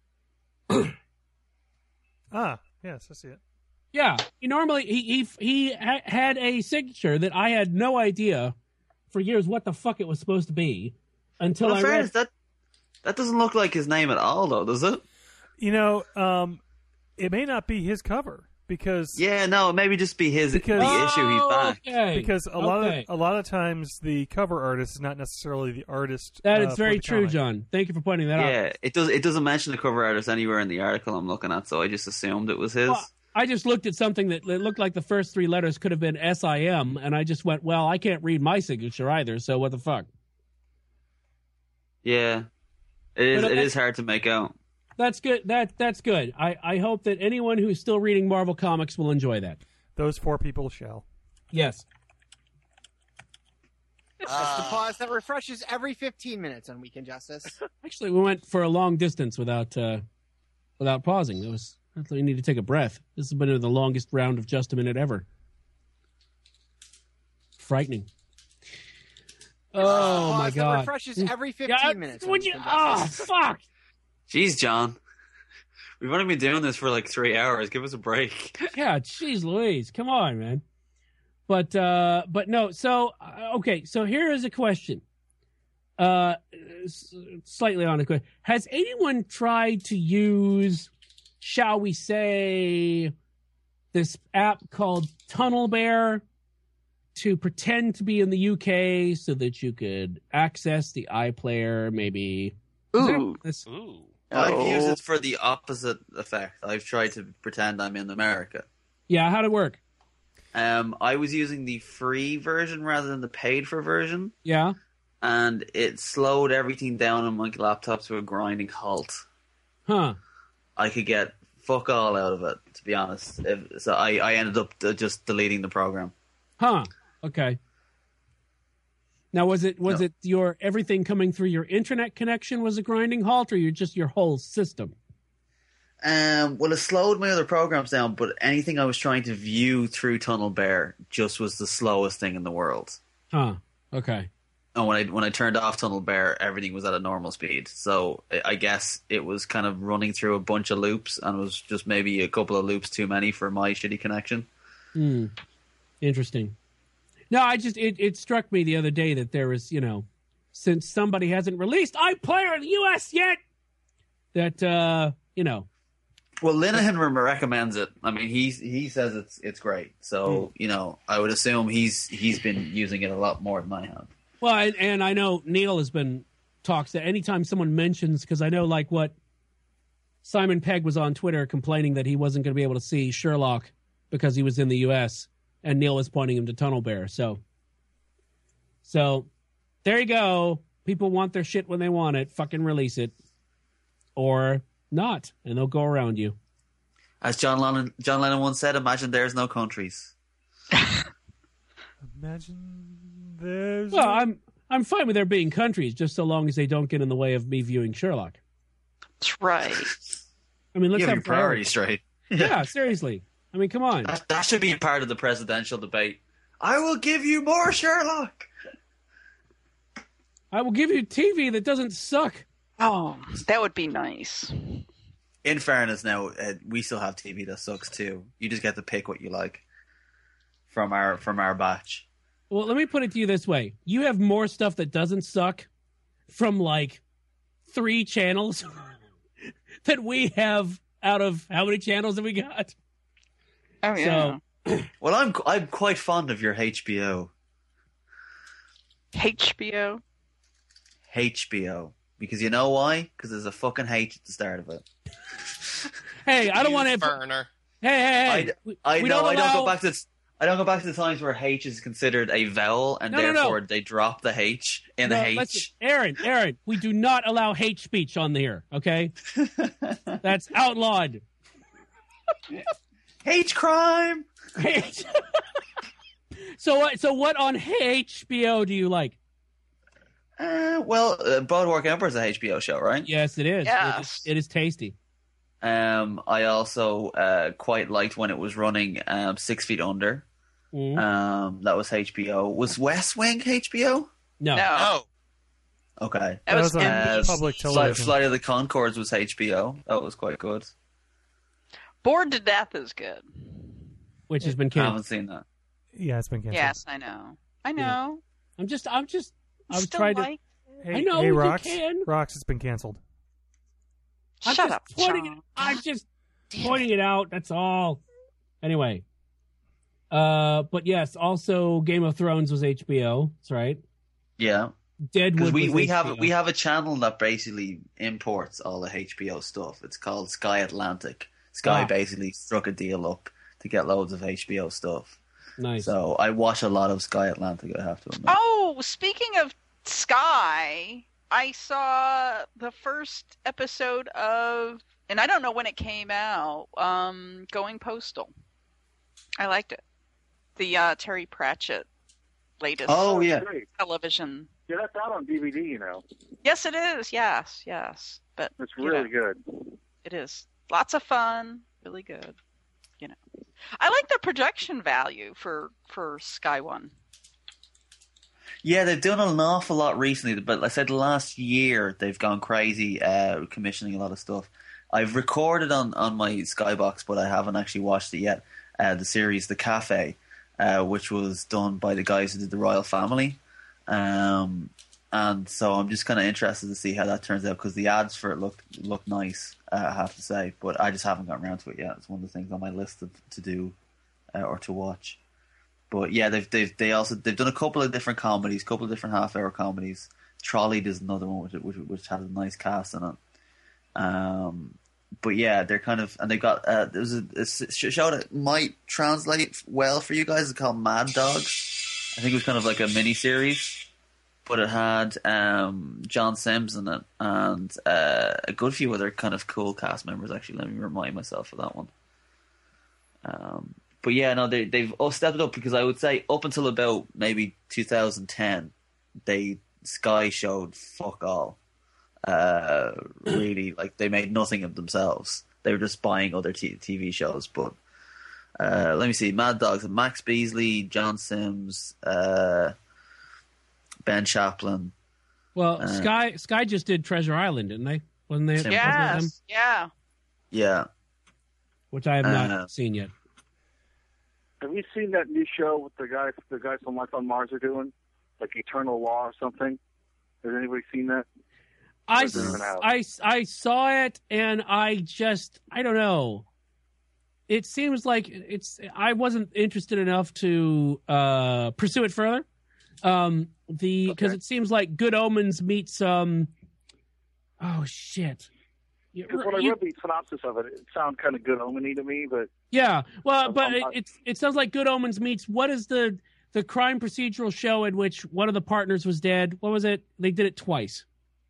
Ah, yes, I see it. Yeah, he normally he he he ha- had a signature that I had no idea for years what the fuck it was supposed to be until Well, I in read. fairness, that that doesn't look like his name at all, though, does it? You know, um, it may not be his cover because Yeah, no, maybe just be his Because- the issue he's back. Okay. because a lot Okay. of a lot of times the cover artist is not necessarily the artist. That uh, is for very the true, comic. John. Thank you for pointing that out. Yeah, it does. It doesn't mention the cover artist anywhere in the article I'm looking at, so I just assumed it was his. Well, I just looked at something that it looked like the first three letters could have been S I M, and I just went, well, I can't read my signature either, so what the fuck? Yeah, it is. But It I- is hard to make out. That's good. That That's good. I, I hope that anyone who's still reading Marvel Comics will enjoy that. Those four people shall. Yes. That's the pause that refreshes every fifteen minutes on Weekend Justice. Actually, we went for a long distance without uh, without pausing. That was I thought you need to take a breath. This has been the longest round of just a minute ever. Frightening. Oh Pause my that god! refreshes every fifteen Yeah, minutes. on Would you? Weekend Oh Justice. fuck! Jeez, John, we've only been doing this for like three hours. Give us a break. Yeah, jeez Louise, come on, man. But uh, but no. So uh, okay. So here is a question. Uh, s- slightly on the question. Has anyone tried to use, shall we say, this app called Tunnel Bear to pretend to be in the U K so that you could access the iPlayer? Maybe. Ooh. This- Ooh. I've used Oh. it for the opposite effect. I've tried to pretend I'm in America. Yeah, how'd it work? Um, I was using the free version rather than the paid for version, Yeah. and it slowed everything down on my laptop to a grinding halt. Huh. I could get fuck all out of it, to be honest. If, so I, I ended up uh, just deleting the program. Huh. Okay. Now, was it was No. it your everything coming through your internet connection was a grinding halt, or you just your whole system? Um, well, it slowed my other programs down, but anything I was trying to view through Tunnel Bear just was the slowest thing in the world. Huh. Okay. And when I when I turned off Tunnel Bear, everything was at a normal speed. So I- I guess it was kind of running through a bunch of loops, and it was just maybe a couple of loops too many for my shitty connection. Hmm. Interesting. No, I just it, it struck me the other day that there was, you know, since somebody hasn't released iPlayer in the U S yet, that uh, you know. Well, Linehan re- recommends it. I mean, he he says it's it's great. So you know, I would assume he's he's been using it a lot more than I have. Well, and, and I know Neil has been talks that anytime someone mentions, because I know like what Simon Pegg was on Twitter complaining that he wasn't going to be able to see Sherlock because he was in the U S, and Neil was pointing him to Tunnel Bear. So, so there you go. People want their shit when they want it. Fucking release it, or not, and they'll go around you. As John Lennon John Lennon once said, "Imagine there's no countries." Imagine there's. Well, I'm I'm fine with there being countries, just so long as they don't get in the way of me viewing Sherlock. That's right. I mean, let's You have have your priorities straight. Yeah, seriously. I mean, come on. That, that should be a part of the presidential debate. I will give you more Sherlock. I will give you T V that doesn't suck. Oh, that would be nice. In fairness, now uh, we still have T V that sucks too. You just get to pick what you like from our from our batch. Well, let me put it to you this way. You have more stuff that doesn't suck from like three channels that we have out of how many channels have we got? Oh, yeah. So, Well, I'm I'm quite fond of your H B O. H B O? H B O. Because you know why? Because there's a fucking H at the start of it. hey, I don't want to. Burner. Hey, hey, hey. I, we, I we know don't I don't allow- go back to I don't go back to the times where H is considered a vowel and No, no, no. therefore they drop the H in No, the H. listen, Aaron, Aaron, we do not allow hate speech on here, okay? That's outlawed. H crime. H. so what? So what on H B O do you like? Uh, well, uh, Boardwalk Empire is a H B O show, right? Yes, it is. Yes. It is, it is tasty. Um, I also uh, quite liked when it was running um, Six Feet Under. Mhm. Um, that was H B O. Was West Wing H B O? No. No. Oh, Okay. That was That was on Uh, public Flight, television. Flight of the Conchords was H B O. That was quite good. Bored to Death is good. Which has been I canceled. haven't seen that. Yeah, it's been canceled. Yes, I know. I know. I'm just. I'm just. I was Still trying to. like Hey, I know hey, you Rox. can. Rox, it's been canceled. I'm Shut just up, pointing it, John. I'm just pointing it out. That's all. Anyway. Uh, but yes, also Game of Thrones was H B O. That's right. Yeah. Deadwood. Because we, was we H B O. have we have a channel that basically imports all the H B O stuff. It's called Sky Atlantic. Sky Ah. basically struck a deal up to get loads of H B O stuff. Nice. So I watch a lot of Sky Atlantic, I have to admit. Oh, speaking of Sky, I saw the first episode of, and I don't know when it came out, um, Going Postal. I liked it. The uh, Terry Pratchett latest Oh, yeah. Great. television. Yeah, that's out on D V D, you know. Yes, it is. Yes, yes. But It's you really know, good. it is. Lots of fun. Really good. You know, I like the production value for for Sky One. Yeah, they've done an awful lot recently, but I said the last year they've gone crazy uh, commissioning a lot of stuff. I've recorded on, on my Skybox, but I haven't actually watched it yet, uh, the series The Cafe, uh, which was done by the guys who did The Royal Family. Um, and so I'm just kind of interested to see how that turns out, because the ads for it look look nice, uh, I have to say, but I just haven't gotten around to it yet. It's one of the things on my list of, to do uh, or to watch. But yeah, they've they've they also they've done a couple of different comedies, couple of different half hour comedies. Trolleyed is another one which which, which had a nice cast in it. Um, but yeah, they're kind of, and they got uh, there was a, a show that might translate well for you guys. It's called Mad Dogs. I think it was kind of like a mini series, but it had um, John Sims in it and uh, a good few other kind of cool cast members. Actually, let me remind myself of that one. Um, but yeah, no, they they've all stepped it up because I would say up until about maybe two thousand ten, they Sky showed fuck all. Uh, really, like they made nothing of themselves. They were just buying other t- TV shows. But uh, let me see, Mad Dogs, Max Beasley, John Sims, uh, Ben Chaplin. Well, uh, Sky Sky just did Treasure Island, didn't they? Wasn't they? Wasn't it them? Yes. Yeah. Yeah. Which I have not Uh, seen yet. Have you seen that new show with the guys the guys from Life on Mars are doing, like Eternal Law or something? Has anybody seen that? I, Or is it out? I, I saw it and I just I don't know. It seems like it's I wasn't interested enough to uh, pursue it further. Um, the because Okay. it seems like Good Omens meets um oh shit. You- Because when I you- read the synopsis of it, it sounded kind of good omeny to me, but Yeah, well, I'm- but I'm it, not- it's it sounds like Good Omens meets what is the the crime procedural show in which one of the partners was dead? What was it? They did it twice.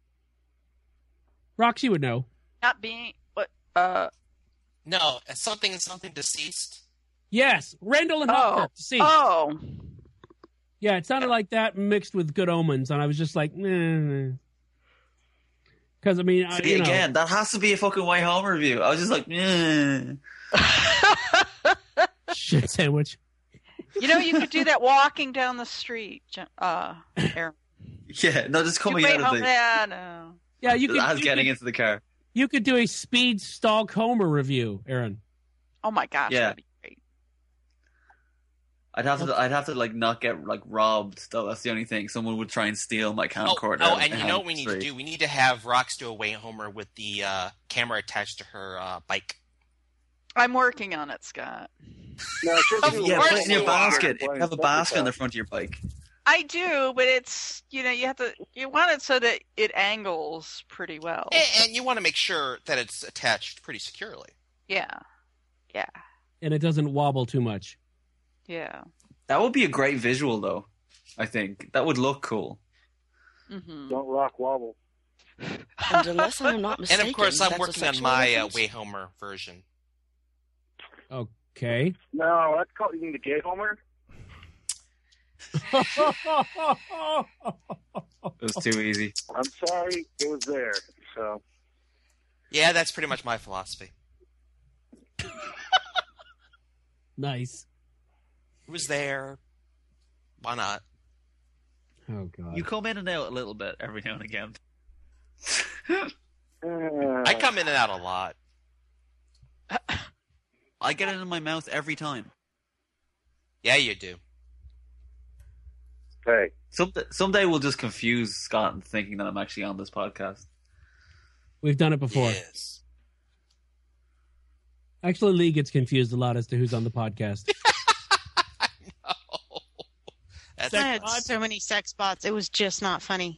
Roxy would know. Not being what uh No, something something deceased. Yes, Randall and Huckner. oh See, oh yeah, it sounded like that mixed with Good Omens, and I was just like, because I mean, I, See, you know, again, that has to be a fucking Way Home review. I was just like, eh. shit sandwich. you know you could do that walking down the street. Jo- Uh, Aaron. Yeah, no, just coming You out wait of home- the Yeah, no. Yeah, you could. as You getting could, into the car. you could do a speed stalk Homer review, Aaron. Oh my gosh, Yeah. that'd be great. I'd have to, I'd have to like not get like robbed though. That's the only thing. Someone would try and steal my Oh, camcorder. oh, out and of you my know what we need to street. do? We need to have Rox do a Way Homer with the uh, camera attached to her uh, bike. I'm working on it, Scott. no, it's just Of Yeah, course put it in your you are. basket. You have a basket on the front of your bike. I do, but it's you know you have to you want it so that it angles pretty well. And, and you want to make sure that it's attached pretty securely. Yeah, yeah, And it doesn't wobble too much. yeah. That would be a great visual, though. I think that would look cool. Mm-hmm. don't rock wobble. And unless I'm not mistaken, And of course, I'm that's a working on sexual my uh, reference? Way Homer version. Okay. No, that's called you mean the gay Homer. It was too easy. I'm sorry, it was there. So Yeah, that's pretty much my philosophy. Nice. It was there. Why not? Oh god. You come in and out a little bit every now and again. uh, I come in and out a lot. I get it in my mouth every time. Yeah, you do. hey, Someday, someday we'll just confuse Scott into thinking that I'm actually on this podcast. We've done it before. Yes. Actually, Lee gets confused a lot as to who's on the podcast. No. That's I had so many sex bots. It was just not funny.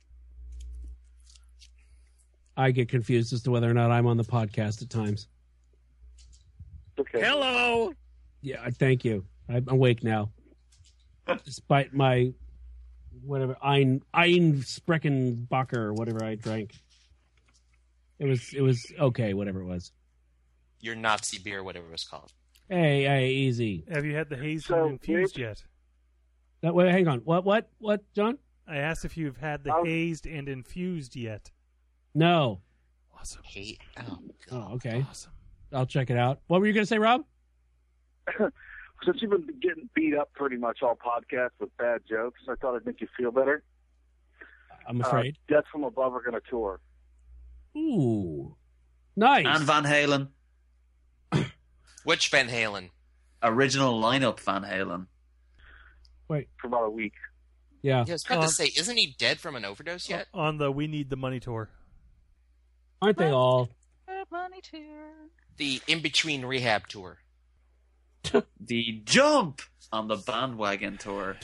I get confused as to whether or not I'm on the podcast at times. okay. Hello. Yeah, I- thank you. I'm awake now, despite my whatever ein ein Spreckenbacher or whatever I drank. It was it was okay, whatever it was. your Nazi beer, whatever it was called. Hey, hey, easy. Have you had the hazed So, and infused Mitch- yet? That wait, hang on. What? What? What? John? I asked if you've had the I'll- hazed and infused yet. No. Awesome. Hate. Oh, Oh, okay. Awesome. I'll check it out. What were you going to say, Rob? Since you've been getting beat up pretty much all podcast with bad jokes, I thought it'd make you feel better. I'm afraid. Uh, Death from Above are going to tour. Ooh, nice. And Van Halen. Which Van Halen? Original lineup Van Halen. Wait. For about a week. Yeah. Yeah, I was about Uh, to say, isn't he dead from an overdose yet? On the We Need the Money tour. Aren't they all? Money tour. The In Between Rehab tour. The Jump on the Bandwagon tour.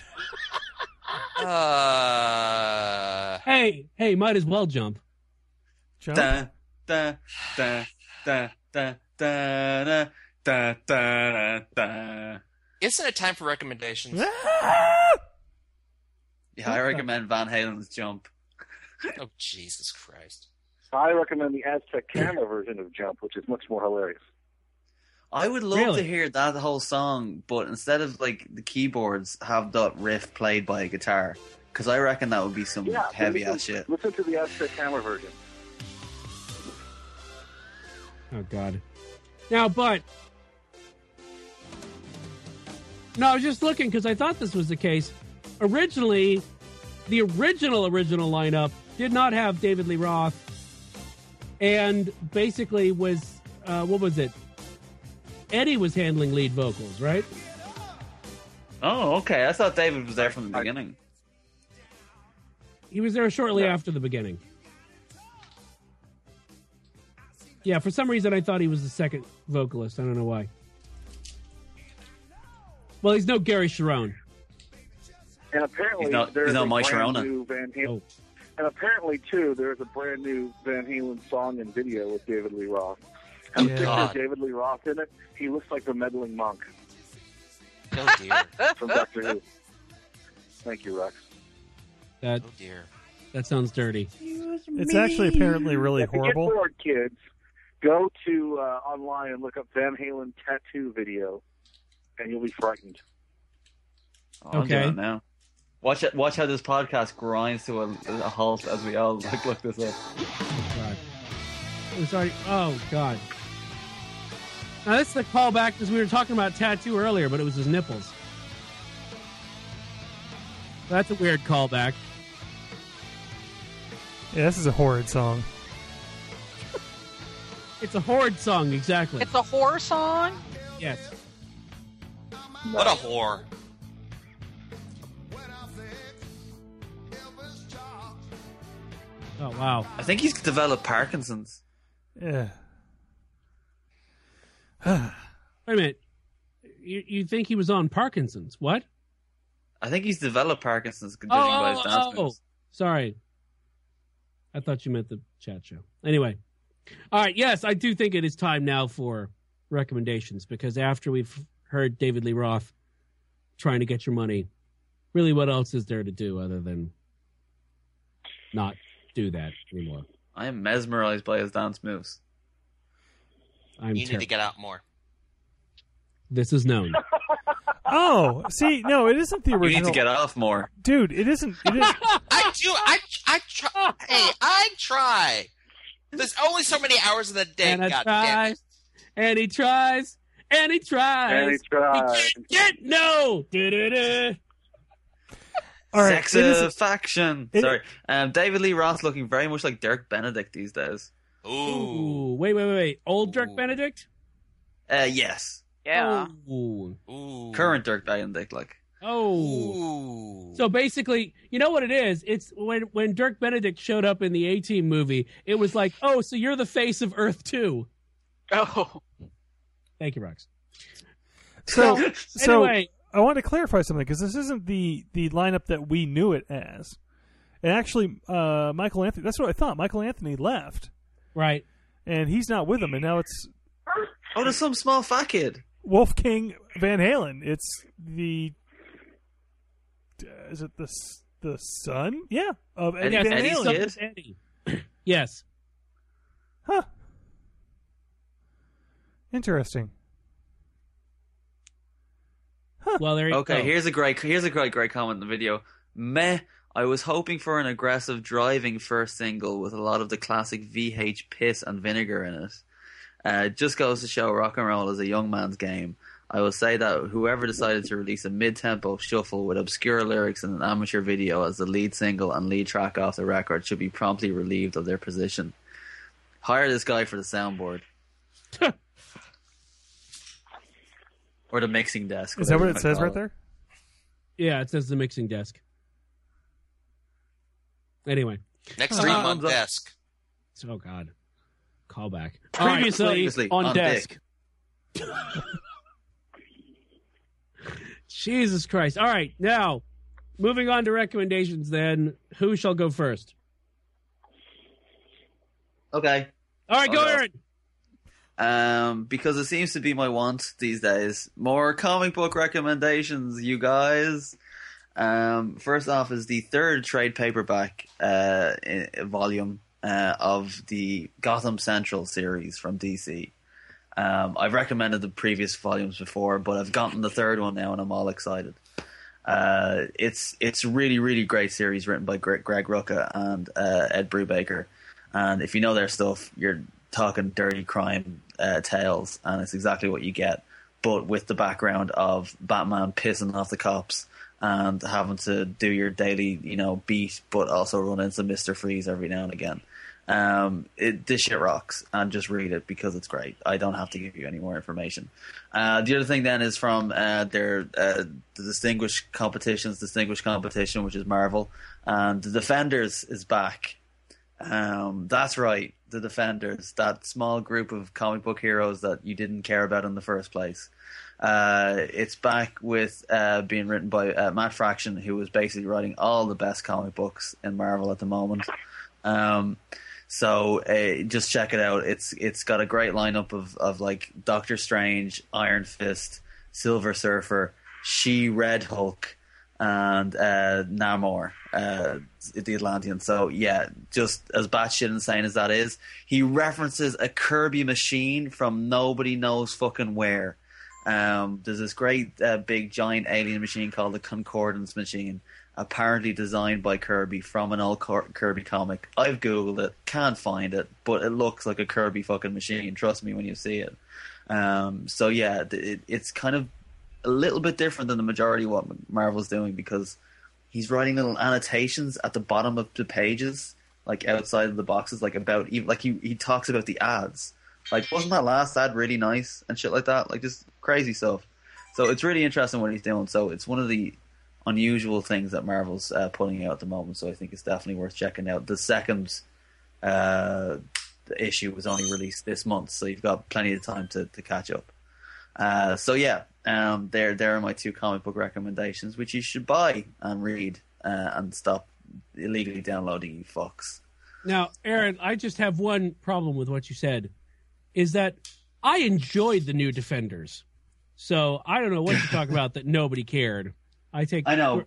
Uh, Hey, hey, might as well jump. Jump? Dun, da da da da da da da da da. Isn't it time for recommendations? Yeah, I recommend Van Halen's Jump. Oh, Jesus Christ. I recommend the Aztec camera version of Jump, which is much more hilarious. I would love Really? to hear that whole song, but instead of like the keyboards, have that riff played by a guitar. Because I reckon that would be some Yeah, heavy listen, ass shit. Listen to the Aztec camera version. Oh, God. Now, but... No, I was just looking because I thought this was the case. Originally, the original, original lineup did not have David Lee Roth and basically was, uh, what was it? Eddie was handling lead vocals, right? Oh, okay. I thought David was there from the beginning. He was there shortly after the beginning. Yeah, for some reason I thought he was the second vocalist. I don't know why. Well, he's no Gary Sharon. And apparently, He's not- there's he's not a Mike brand Sharona. new Van Halen. Oh. And apparently, too, there's a brand new Van Halen song and video with David Lee Roth. And Yeah. the picture God. of David Lee Roth in it, he looks like the meddling monk Oh, dear. from Doctor Who. Thank you, Rex. That Oh, dear. that sounds dirty. It's actually apparently really If you horrible. get bored, kids, go to uh, online and look up Van Halen tattoo video, and you'll be frightened. Oh, I'm Okay. doing it now. Watch it. Watch how this podcast grinds to a, a halt as we all like look this up. God. I'm sorry. Oh, God. Now, this is the callback because we were talking about tattoo earlier, but it was his nipples. That's a weird callback. Yeah, this is a horrid song. It's a horde song, exactly. It's a horror song. Yes. What a whore. Oh, wow. I think he's developed Parkinson's. Yeah. Wait a minute. You, you think he was on Parkinson's? What? I think he's developed Parkinson's, judging Oh, by his oh, dance oh, moves. sorry. I thought you meant the chat show. Anyway. All right. Yes, I do think it is time now for recommendations because after we've heard David Lee Roth trying to get your money, really what else is there to do other than not do that anymore? I am mesmerized by his dance moves. I'm You need to get out more. This is known. Oh, see, no, it isn't the You original. need to get off more. Dude, it isn't. It is. I do. I I try. Hey, I try. There's only so many hours in the day. And I God damn try, it. and he tries, and he tries. And he tries. He can't get no. Du-du-du. All right, Sex it isn't- faction. it- Sorry. Um, David Lee Roth looking very much like Dirk Benedict these days. Ooh. Ooh, wait, wait, wait, wait. Old Dirk Ooh. Benedict? Uh, yes. Yeah. Oh. Ooh. Current Dirk Benedict, like. Oh. Ooh. So basically, you know what it is? It's when when Dirk Benedict showed up in the A-Team movie, it was like, oh, so you're the face of Earth two. Oh. Thank you, Rox. So, so Anyway. I want to clarify something because this isn't the the lineup that we knew it as. And actually, uh, Michael Anthony. That's what I thought. Michael Anthony left, Right. and he's not with them. And now it's Oh, there's some small fat kid. Wolfgang Van Halen. It's the uh, is it the s- the son? Yeah, of Eddie Eddie- Van Eddie's Halen. kid? It's Eddie. Yes. Huh. Interesting. Well, there you Okay, go. here's a great here's a great great comment in the video. Meh. I was hoping for an aggressive driving first single with a lot of the classic V H piss and vinegar in it. Uh, just goes to show rock and roll is a young man's game. I will say that whoever decided to release a mid-tempo shuffle with obscure lyrics in an amateur video as the lead single and lead track off the record should be promptly relieved of their position. Hire this guy for the soundboard. Or the mixing desk. Is that what whatever it you says call right there? Yeah, it says the mixing desk. Anyway. Next Uh, stream on thumbs up. desk. Oh, God. Callback. All right, Previously, previously on, on desk. Jesus Christ. All right, now, moving on to recommendations then. Who shall go first? Okay. All right, go, Oh, no. Aaron. Um, because it seems to be my want these days. More comic book recommendations, you guys. Um, first off is the third trade paperback uh, i- volume uh, of the Gotham Central series from D C. Um, I've recommended the previous volumes before, but I've gotten the third one now, and I'm all excited. Uh, it's it's a really really great series written by Greg, Greg Rucka and uh, Ed Brubaker, and if you know their stuff, you're talking dirty crime uh, tales, and it's exactly what you get, but with the background of Batman pissing off the cops and having to do your daily, you know, beat, but also run into Mister Freeze every now and again. Um, it, this shit rocks, and just read it because it's great. I don't have to give you any more information. Uh, the other thing then is from uh, their uh, the Distinguished Competitions, Distinguished Competition, which is Marvel, and the Defenders is back. Um, that's right, the Defenders, that small group of comic book heroes that you didn't care about in the first place. Uh, it's back with uh, being written by uh, Matt Fraction, who is basically writing all the best comic books in Marvel at the moment. Um, so uh, just check it out. It's it's got a great lineup of, of like Doctor Strange, Iron Fist, Silver Surfer, She, Red Hulk, and uh, Namor, uh, the Atlantean. So yeah, just as batshit insane as that is, he references a Kirby machine from nobody knows fucking where. Um, there's this great uh, big giant alien machine called the Concordance machine, apparently designed by Kirby from an old Cor- Kirby comic. I've googled it, can't find it, but it looks like a Kirby fucking machine. Trust me when you see it. Um, so yeah, it, it's kind of a little bit different than the majority of what Marvel's doing, because he's writing little annotations at the bottom of the pages, like outside of the boxes, like about even like he he talks about the ads. Like, wasn't that last ad really nice and shit like that? Like, just crazy stuff. So it's really interesting what he's doing. So it's one of the unusual things that Marvel's uh, putting out at the moment. So I think it's definitely worth checking out. The second uh, issue was only released this month, so you've got plenty of time to, to catch up. Uh, so yeah, um, there there are my two comic book recommendations, which you should buy and read uh, and stop illegally downloading, you fucks. Now, Aaron, I just have one problem with what you said, is that I enjoyed the new Defenders. So I don't know what to talk about that nobody cared. I take. I know.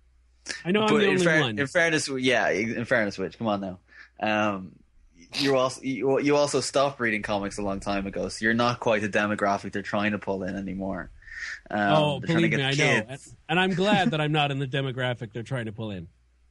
I know I'm But the in, only fair, one. in fairness, yeah, in fairness, Witch, come on now. Um, you also you, you also stopped reading comics a long time ago, so you're not quite the demographic they're trying to pull in anymore. Um, oh, they're trying to believe me, I get know, the and, kids. and I'm glad that I'm not in the demographic they're trying to pull in.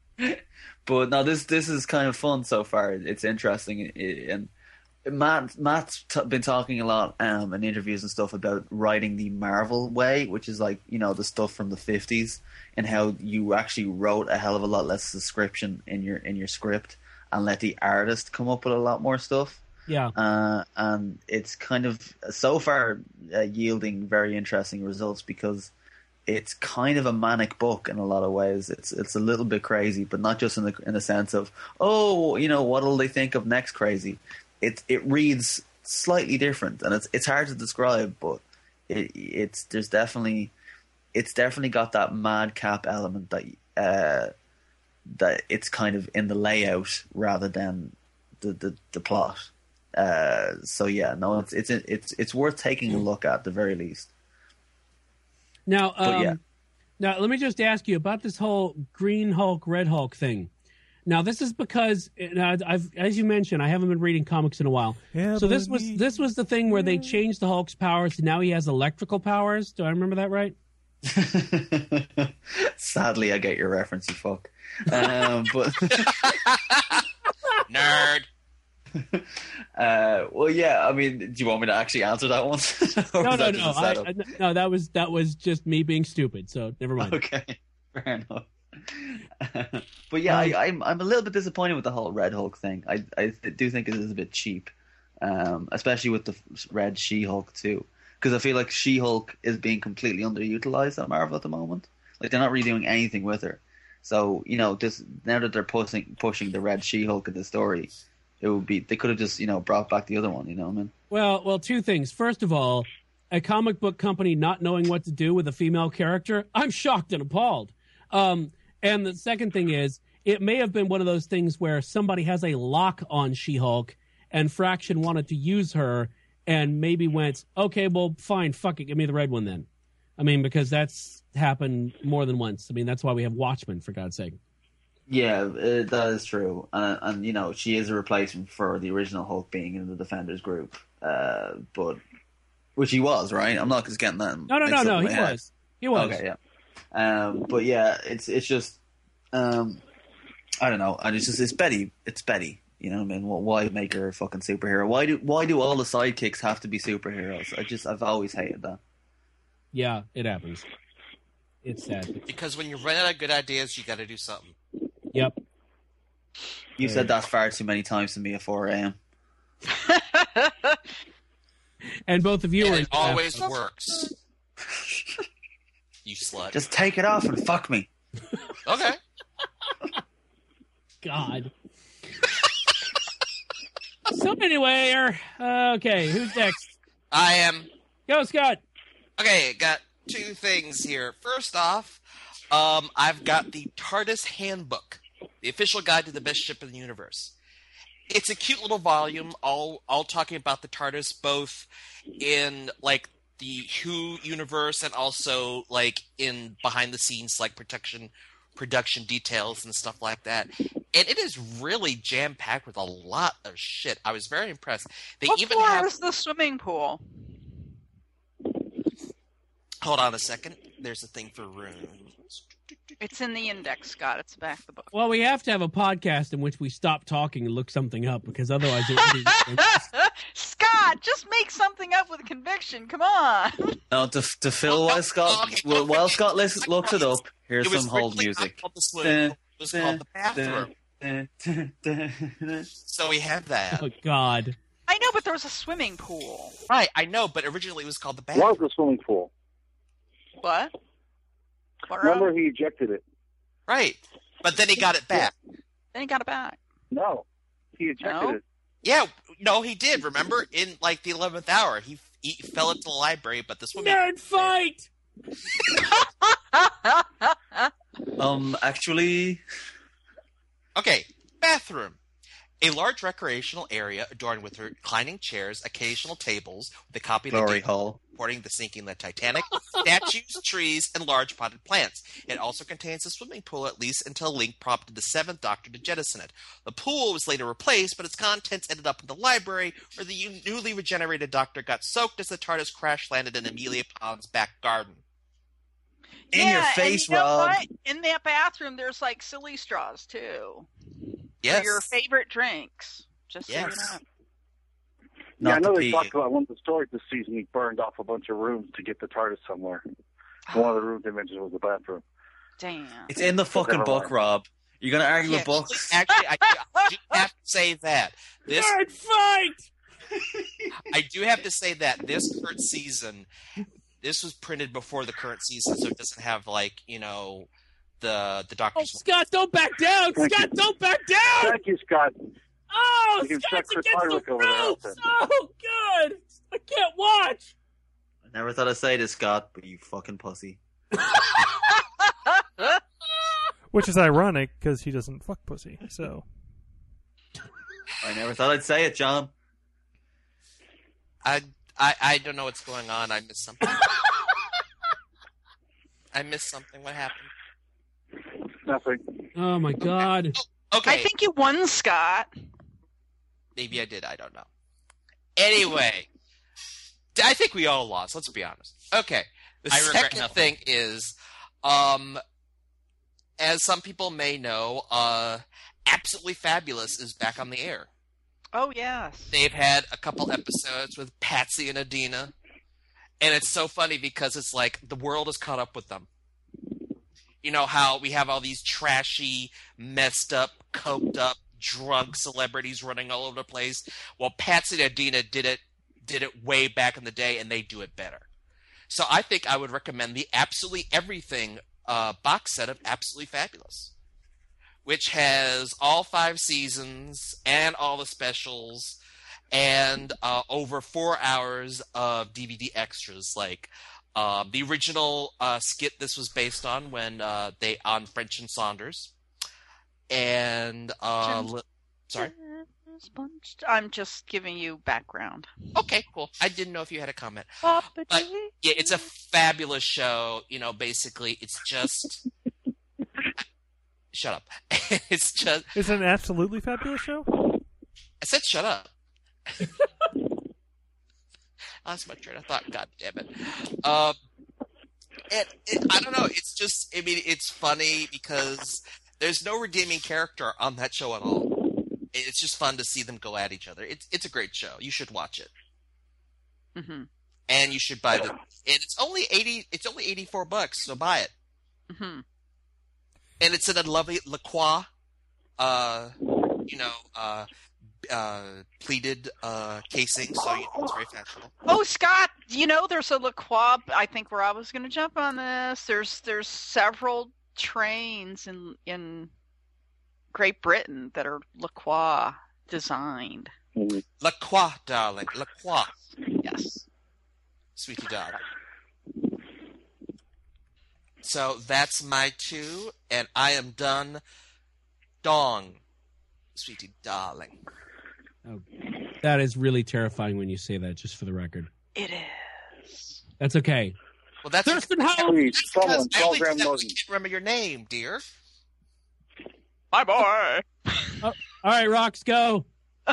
But no, this this is kind of fun so far. It's interesting, and Matt Matt's t- been talking a lot um, in interviews and stuff about writing the Marvel way, which is like, you know, the stuff from the fifties, and how you actually wrote a hell of a lot less description in your in your script and let the artist come up with a lot more stuff. Yeah, uh, and it's kind of so far uh, yielding very interesting results, because it's kind of a manic book in a lot of ways. It's it's a little bit crazy, but not just in the in the sense of, oh, you know, what'll they think of next crazy. It it reads slightly different, and it's it's hard to describe, but it it's there's definitely it's definitely got that madcap element that uh, that it's kind of in the layout rather than the the, the plot. Uh, so yeah, no, it's it's it's it's worth taking a look at, at the very least. Now, um, yeah. now let me just ask you about this whole Green Hulk, Red Hulk thing. Now, this is because, uh, I've, as you mentioned, I haven't been reading comics in a while. Yeah, so this but was this was the thing where they changed the Hulk's powers, and now he has electrical powers. Do I remember that right? Sadly, I get your reference, you fuck. Um, but nerd. Uh, well, yeah. I mean, do you want me to actually answer that one? Or No, was no, that no. just a I, setup? I, no, that was that was just me being stupid. So never mind. Okay, fair enough. But yeah, I, I'm I'm a little bit disappointed with the whole Red Hulk thing. I I do think it is a bit cheap, um, especially with the Red She-Hulk too, because I feel like She-Hulk is being completely underutilized at Marvel at the moment. Like, they're not really doing anything with her. So, you know, just now that they're pushing pushing the Red She-Hulk in the story, it would be they could have just, you know, brought back the other one. You know what I mean? Well, well, two things. First of all, a comic book company not knowing what to do with a female character, I'm shocked and appalled. Um, and the second thing is, it may have been one of those things where somebody has a lock on She-Hulk, and Fraction wanted to use her and maybe went, okay, well, fine, fuck it, give me the red one then. I mean, because that's happened more than once. I mean, that's why we have Watchmen, for God's sake. Yeah, uh, that is true. And, and, you know, she is a replacement for the original Hulk being in the Defenders group. Uh, but, which he was, right? I'm not just getting that. No, no, no, no, he head. was. He was. Okay, yeah. Um, but yeah, it's it's just, um, I don't know. And it's just, it's Betty. It's Betty. You know what I mean? Why make her a fucking superhero? Why do why do all the sidekicks have to be superheroes? I just, I've always hated that. Yeah, it happens. It's sad. Because when you run out of good ideas, you got to do something. Yep. You said that far too many times to me at four a.m. And both of you and are. It always works. You slut. Just take it off and fuck me. Okay. God. So anyway, uh, okay, who's next? I am. Go, Scott. Okay, got two things here. First off, um, I've got the TARDIS Handbook, the official guide to the best ship in the universe. It's a cute little volume, all all talking about the TARDIS, both in like the Who universe and also like in behind the scenes, like production production details and stuff like that. And it is really jam packed with a lot of shit. I was very impressed. They what even floor have is the swimming pool? Hold on a second. There's a thing for rooms. It's in the index, Scott. It's the back of the book. Well, we have to have a podcast in which we stop talking and look something up, because otherwise it would be... Scott, just make something up with conviction. Come on. No, to, to Phil, while Scott, okay, well, okay. while Scott listens, looks it up, here's It was some hold originally music. called the swim. It was called the bathroom. So we have that. Oh, God. I know, but there was a swimming pool. Right, I know, but originally it was called the Was bathroom. the swimming pool? What? What Remember, he ejected it. Right, but then he got it back. Then he got it back. No, he ejected No? it. Yeah, no, he did. Remember, in like the eleventh hour, he he fell into the library, but this woman. Nerd fight! Um, actually, Okay, bathroom. A large recreational area adorned with reclining chairs, occasional tables, with a copy of the glory date hole. reporting the sinking of the Titanic, statues, trees, and large potted plants. It also contains a swimming pool, at least until Link prompted the Seventh Doctor to jettison it. The pool was later replaced, but its contents ended up in the library, where the newly regenerated Doctor got soaked as the TARDIS crash-landed in Amelia Pond's back garden. In yeah, your face, and you know Rob. what? In that bathroom, there's like silly straws too. Yes. For your favorite drinks. Just Yes. so you know. Not yeah, I know to they pee. talked about one of the stories this season. He burned off a bunch of rooms to get the TARDIS somewhere. One of the rooms they mentioned was the bathroom. Damn. It's in the fucking never book, mind. Rob. You're gonna argue Yeah, with books? Actually, I, I do have to say that. This Nerd fight! I do have to say that this current season, this was printed before the current season, so it doesn't have like you know the the Oh, doctor's. Scott, don't back down! Thank Scott, you. don't back down! Thank you, Scott. Oh, You can Scott's check against for the Tyrick over there, ropes! then. Oh, God! I can't watch! I never thought I'd say this, Scott, but you fucking pussy. Which is ironic because he doesn't fuck pussy. So I never thought I'd say it, John. I, I I don't know what's going on. I missed something. I missed something. What happened? Nothing. Oh, my God. Okay, I think you won, Scott. maybe I did. I don't know. Anyway, I think we all lost. Let's be honest. Okay, the I regret second nothing. thing is, um, as some people may know, uh, Absolutely Fabulous is back on the air. Oh, yes. They've had a couple episodes with Patsy and Adina, and it's so funny because it's like the world has caught up with them. You know how we have all these trashy, messed up, coked up, drunk celebrities running all over the place? Well, Patsy and Adina did it did it way back in the day, and they do it better. So I think I would recommend the Absolutely Everything uh, box set of Absolutely Fabulous, which has all five seasons and all the specials and uh, over four hours of D V D extras, like uh, the original uh, skit this was based on when uh, they on French and Saunders, and uh, li- sorry, is bunched. I'm just giving you background. Okay, cool. I didn't know if you had a comment. Papa But J. yeah, it's a fabulous show. You know, basically, it's just. Shut up. It's just. It's an absolutely fabulous show. I said shut up. That's my train of thought. God damn it. Um, it, it. I don't know. It's just. I mean, it's funny because there's no redeeming character on that show at all. It's just fun to see them go at each other. It's it's a great show. You should watch it. Mm-hmm. And you should buy the. And it's only eighty. It's only eighty four bucks. So buy it. Mm-hmm. And it's in a lovely LaCroix, uh, you know, uh, uh, pleated uh, casing. So you know, it's very fashionable. Oh, Scott, you know, there's a LaCroix. I think Rob was going to jump on this. There's there's several trains in in Great Britain that are LaCroix designed. LaCroix, darling, LaCroix. Yes, sweetie dog. So that's my two, and I am done. Dong, sweetie darling. Oh, that is really terrifying when you say that, just for the record. It is. That's okay. Well, that's Thurston because, Howell. Please, that's because someone I call only Graham do that when Norton. I can't remember your name, dear. My boy. Oh, all right, Rox, go. uh,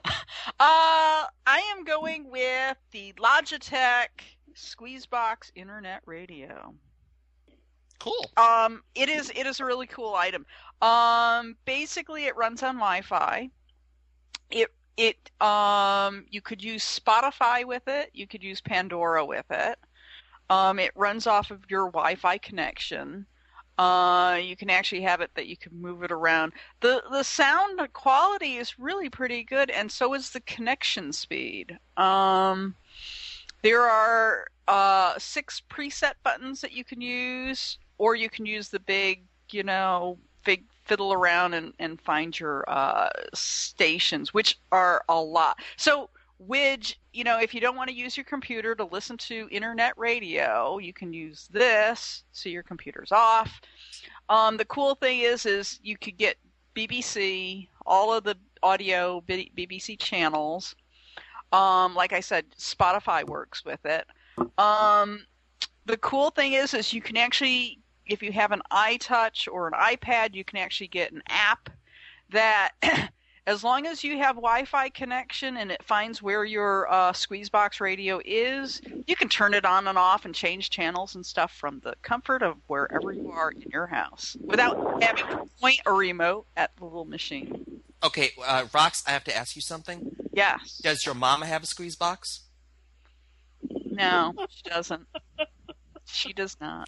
I am going with the Logitech Squeezebox Internet Radio. Cool. Um, it is it is a really cool item. Um, basically, it runs on Wi-Fi. It it um you could use Spotify with it. You could use Pandora with it. Um, it runs off of your Wi-Fi connection. Uh, you can actually have it that you can move it around. The the sound quality is really pretty good, and so is the connection speed. Um, there are uh six preset buttons that you can use, or you can use the big, you know, big fiddle around and, and find your uh, stations, which are a lot. So, Widge, you know, if you don't want to use your computer to listen to internet radio, you can use this, so your computer's off. Um, the cool thing is, is you could get B B C, all of the audio B B C channels. Um, like I said, Spotify works with it. Um, the cool thing is, is you can actually, if you have an iTouch or an iPad, you can actually get an app that, as long as you have Wi-Fi connection and it finds where your uh, Squeezebox radio is, you can turn it on and off and change channels and stuff from the comfort of wherever you are in your house without having to point a remote at the little machine. Okay, uh, Rox, I have to ask you something. Yes. Does your mama have a squeeze box? No, she doesn't. She does not.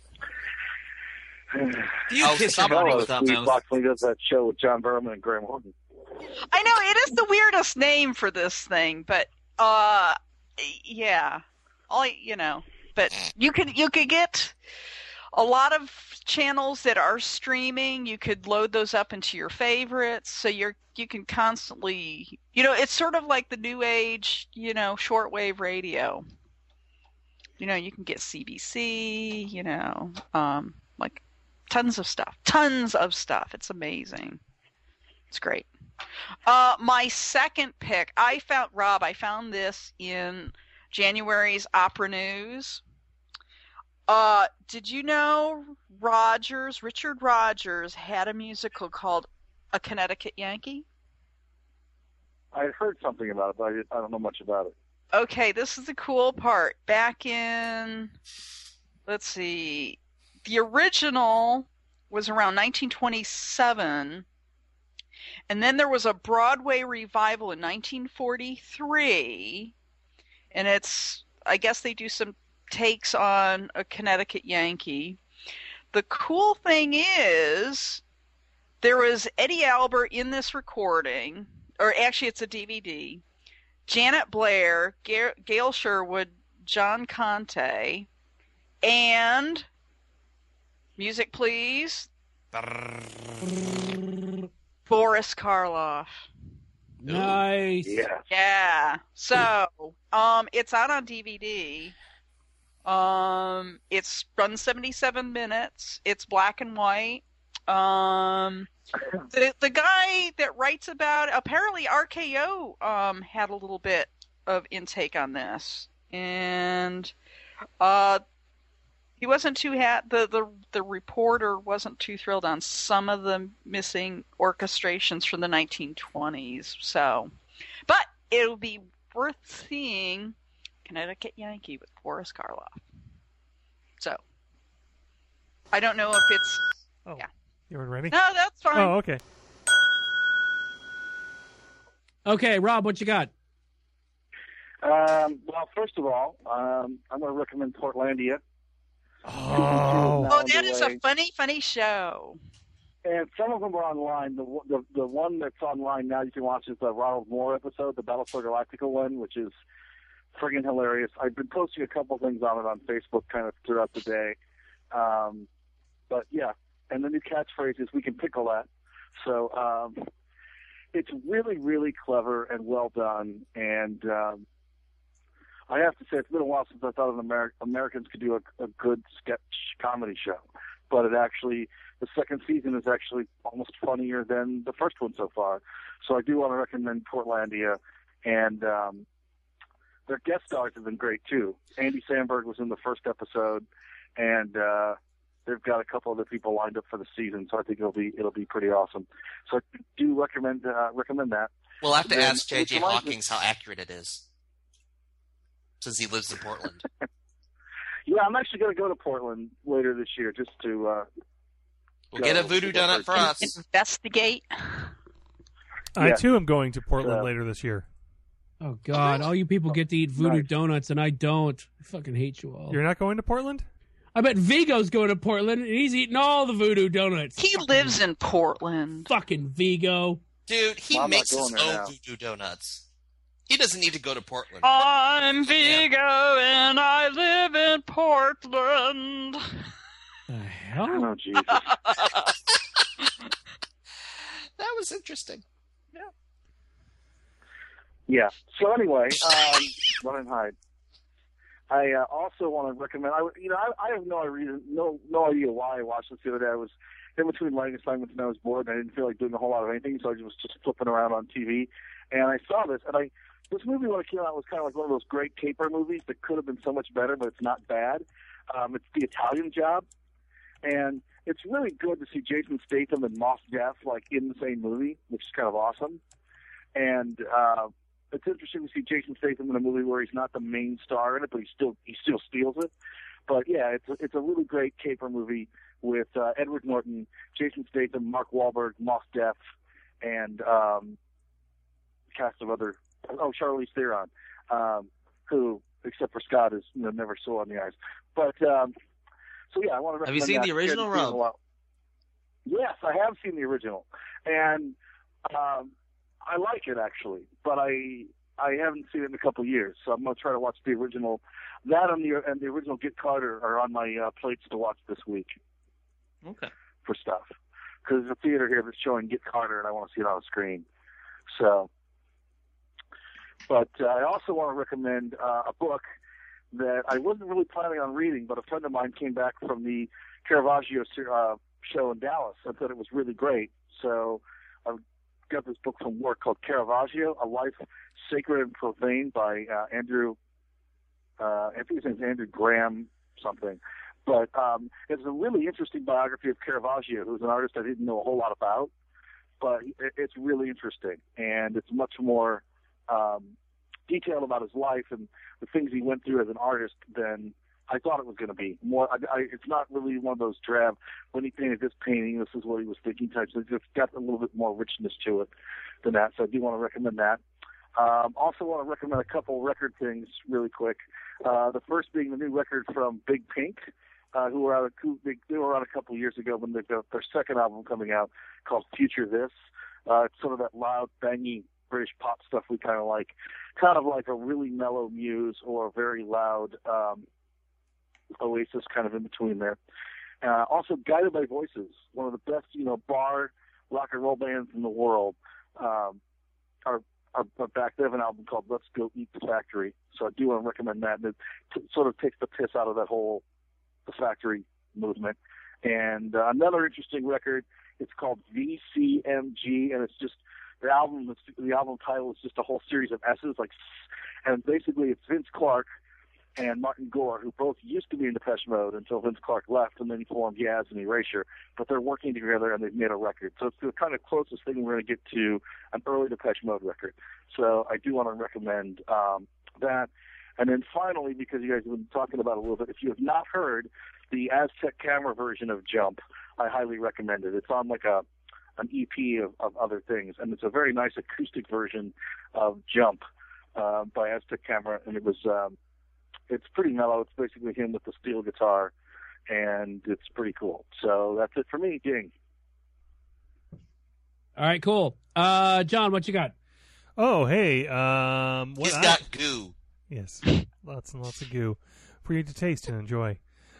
You Oh, kiss some- your body Hello, with that Steve mouth. Buckley does that show with John Berman and Graham Horton. I know it is the weirdest name for this thing, but uh, yeah, all you know. But you could you could get a lot of channels that are streaming. You could load those up into your favorites, so you're you can constantly, you know, it's sort of like the new age, you know, shortwave radio. You know, you can get C B C, you know, um, like tons of stuff, tons of stuff. It's amazing. It's great. Uh, my second pick, I found, Rob, I found this in January's Opera News. Uh, did you know Rogers, Richard Rogers, had a musical called A Connecticut Yankee? I had heard something about it, but I, did, I don't know much about it. Okay, this is the cool part. Back in, let's see, the original was around nineteen twenty-seven, and then there was a Broadway revival in nineteen forty-three, and it's, I guess they do some takes on A Connecticut Yankee. The cool thing is, there was Eddie Albert in this recording, or actually it's a D V D, Janet Blair, Gail, Gail Sherwood, John Conte, and, music please, Boris Karloff. Nice. Yeah. Yeah. So, um, it's out on D V D. Um, it's runs seventy-seven minutes. It's black and white. Um, the the guy that writes about apparently R K O um had a little bit of intake on this, and uh, he wasn't too ha- the the the reporter wasn't too thrilled on some of the missing orchestrations from the nineteen twenties. So, but it'll be worth seeing Connecticut Yankee with Boris Karloff. So, I don't know if it's oh. yeah. You were ready? No, that's fine. Oh, okay. Okay, Rob, what you got? Um, well, first of all, um, I'm going to recommend Portlandia. Oh, oh that is a funny, funny show. And some of them are online. The, the the one that's online now you can watch is the Ronald Moore episode, the Battlestar Galactica one, which is friggin' hilarious. I've been posting a couple things on it on Facebook kind of throughout the day. Um, but yeah, and the new catchphrase is "We can pickle that." So um, it's really, really clever and well done. And um, I have to say, it's been a while since I thought an Amer- Americans could do a, a good sketch comedy show. But it actually, the second season is actually almost funnier than the first one so far. So I do want to recommend Portlandia. And um, their guest stars have been great, too. Andy Samberg was in the first episode, and uh, they've got a couple other people lined up for the season. So I think it'll be it'll be pretty awesome. So I do recommend uh, recommend that. We'll have to Then, ask J J which reminds Hawkins how accurate it is, since he lives in Portland. Yeah, I'm actually going to go to Portland later this year just to. Uh, we'll get a voodoo donut for us. Investigate. I Yeah. too am going to Portland So- later this year. Oh, God, all you people get to eat voodoo Nice. donuts, and I don't. I fucking hate you all. You're not going to Portland? I bet Vigo's going to Portland, and he's eating all the voodoo donuts. He lives in Portland. Fucking Vigo. Dude, he Well, I'm not makes his going there own now. voodoo donuts. He doesn't need to go to Portland. I'm Vigo and I live in Portland. The hell? Oh, Jesus. That was interesting. Yeah. So anyway, um, run and hide. I uh, also want to recommend. I you know I, I have no reason, no no idea why I watched this the other day. I was in between writing assignments and I was bored and I didn't feel like doing a whole lot of anything, so I was just flipping around on T V, and I saw this. And I this movie when it came out was kind of like one of those great caper movies that could have been so much better, but it's not bad. Um, it's The Italian Job, and it's really good to see Jason Statham and Mos Def like in the same movie, which is kind of awesome. And uh, it's interesting to see Jason Statham in a movie where he's not the main star in it, but he still he still steals it. But yeah, it's a, it's a really great caper movie with uh, Edward Norton, Jason Statham, Mark Wahlberg, Mos Def, and um, a cast of other oh Charlize Theron, um, who except for Scott is you know never so on the ice. But um, so yeah, I want to Have you recommend seen that. the original, It's been a Rob? while. Yes, I have seen the original, and um, I like it actually, but I I haven't seen it in a couple of years, so I'm gonna try to watch the original. That and the and the original Get Carter are on my uh, plates to watch this week Okay. for stuff because there's a theater here that's showing Get Carter, and I want to see it on the screen. So, but uh, I also want to recommend uh, a book that I wasn't really planning on reading, but a friend of mine came back from the Caravaggio uh, show in Dallas and said it was really great. So I've got this book from work called Caravaggio, A Life Sacred and Profane by uh, Andrew, uh, I think his name's Andrew Graham something. But um, it's a really interesting biography of Caravaggio, who's an artist I didn't know a whole lot about. But it, it's really interesting, and it's much more um, detailed about his life and the things he went through as an artist than I thought it was going to be. More, I, I, it's not really one of those drab, when he painted this painting, this is what he was thinking types. It's just got a little bit more richness to it than that, so I do want to recommend that. Um, also want to recommend a couple record things really quick. Uh, the first being the new record from Big Pink, uh, who were out, who, they, they were out a couple of years ago when they've got their second album coming out called Future This. Uh, it's sort of that loud, bangy British pop stuff we kind of like. Kind of like a really mellow Muse or a very loud um, Oasis kind of in between there. Uh, also, Guided by Voices, one of the best, you know, bar rock and roll bands in the world. Um, are, are, are back. They have an album called Let's Go Eat the Factory, so I do want to recommend that. And it t- sort of takes the piss out of that whole the Factory movement. And uh, another interesting record, it's called V C M G, and it's just the album. The album title is just a whole series of S's, like, and basically it's Vince Clarke and Martin Gore, who both used to be in Depeche Mode until Vince Clarke left, and then he formed Yaz and Erasure. But they're working together, and they've made a record. So it's the kind of closest thing we're going to get to an early Depeche Mode record. So I do want to recommend um, that. And then finally, because you guys have been talking about it a little bit, if you have not heard the Aztec Camera version of Jump, I highly recommend it. It's on like a an E P of, of other things, and it's a very nice acoustic version of Jump uh, by Aztec Camera, and it was um, it's pretty mellow. It's basically him with the steel guitar, and it's pretty cool. So that's it for me, Ding. All right, cool. Uh, John, what you got? Oh, hey. Um, what He's I- got goo. Yes, lots and lots of goo for you to taste and enjoy.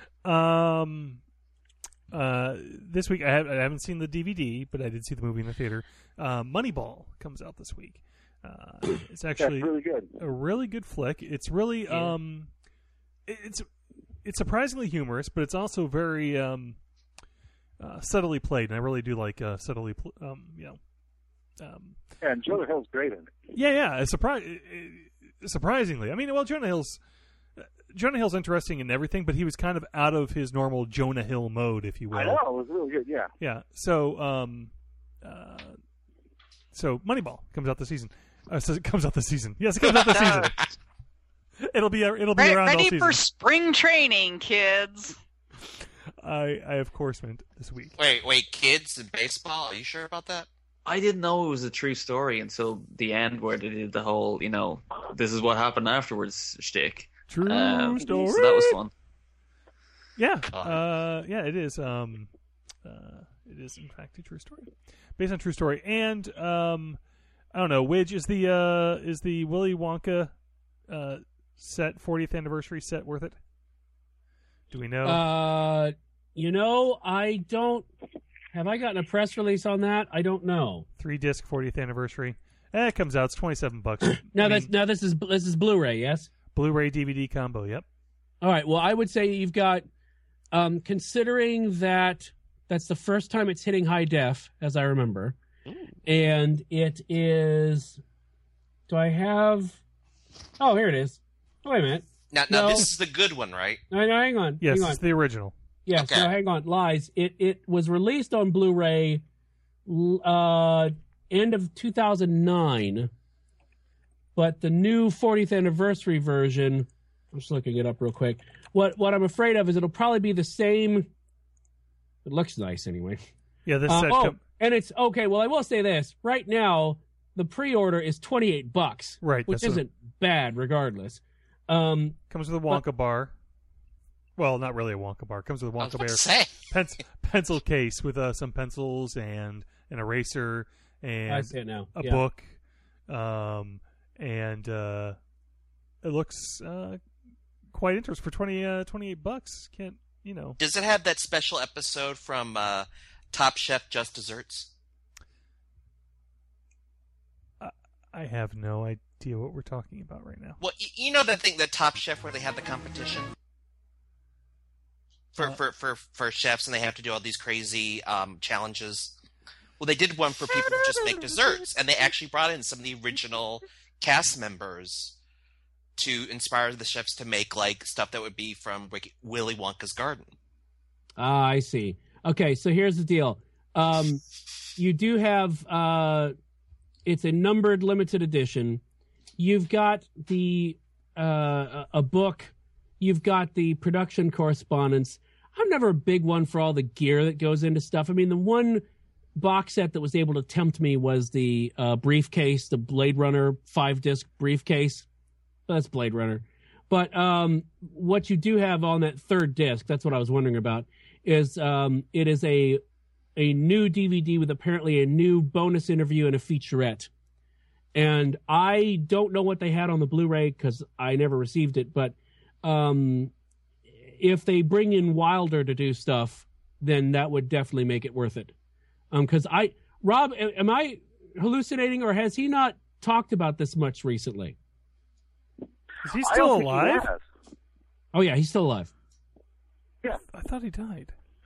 Um, uh, this week I, have, I haven't seen the D V D, but I did see the movie in the theater. Uh, Moneyball comes out this week. Uh, it's actually That's really good. a really good flick. It's really Yeah. um, it- it's it's surprisingly humorous, but it's also very um, uh, subtly played, and I really do like uh, subtly pl- um, you know. Um, and Jonah Hill's great in it. Yeah, yeah. It's surpri- surprisingly, I mean, well, Jonah Hill's Jonah Hill's interesting in everything, but he was kind of out of his normal Jonah Hill mode, if you will. I know, it was really good, yeah. Yeah. So, um, uh, so Moneyball comes out this season. Uh, so it comes out this season. Yes, it comes out this season. It'll be it'll be Re- around all ready season. for spring training, kids. I I of course meant this week. Wait, wait, kids in baseball? Are you sure about that? I didn't know it was a true story until the end, where they did the whole, you know, this is what happened afterwards shtick. True um, story. So that was fun. Yeah, uh, yeah, it is. Um, uh, it is in fact a true story, based on true story. And um, I don't know, Widge, is the uh, is the Willy Wonka uh, set fortieth anniversary set worth it? Do we know? Uh, you know, I don't. Have I gotten a press release on that? I don't know. Three disc fortieth anniversary. Eh, it comes out. It's twenty seven bucks. Now I that's mean, now this is this is Blu-ray, yes. Blu-ray D V D combo. Yep. All right. Well, I would say you've got, um, considering that that's the first time it's hitting high def, as I remember, and it is. Do I have? Oh, here it is. Oh, wait a minute. Now, now No. this is the good one, right? No, no, hang on. Yes, hang on. it's the original. Yes, Okay. no, hang on. Lies. It it was released on Blu-ray l- uh, end of two thousand nine, but the new fortieth anniversary version, I'm just looking it up real quick. What what I'm afraid of is it'll probably be the same. It looks nice anyway. Yeah, this Uh, set. oh, com- and it's okay. Well, I will say this. Right now, the pre-order is twenty-eight bucks, Right, which that's what- isn't bad regardless. Um, comes with a Wonka bar. Well, not really a Wonka bar. Comes with a I was Wonka about bar to say. Pens- pencil case with uh, some pencils and an eraser and I see it now. a Yeah. book. Um, and uh, it looks uh, quite interesting for twenty, uh, twenty-eight bucks. Can't you know? Does it have that special episode from uh, Top Chef Just Desserts? I, I have no idea what we're talking about right now. Well, y- you know that thing, the Top Chef, where they have the competition for Uh, for, for for chefs, and they have to do all these crazy um, challenges. Well, they did one for people who just make desserts, and they actually brought in some of the original cast members to inspire the chefs to make like stuff that would be from Wick- Willy Wonka's garden. Ah, I see. Okay, so here's the deal. Um, you do have uh, it's a numbered limited edition. You've got the uh, a book. You've got the production correspondence. I'm never a big one for all the gear that goes into stuff. I mean, the one box set that was able to tempt me was the uh, briefcase, the Blade Runner five disc briefcase. That's Blade Runner. But um, what you do have on that third disc, that's what I was wondering about, is um, it is a a new D V D with apparently a new bonus interview and a featurette. And I don't know what they had on the Blu-ray because I never received it. But um, if they bring in Wilder to do stuff, then that would definitely make it worth it. Because I, Rob, a- am I hallucinating, or has he not talked about this much recently? Is he I still don't think he alive? has. Oh yeah, he's still alive. Yeah. I thought he died.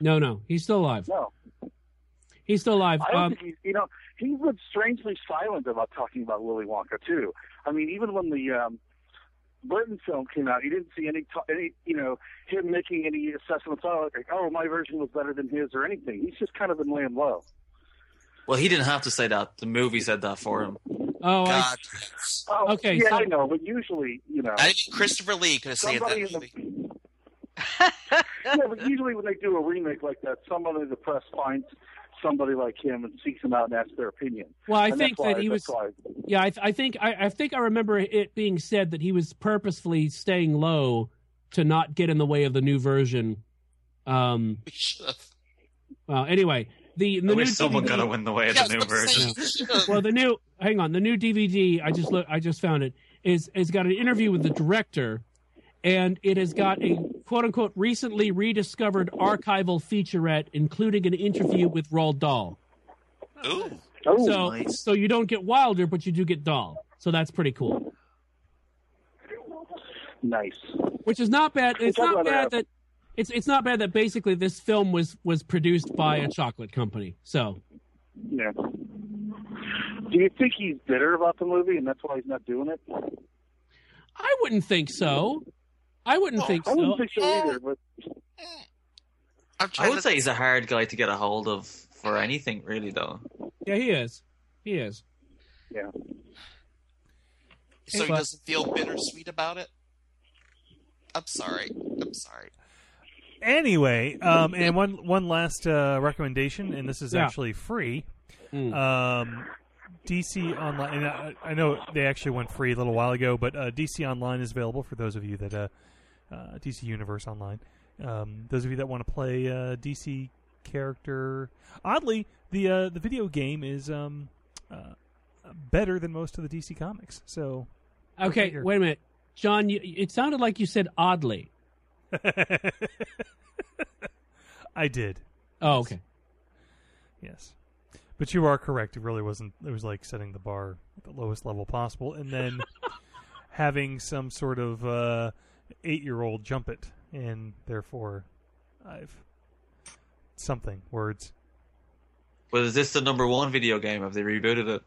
No, no, he's still alive. No. He's still alive. I don't Um, think he's, you know, he's been strangely silent about talking about Willy Wonka too. I mean, even when the um, Burton film came out, you didn't see any, ta- any, you know, him making any assessments on it, like, oh, my version was better than his or anything. He's just kind of been laying low. Well, he didn't have to say that. The movie said that for him. Oh, I, God. Oh, Okay, yeah, so- I know, but usually, you know, I think Christopher Lee could have saved that somebody in movie. the yeah, but usually when they do a remake like that, somebody in the press finds somebody like him and seeks him out and asks their opinion. well, I And think that's why- that he was. that's why- Yeah, I, th- I think I, I think I remember it being said that he was purposefully staying low to not get in the way of the new version. Um, well, anyway, the, the I new wish someone D V D got to win the way of Yeah, the new I was gonna say, version. well, the new hang on, the new D V D I just look I just found it is has got an interview with the director, and it has got a quote unquote recently rediscovered archival featurette, including an interview with Roald Dahl. Ooh. Oh, so nice. so you don't get Wilder, but you do get Dahl. So that's pretty cool. nice. Which is not bad. It's I'd not rather bad have- that it's it's not bad that basically this film was was produced by a chocolate company. So Yeah. Do you think he's bitter about the movie and that's why he's not doing it? I wouldn't think so. I wouldn't think I so. wouldn't think so either, but I'm I trying would to say he's a hard guy to get a hold of for anything, really, though. Yeah, he is. He is. yeah. So he But- doesn't feel bittersweet about it? I'm sorry. I'm sorry. Anyway, um, and one one last uh, recommendation, and this is Yeah. actually free. Mm. Um, D C Online, and I, I know they actually went free a little while ago, but uh, D C Online is available for those of you that uh, uh, D C Universe Online. Um, those of you that want to play uh, D C character. Oddly, the uh, the video game is um, uh, better than most of the D C comics. So, go Okay, figure. wait a minute, John. You, it sounded like you said oddly. I did. Oh, okay. Yes. But you are correct. It really wasn't. It was like setting the bar at the lowest level possible, and then having some sort of uh, eight-year-old jump it, and therefore, I've something words. Well, is this the number one video game? Have they rebooted it?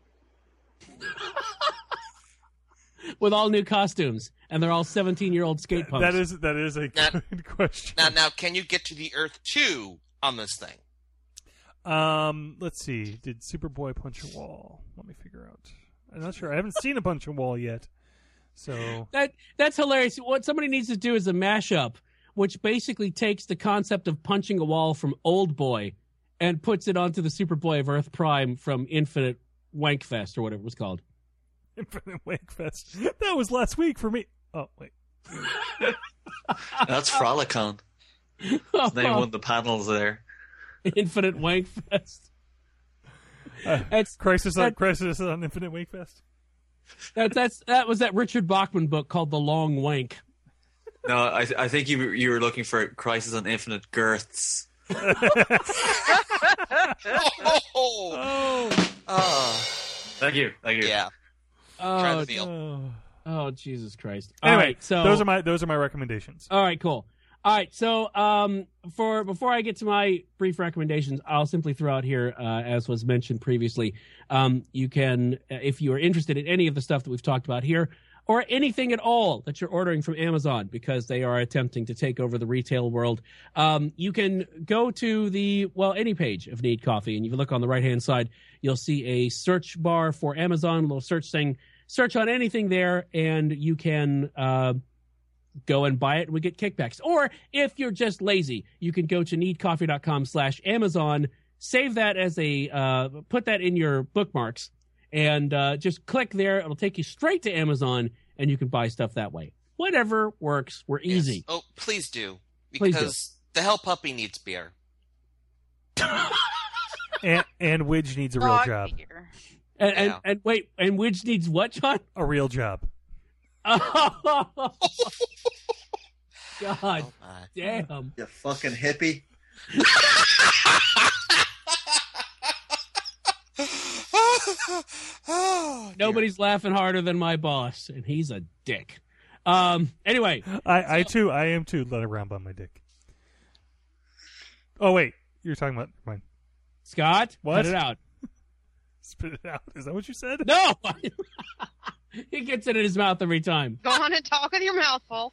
With all new costumes, and they're all seventeen-year-old skate punks. That is that is a Now- good question. Now, now, can you get to the Earth two on this thing? Um, let's see. Did Superboy punch a wall? Let me figure out. I'm not sure. I haven't seen a punch a wall yet. So That that's hilarious. What somebody needs to do is a mashup, which basically takes the concept of punching a wall from Old Boy and puts it onto the Superboy of Earth Prime from Infinite Wankfest or whatever it was called. Infinite Wakefest. That was last week for me. Oh wait. That's Frolicon. His name one of the panels there. Infinite Wankfest. Uh, It's Crisis on that- Crisis on Infinite Wakefest. That that's that was that Richard Bachman book called The Long Wank. No, I I think you you were looking for Crisis on Infinite Girths. Oh, Oh, thank you, thank you. yeah. Try Oh, the deal. Oh. oh Jesus Christ! Anyway, all right, so those are my those are my recommendations. All right, cool. All right, so um, for before I get to my brief recommendations, I'll simply throw out here, uh, as was mentioned previously, um, you can, uh, if you are interested in any of the stuff that we've talked about here, or anything at all that you're ordering from Amazon, because they are attempting to take over the retail world, um, you can go to the, well, any page of Need Coffee, and if you look on the right-hand side, you'll see a search bar for Amazon, a little search thing. Search on anything there, and you can uh, go and buy it, and we get kickbacks. Or if you're just lazy, you can go to needcoffee.com slash Amazon, save that as a, uh, put that in your bookmarks, and uh, just click there. It'll take you straight to Amazon, and you can buy stuff that way. Whatever works. We're easy. Yes. Oh, please do. Please Because do. the hell puppy needs beer. and and Widge needs a real Dog job. beer. And, and, Yeah. and wait, and Widge needs what, John? A real job. Oh, God Oh, my. damn. You fucking hippie. Oh, dear. Nobody's laughing harder than my boss, and he's a dick. Um. Anyway, I, I too I am too led around by my dick. Oh wait, you're talking about mine. Scott, What? cut it out. Spit it out. Is that what you said? No! He gets it in his mouth every time. Go on and talk with your mouth full.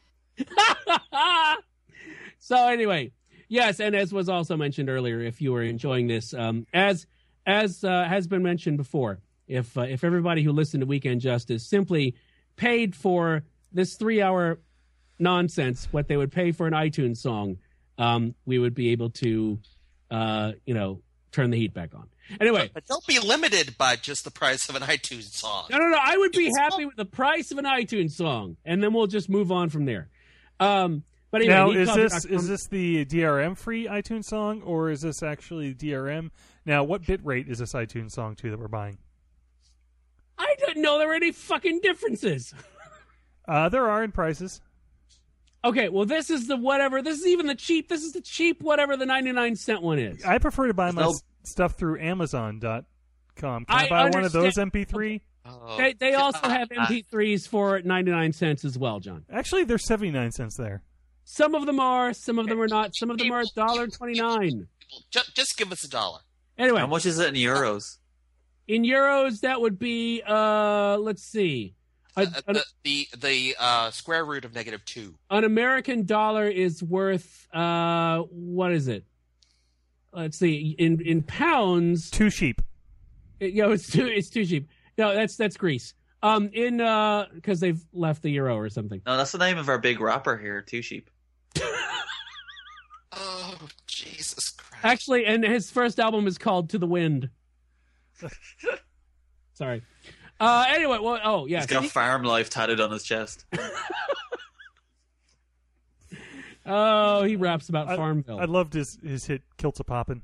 So anyway, yes, and as was also mentioned earlier, if you were enjoying this, um, as as uh, has been mentioned before, if uh, if everybody who listened to Weekend Justice simply paid for this three-hour nonsense, what they would pay for an iTunes song, um, we would be able to, uh, you know, turn the heat back on. Anyway. But don't be limited by just the price of an iTunes song. No, no, no. I would be happy with the price of an iTunes song, and then we'll just move on from there. Um, but anyway, now, neat is coffee this dot com is this the D R M free iTunes song, or is this actually D R M? Now, what bit rate is this iTunes song to that we're buying? I didn't know there were any fucking differences. Uh, there are in prices. Okay, well, this is the whatever. This is even the cheap. This is the cheap whatever the ninety-nine cent one is. I prefer to buy my No. s- stuff through Amazon dot com. Can I, I buy one of those understand- M P three? They they also have M P threes for ninety-nine cents as well, John. Actually, there's seventy-nine cents there. Some of them are, some of them are not. Some of them are one dollar and twenty-nine. Just, just give us a dollar. Anyway, How much is it in euros? in euros, that would be, uh, let's see. A- Uh, an, the the, the uh, square root of negative two. an American dollar is worth, uh, what is it? Let's see. In in pounds, Too cheap. it, you know, it's too it's too cheap. No, that's that's Greece. Um, in uh, because they've left the euro or something. No, that's the name of our big rapper here, Too Sheep. Oh, Jesus Christ. Actually, and his first album is called To the Wind. Sorry. Uh, anyway, well, oh yeah. He's got see? farm life tattooed on his chest. Oh, he raps about I, Farmville. I loved his his hit "Kilts a Poppin'."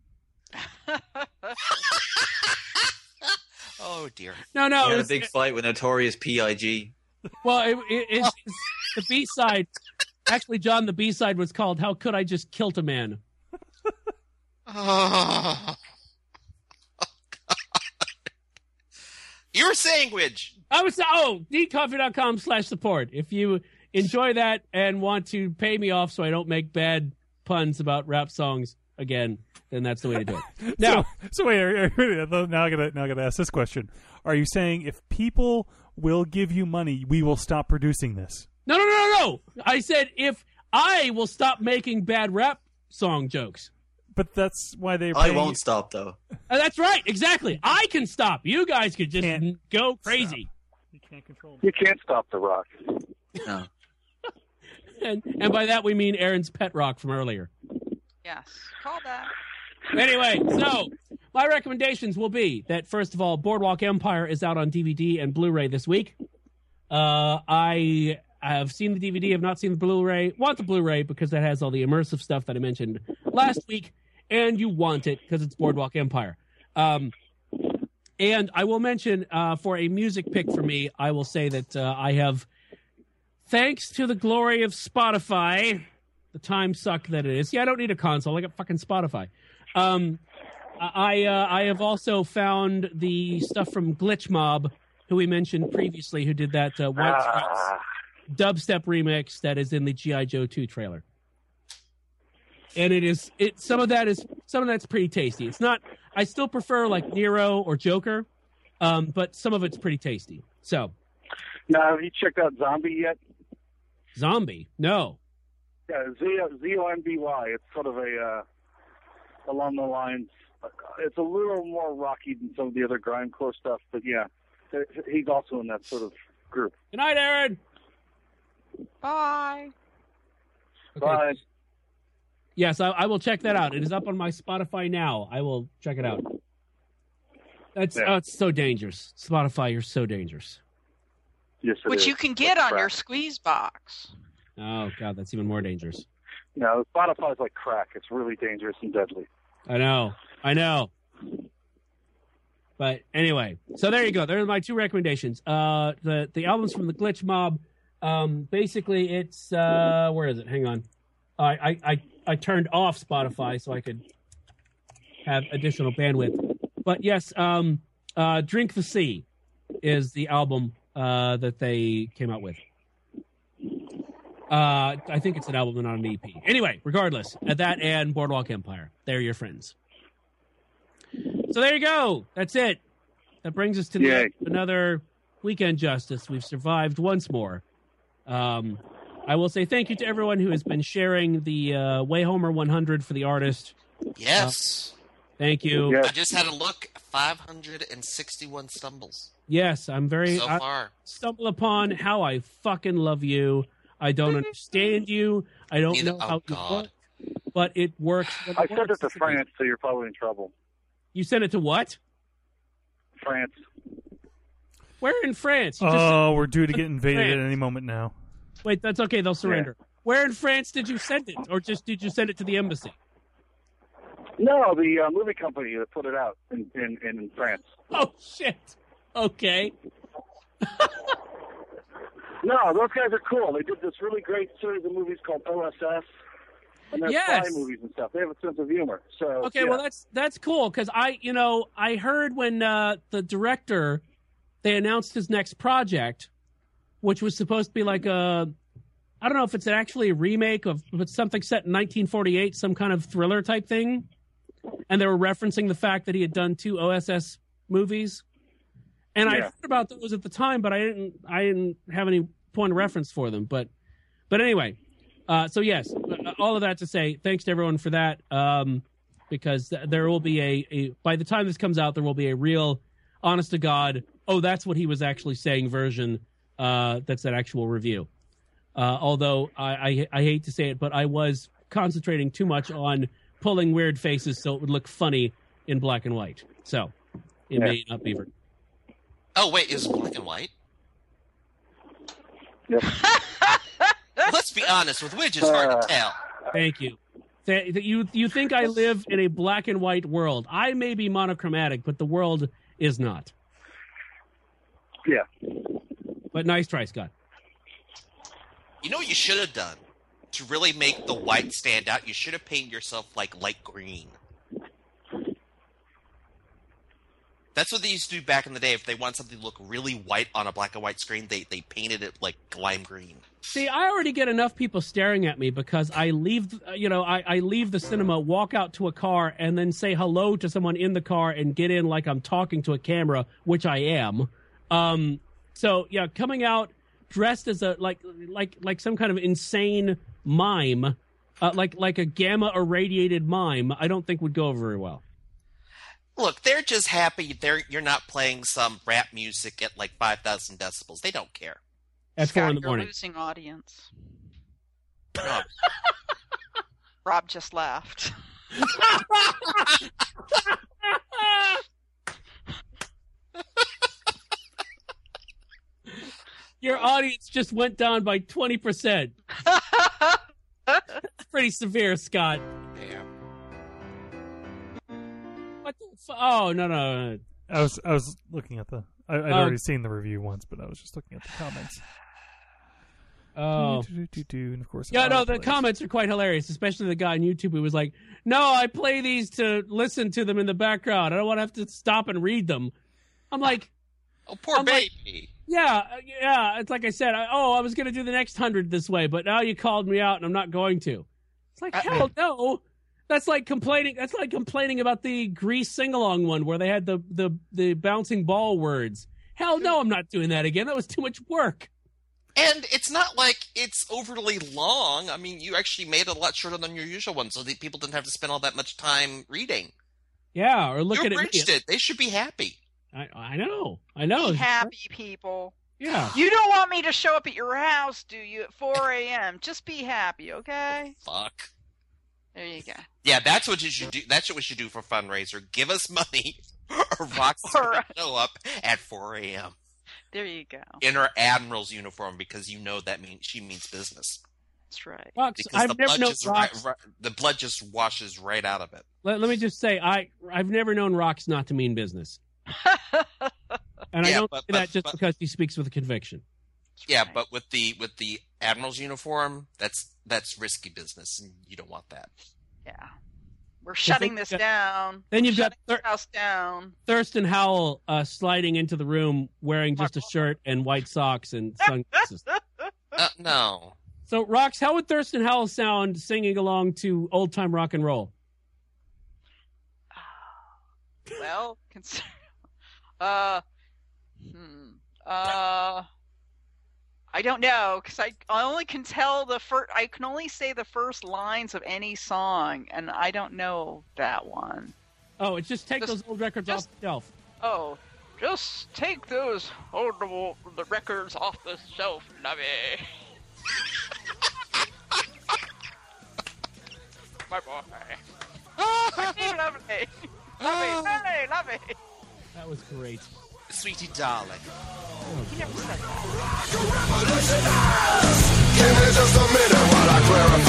Oh dear. No, no. He had a it's- big fight with Notorious P I G. Well, it, it, it's, it's the B side. Actually, John, the B side was called "How Could I Just Kilt a Man." Oh, Your sandwich. I was oh, neat coffee dot com slash support. If you enjoy that and want to pay me off so I don't make bad puns about rap songs again, then that's the way to do it. Now, so, so wait, are, are, now I gotta now I gotta ask this question: are you saying if people will give you money, we will stop producing this? no, no, no, no, no. I said if I will stop making bad rap song jokes. But that's why they. I won't stop, though. Uh, that's right, exactly. I can stop. You guys could just Can't go crazy. You can't control. You can't stop the rock. No. And, and by that we mean Aaron's pet rock from earlier. Yes, call that. Anyway, so my recommendations will be that, first of all, Boardwalk Empire is out on D V D and Blu-ray this week. Uh, I have seen the D V D, have not seen the Blu-ray. Want the Blu-ray because that has all the immersive stuff that I mentioned last week, and you want it because it's Boardwalk Empire. Um, and I will mention, uh, for a music pick for me, I will say that uh, I have, thanks to the glory of Spotify, the time suck that it is. Yeah, I don't need a console. I got fucking Spotify. Um, I uh, I have also found the stuff from Glitch Mob, who we mentioned previously, who did that uh, White Stripes dubstep remix that is in the G I. Joe two trailer. And it is it some of that is some of that's pretty tasty. It's not. I still prefer like Nero or Joker, um, but some of it's pretty tasty. So, Now, have you checked out Zombie yet? Zombie, no. Yeah, Z O N B Y. It's sort of a uh, along the lines. It's a little more rocky than some of the other grindcore stuff, but yeah, he's also in that sort of group. Good night, Aaron. Bye. Okay. Bye. Yes, I, I will check that out. It is up on my Spotify now. I will check it out. That's Yeah. oh, it's so dangerous. Spotify, you're so dangerous. Yes, it Which is. you can get on Crap. your squeeze box. Oh god, that's even more dangerous. No, Spotify's like crack. It's really dangerous and deadly. I know. I know. But anyway, so there you go. There are my two recommendations. Uh, the the albums from the Glitch Mob. Um, basically, it's uh, where is it? Hang on. I, I I I turned off Spotify so I could have additional bandwidth. But yes, um, uh, Drink the Sea is the album uh, that they came out with. Uh, I think it's an album and not an E P. Anyway, regardless, at that and Boardwalk Empire, they're your friends. So there you go. That's it. That brings us to the end of another Weekend Justice. We've survived once more. Um, I will say thank you to everyone who has been sharing the uh, Way Homer one hundred for the artist. Yes. Uh, thank you. I just had a look. five hundred sixty-one stumbles. Yes, I'm very... So I far. stumble upon how I fucking love you. I don't understand you. I don't Neither- know oh, how you God. work, but it works. When I it sent works, it to it's France, so you're probably in trouble. You sent it to what? France. Where in France? You just Oh, sent- we're due to get invaded France. at any moment now. Wait, that's okay. They'll surrender. Where in France did you send it, or just did you send it to the embassy? No, the uh, movie company that put it out in, in, in France. Oh shit. Okay. No, those guys are cool. They did this really great series of movies called O S S. And they're Yes. spy movies and stuff. They have a sense of humor. So Okay, yeah. well that's that's cool because I, you know, I heard when uh, the director they announced his next project, which was supposed to be like a, I don't know if it's actually a remake of if it's something set in nineteen forty-eight, some kind of thriller type thing, and they were referencing the fact that he had done two O S S movies, and I Yeah. heard about those at the time, but I didn't I didn't have any point of reference for them, but but anyway. Uh, so yes, all of that to say, thanks to everyone for that, um, because th- there will be a, a, by the time this comes out, there will be a real, honest to God, oh, that's what he was actually saying version uh, that's that actual review. Uh, although I, I, I hate to say it, but I was concentrating too much on pulling weird faces so it would look funny in black and white. So it Yeah. may not be. Ver- Oh, wait, is it black and white? Yep. Let's be honest, with Widge, it's hard to tell. Thank you. Th- th- You you think I live in a black and white world? I may be monochromatic, but the world is not. Yeah. But nice try, Scott. You know what you should have done to really make the white stand out? You should have painted yourself like light green. That's what they used to do back in the day. If they want something to look really white on a black and white screen, they, they painted it like lime green. See, I already get enough people staring at me because I leave, you know, I, I leave the cinema, walk out to a car, and then say hello to someone in the car and get in like I'm talking to a camera, which I am. Um, so yeah, coming out dressed as a like like like some kind of insane mime, uh, like like a gamma irradiated mime, I don't think would go very well. Look, they're just happy they're you're not playing some rap music at like five thousand decibels. They don't care. At four in the You're morning. losing audience. No. Rob just laughed. Your audience just went down by twenty percent. Pretty severe, Scott. Damn. What the f- oh, no, no, no. I was I was looking at the. I, I'd Oh. already seen the review once, but I was just looking at the comments. Oh. Do-do-do-do-do, and of course, Yeah, no, I'll the play. comments are quite hilarious, especially the guy on YouTube who was like, no, I play these to listen to them in the background. I don't want to have to stop and read them. I'm like, oh, poor I'm like, baby. yeah, uh, yeah. It's like I said, I, oh, I was going to do the next hundred this way, but now you called me out and I'm not going to. It's like, hell no. That's like complaining. That's like complaining about the Grease sing-along one where they had the, the, the bouncing ball words. Hell no, I'm not doing that again. That was too much work. And it's not like it's overly long. I mean, you actually made it a lot shorter than your usual one, so that people didn't have to spend all that much time reading. Yeah, or look you at abridged it. it. They should be happy. I, I know. I know. Be happy, people. Yeah. You don't want me to show up at your house, do you, at four a.m.? Just be happy, okay? Fuck. There you go. Yeah, that's what you should do. That's what we should do for fundraiser. Give us money, or Rox's gonna show up at four a.m. There you go. in her admiral's uniform because you know that means she means business. That's right. Rox, Because I've the never blood known just right, Rox. right, the blood just washes right out of it. Let, let me just say, I I've never known Rox not to mean business, and I Yeah, don't but- say that but- just but- because he speaks with a conviction. Yeah, but with the with the admiral's uniform, that's that's risky business, and you don't want that. Yeah. We're shutting then this you've got- down. then you've We're got shutting this house down. Thurston Howell uh, sliding into the room wearing just a shirt and white socks and sunglasses. Uh, no. So, Rox, how would Thurston Howell sound singing along to Old Time Rock and Roll? Well, consider, uh, hmm, uh, I don't know because I, I only can tell the first. I can only say the first lines of any song, and I don't know that one. Oh, it's just take Just- those old records just- off the shelf. Oh, just take those old the records off the shelf, lovey. My boy. Lovely, lovely, lovely, lovely. That was great. Sweetie darling. He never said that. Give me just a minute while I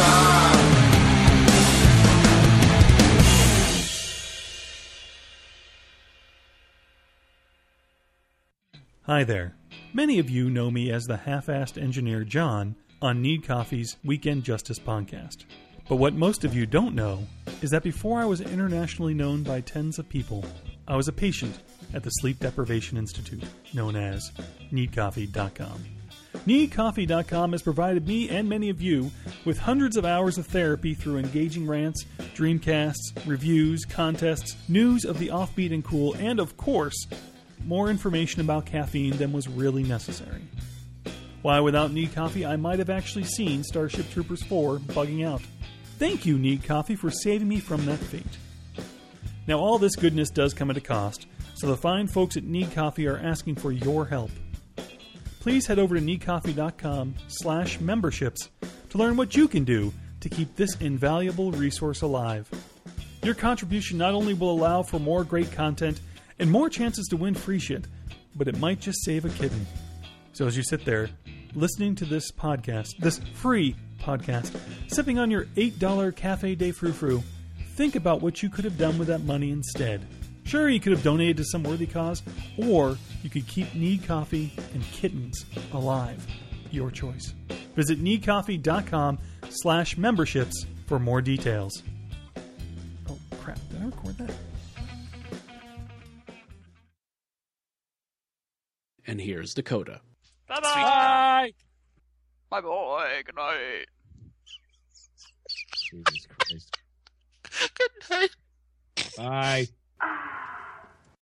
clarify. Hi there. Many of you know me as the half-assed engineer John on Need Coffee's Weekend Justice podcast. But what most of you don't know is that before I was internationally known by tens of people, I was a patient at the Sleep Deprivation Institute, known as need coffee dot com. need coffee dot com has provided me and many of you with hundreds of hours of therapy through engaging rants, dreamcasts, reviews, contests, news of the offbeat and cool, and of course, more information about caffeine than was really necessary. Why, without Need Coffee, I might have actually seen Starship Troopers four bugging out. Thank you, Need Coffee, for saving me from that fate. Now, all this goodness does come at a cost, so the fine folks at Need Coffee are asking for your help. Please head over to need coffee dot com slash memberships to learn what you can do to keep this invaluable resource alive. Your contribution not only will allow for more great content and more chances to win free shit, but it might just save a kitten. So as you sit there, listening to this podcast, this free podcast, sipping on your eight dollars Cafe de Frou Frou, think about what you could have done with that money instead. Sure, you could have donated to some worthy cause, or you could keep Need Coffee and kittens alive. Your choice. Visit need coffee dot com slash memberships for more details. Oh, crap. Did I record that? And here's Dakota. Bye-bye. My boy, good night. Jesus Christ. Good night. Bye.